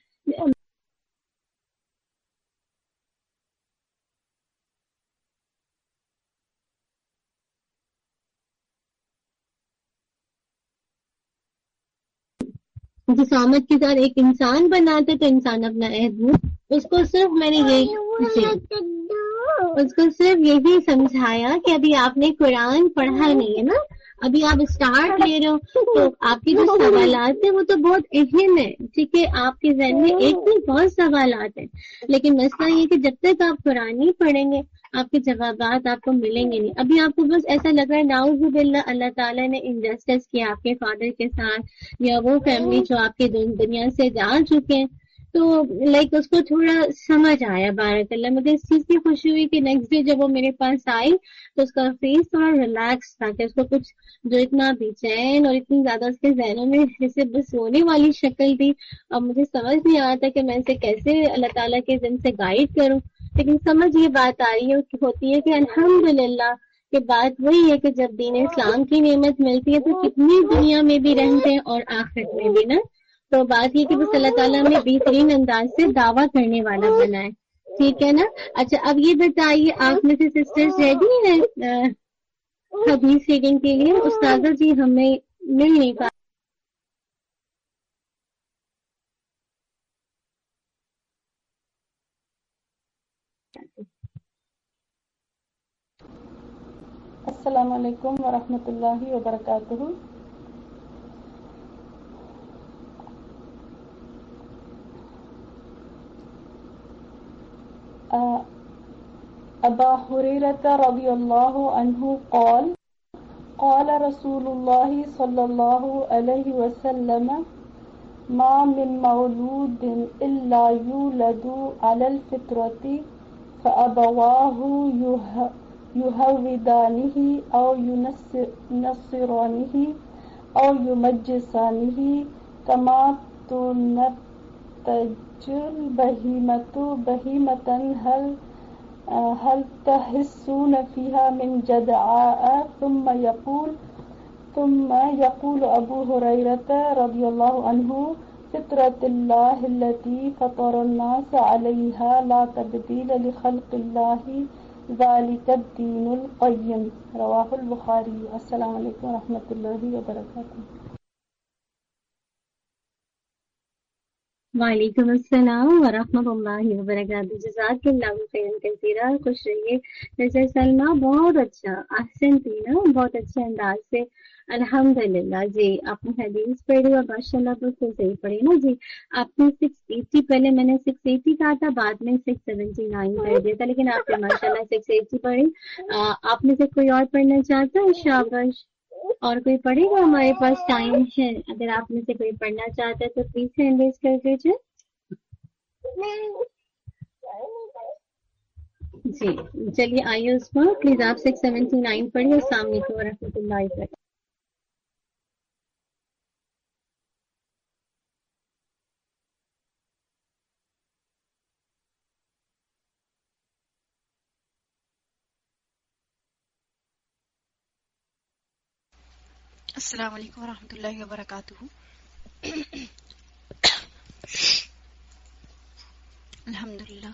جسامت کے ساتھ ایک انسان بناتے تو انسان اپنا عہد اس کو صرف میں نے یہ اس کو صرف یہی سمجھایا کہ ابھی آپ نے قرآن پڑھا نہیں ہے نا ابھی آپ اسٹارٹ لے رہے ہو تو آپ کے جو سوالات ہیں وہ تو بہت اہم ہے. ٹھیک ہے آپ کے ذہن میں ایک بھی بہت سوالات ہیں لیکن مسئلہ یہ کہ جب تک آپ قرآن نہیں پڑھیں گے آپ کے جوابات آپ کو ملیں گے نہیں. ابھی آپ کو بس ایسا لگ رہا ہے نعوذ باللہ اللہ تعالیٰ نے انجسٹس کیا آپ کے فادر کے ساتھ یا وہ فیملی جو آپ کے دنیا سے جا چکے ہیں تو لائک اس کو تھوڑا سمجھ آیا. بارک اللہ. مجھے اس چیز کی خوشی ہوئی کہ نیکسٹ ڈے جب وہ میرے پاس آئی تو اس کا فیس تھوڑا ریلیکس تھا کہ اس کو کچھ جو اتنا بے چین اور اتنی زیادہ اس کے ذہنوں میں جیسے بس سونے والی شکل تھی. اب مجھے سمجھ نہیں آیا تھا کہ میں اسے کیسے اللہ تعالیٰ کے دن سے گائیڈ کروں لیکن سمجھ یہ بات آ رہی ہے ہوتی ہے کہ الحمدللہ کہ بات وہی ہے کہ جب دین اسلام کی نعمت ملتی ہے تو کتنی دنیا میں بھی رہتے ہیں اور آخرت میں بھی نا. تو بات یہ کہ بس اللہ تعالیٰ ہمیں بہترین انداز سے دعویٰ کرنے والا بنائے. ٹھیک ہے نا. اچھا اب یہ بتائیے آپ میں سے سسٹرز ریڈی ہیں حدیث سیکھنے کے لیے؟ استاذہ جی ہمیں مل نہیں پا. السلام علیکم ورحمۃ اللہ وبرکاتہ. ابا ہریرہ رضی اللہ عنہ قال قال رسول اللہ صلی اللہ علیہ وسلم ما من مولود الا یولد علی الفطرۃ فابواہ یہودانہ او ینصرانہ او یمجسانہ کما تنتج البہیمۃ بہیمۃ هل هل تحسون فيها من جدعاء ثم يقول ثم يقول أبو هريرة رضي الله عنه فطرة الله التي فطر الناس عليها لا تبديل لخلق الله ذلك الدين القيم. رواه البخاري. السلام علیکم ورحمۃ اللہ وبرکاتہ. وعلیکم السلام ورحمۃ اللہ وبرکاتہ. جزاک اللہ خیرا کثیرا. خوش رہیے. جیسے سلمہ بہت اچھا احسن تھی نا, بہت اچھے انداز سے الحمدللہ. جی آپ نے حدیث پڑھی اور ماشاء اللہ بالکل صحیح پڑھی نا جی. آپ نے سکس ایٹی پہلے میں نے سکس ایٹی کہا تھا, بعد میں سکس سیونٹی نائن کر دیا تھا, لیکن آپ نے ماشاء اللہ سکس ایٹی پڑھی. آپ میں سے کوئی اور پڑھنا چاہتا ہے؟ شاباش. اور کوئی پڑھے گا؟ ہمارے پاس ٹائم ہے, اگر آپ میں سے کوئی پڑھنا چاہتا ہے تو پلیز ہینڈ ریز کر دیجیے. جی چلیے آئیے اس پر پلیز آپ سکس سیونٹی نائن پڑھیے. السلام علیکم ورحمۃ اللہ وبرکاتہ. السلام علیکم ورحمۃ اللہ وبرکاتہ. الحمدللہ.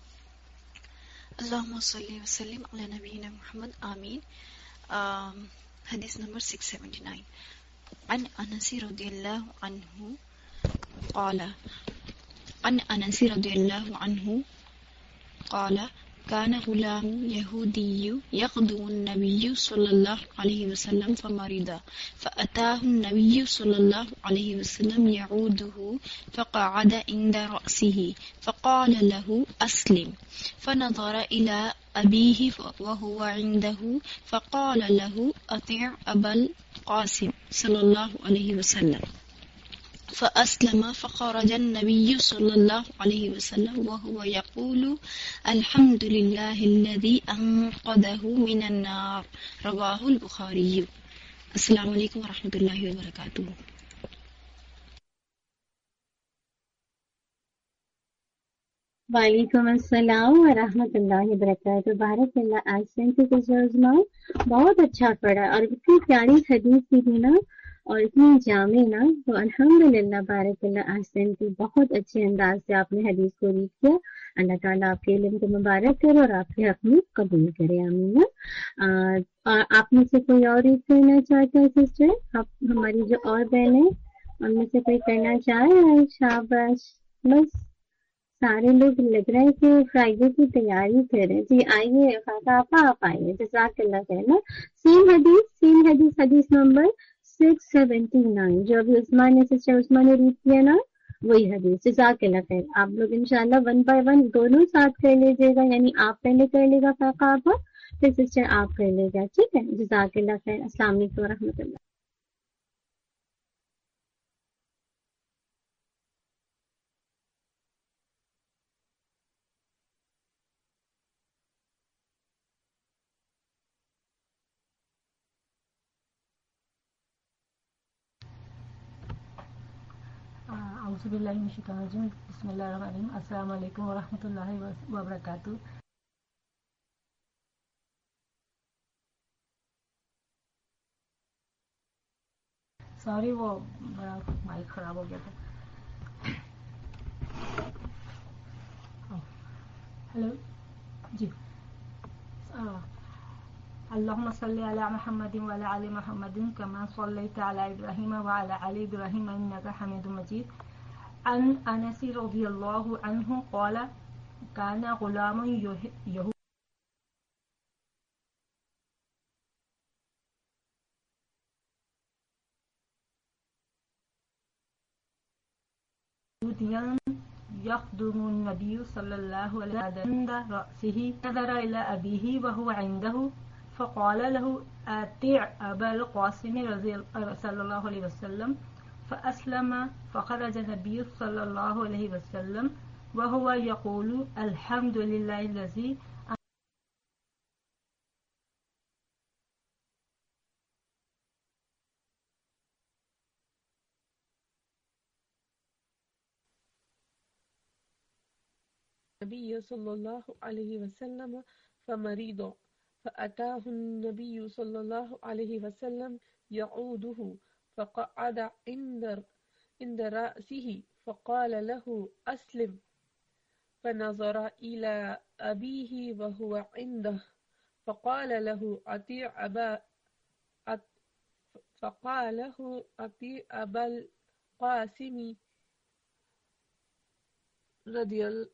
اللہم صلی وسلم علی نبینا محمد. آمین. حدیث نمبر سکس سیونٹی نائن. عن انس رضی اللہ عنہ قال عن انس رضی اللہ عنہ قال كان غلام يهودي يخدم النبي صلى الله عليه وسلم فمرض فأتاه النبي صلى الله عليه وسلم يعوده فقعد عند رأسه فقال له أسلم فنظر إلى أبيه وهو عنده فقال له أطع أبا القاسم صلى الله عليه وسلم فأسلم فخرج النبي صلى الله عليه وسلم وهو يقول الحمد لله الذي أنقذه من النار. رواه البخاري. السلام علیکم ورحمۃ اللہ وبرکاتہ. وعلیکم السلام ورحمۃ اللہ وبرکاتہ. بارک اللہ. آسن کی تجربہ بہت اچھا پڑھا اور اتنی پیاری حدیث تھی نا اور اتنی جامع نا, تو الحمدللہ بارک اللہ. آسن کی بہت اچھے انداز سے آپ نے حدیث کو ریڈ کیا. اللہ تعالیٰ آپ کے علم کو مبارک کرے اور آپ کے حق میں قبول کرے. آمین. آپ میں سے کوئی اور ریڈ کرنا چاہتا ہے سسٹر؟ آپ ہماری جو اور بہن ہیں ان میں سے کوئی کرنا چاہے؟ شاباش. بس سارے لوگ لگ رہا ہے کہ فرائیڈے کی تیاری کر رہے ہیں. جی آئیے خاصا آپا, آپ آئیے. جزاک اللہ خیر. نا سیم حدیث سیم حدیث حدیث نمبر سکس سیونٹی نائن جو ابھی عثمان نے سسٹر عثمان نے ریڈ کیا نا, وہی حدیث. جزاک اللہ خیر. آپ لوگ انشاءاللہ ون بائی ون دونوں ساتھ کر لیجیے گا, یعنی آپ پہلے کر لے گا فاقہ آپا, پھر سسٹر آپ کر لے گا. ٹھیک ہے. جزاک اللہ خیر. السلام علیکم و رحمۃ اللہ. اعوذ باللہ من الشیطان الرجیم. بسم اللہ الرحمن الرحیم. السلام علیکم ورحمۃ اللہ وبرکاتہ. سوری وہ میرا مائک خراب ہو گیا تھا. हेलो जी अल्लाहुम्मा सल्ली अला मुहम्मदिन व अला आलि मुहम्मदिन कमा सल्लैता अला इब्राहीम व अला आलि इब्राहीम इन्नका हमीदुम मजीद अन अनस रज़ियल्लाहु अन्हु क़ाल कान गुलामुन यहूदिय्युन يخدم النبي صلى الله عليه وسلم عند رأسه نظر إلى أبيه وهو عنده فقال له أطع أبا القاسم صلى الله عليه وسلم فأسلم فخرج النبي صلى الله عليه وسلم وهو يقول الحمد لله الذي النبي صلى الله عليه وسلم فمرض فأتاه النبي صلى الله عليه وسلم يعوده فقعد عند عند رأسه فقال له أسلم فنظر إلى أبيه وهو عنده فقال له أطيع أبا فقال له أطيع أبا القاسم رضي الله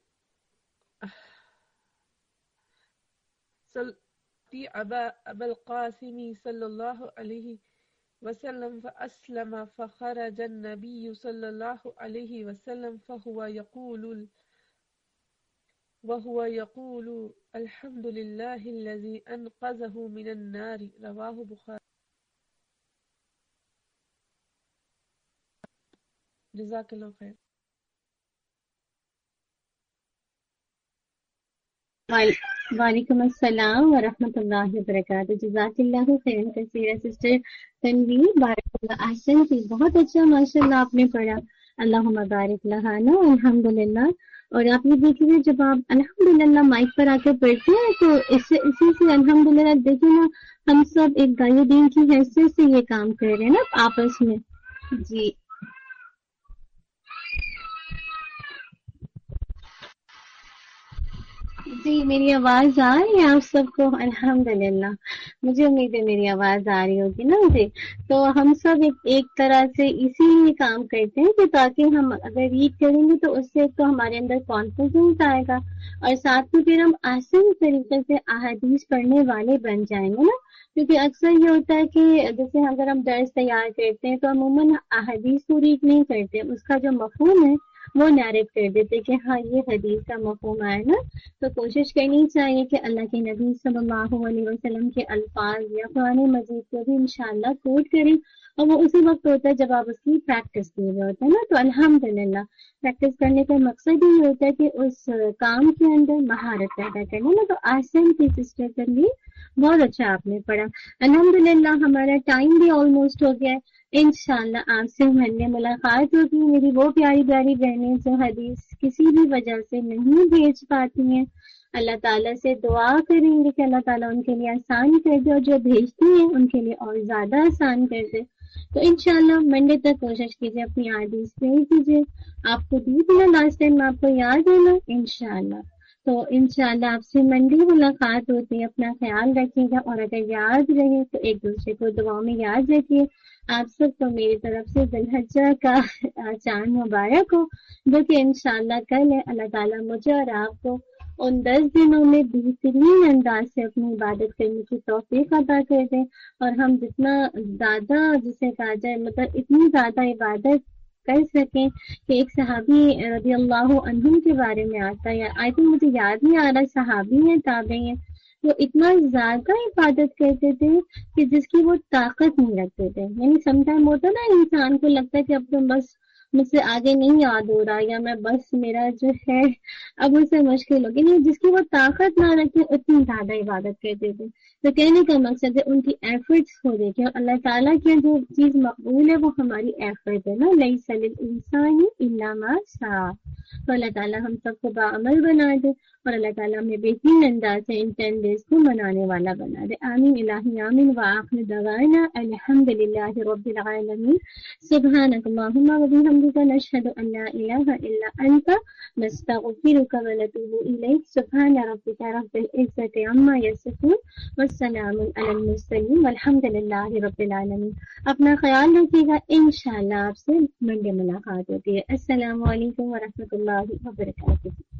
أبا أبا القاسم صلى الله عليه وسلم فأسلم فخرج النبي صلى الله عليه وسلم فهو يقول وهو يقول الحمد لله الذي أنقذه من النار رواه بخاري. جزاك الله خير. وعلیکم السلام ورحمۃ اللہ وبرکاتہ. جزاک اللہ خیرا کثیرا سسٹر تنویر, بارک اللہ احسن کی, بہت اچھا ماشاء اللہ آپ نے پڑھا. اللہم بارک لہا نا الحمدللہ. اور آپ یہ دیکھیے جب آپ الحمدللہ مائک پر آ کر پڑھتے ہیں تو اس سے اسی سے الحمدللہ دیکھیے نا ہم سب ایک دائی دین کی حیثیت سے یہ کام کر رہے ہیں نا آپس میں. جی جی میری آواز آ رہی ہے آپ سب کو؟ الحمدللہ مجھے امید ہے میری آواز آ رہی ہوگی نا مجھے. تو ہم سب ایک, ایک طرح سے اسی لیے کام کرتے ہیں کہ تاکہ ہم اگر ریڈ کریں گے تو اس سے تو ہمارے اندر کانفیڈنس آئے گا اور ساتھ میں پھر ہم آسان طریقے سے احادیث پڑھنے والے بن جائیں گے نا. کیونکہ اکثر یہ ہوتا ہے کہ جیسے اگر ہم درس تیار کرتے ہیں تو عموماً احادیث کو ریڈ نہیں کرتے, اس کا جو مفہوم ہے وہ نیریٹ کر دیتے کہ ہاں یہ حدیث کا مفہوم آئے نا. تو کوشش کرنی چاہیے کہ اللہ کے نبی صلی اللہ علیہ وسلم کے الفاظ یا قرآن مجید کو بھی انشاءاللہ کوٹ کریں, اور وہ اسی وقت ہوتا ہے جب آپ اس کی پریکٹس کیے ہوئے ہوتے ہیں نا. تو الحمدللہ پریکٹس کرنے کا مقصد ہی ہوتا ہے کہ اس کام کے اندر مہارت پیدا کرنا نا. تو آسان کی سسٹر کر لی, بہت اچھا آپ نے پڑھا. الحمدللہ ہمارا ٹائم بھی آلموسٹ ہو گیا ہے. انشاءاللہ آپ سے ہمیں ملاقات ہوگی. میری وہ پیاری پیاری بہنیں جو حدیث کسی بھی وجہ سے نہیں بھیج پاتی ہیں, اللہ تعالیٰ سے دعا کریں گے کہ اللہ تعالیٰ ان کے لیے آسان کر دے, اور جو بھیجتی ہیں ان کے لیے اور زیادہ آسان کر دے. تو انشاءاللہ منڈے تک کوشش کیجیے اپنی حدیث بھیج دیجیے. آپ کو دی تھی نا لاسٹ ٹائم, آپ کو یاد ہے نا انشاءاللہ. تو انشاءاللہ آپ سے منڈے ملاقات ہوتی ہے. اپنا خیال رکھیے گا, اور اگر یاد رہے تو ایک دوسرے کو دعاؤں میں یاد رکھیے. آپ سب کو میری طرف سے ذی الحجہ کا چاند مبارک ہو, جو کہ انشاءاللہ کل ہے. اللہ تعالیٰ مجھے اور آپ کو ان دس دنوں میں بہترین انداز سے اپنی عبادت کرنے کی توفیق عطا کر دیں, اور ہم جتنا زیادہ جسے کہا جائے مطلب اتنی زیادہ عبادت کر سکیں کہ ایک صحابی رضی اللہ عنہم کے بارے میں آتا ہے, آئی تھنک مجھے یاد نہیں آ رہا, صحابی ہیں تابعی ہیں, وہ اتنا زیادہ عبادت کرتے تھے کہ جس کی وہ طاقت نہیں رکھتے تھے. یعنی سم ٹائم ہوتا نا انسان کو لگتا ہے کہ اب تو بس مجھ سے آگے نہیں یاد ہو رہا, یا میں بس میرا جو ہے اب اس سے مشکل ہوگی. نہیں, جس کی وہ طاقت نہ رکھے اتنی زیادہ عبادت کرتے تھے. تو کہنے کا مقصد ہے ان کی ایفرٹس کو دیکھیں, اور اللہ تعالیٰ کی جو چیز مقبول ہے وہ ہماری ایفرٹ ہے نا. لیس للانسان الا ما سعی. تو اللہ تعالیٰ ہم سب کو باعمل بنا دے, اور اللہ تعالیٰ ہمیں بہترین انداز سے ان ٹین ڈیز کو منانے والا بنا دے. آمین الہی آمین. وآخر دعوانا الحمد للہ رب العالمین. سبحانک اللہم و بحمدک نشہد ان لا الہ الا انت نستغفرک و نتوب الیک. سبحان ربک رب العزت عما یصفون والسلام علی المرسلین والحمد للہ رب العالمین. اپنا خیال رکھیے گا. انشاءاللہ آپ سے منڈے ملاقات ہوتی ہے. السلام علیکم ورحمۃ اللہ وبرکاتہ.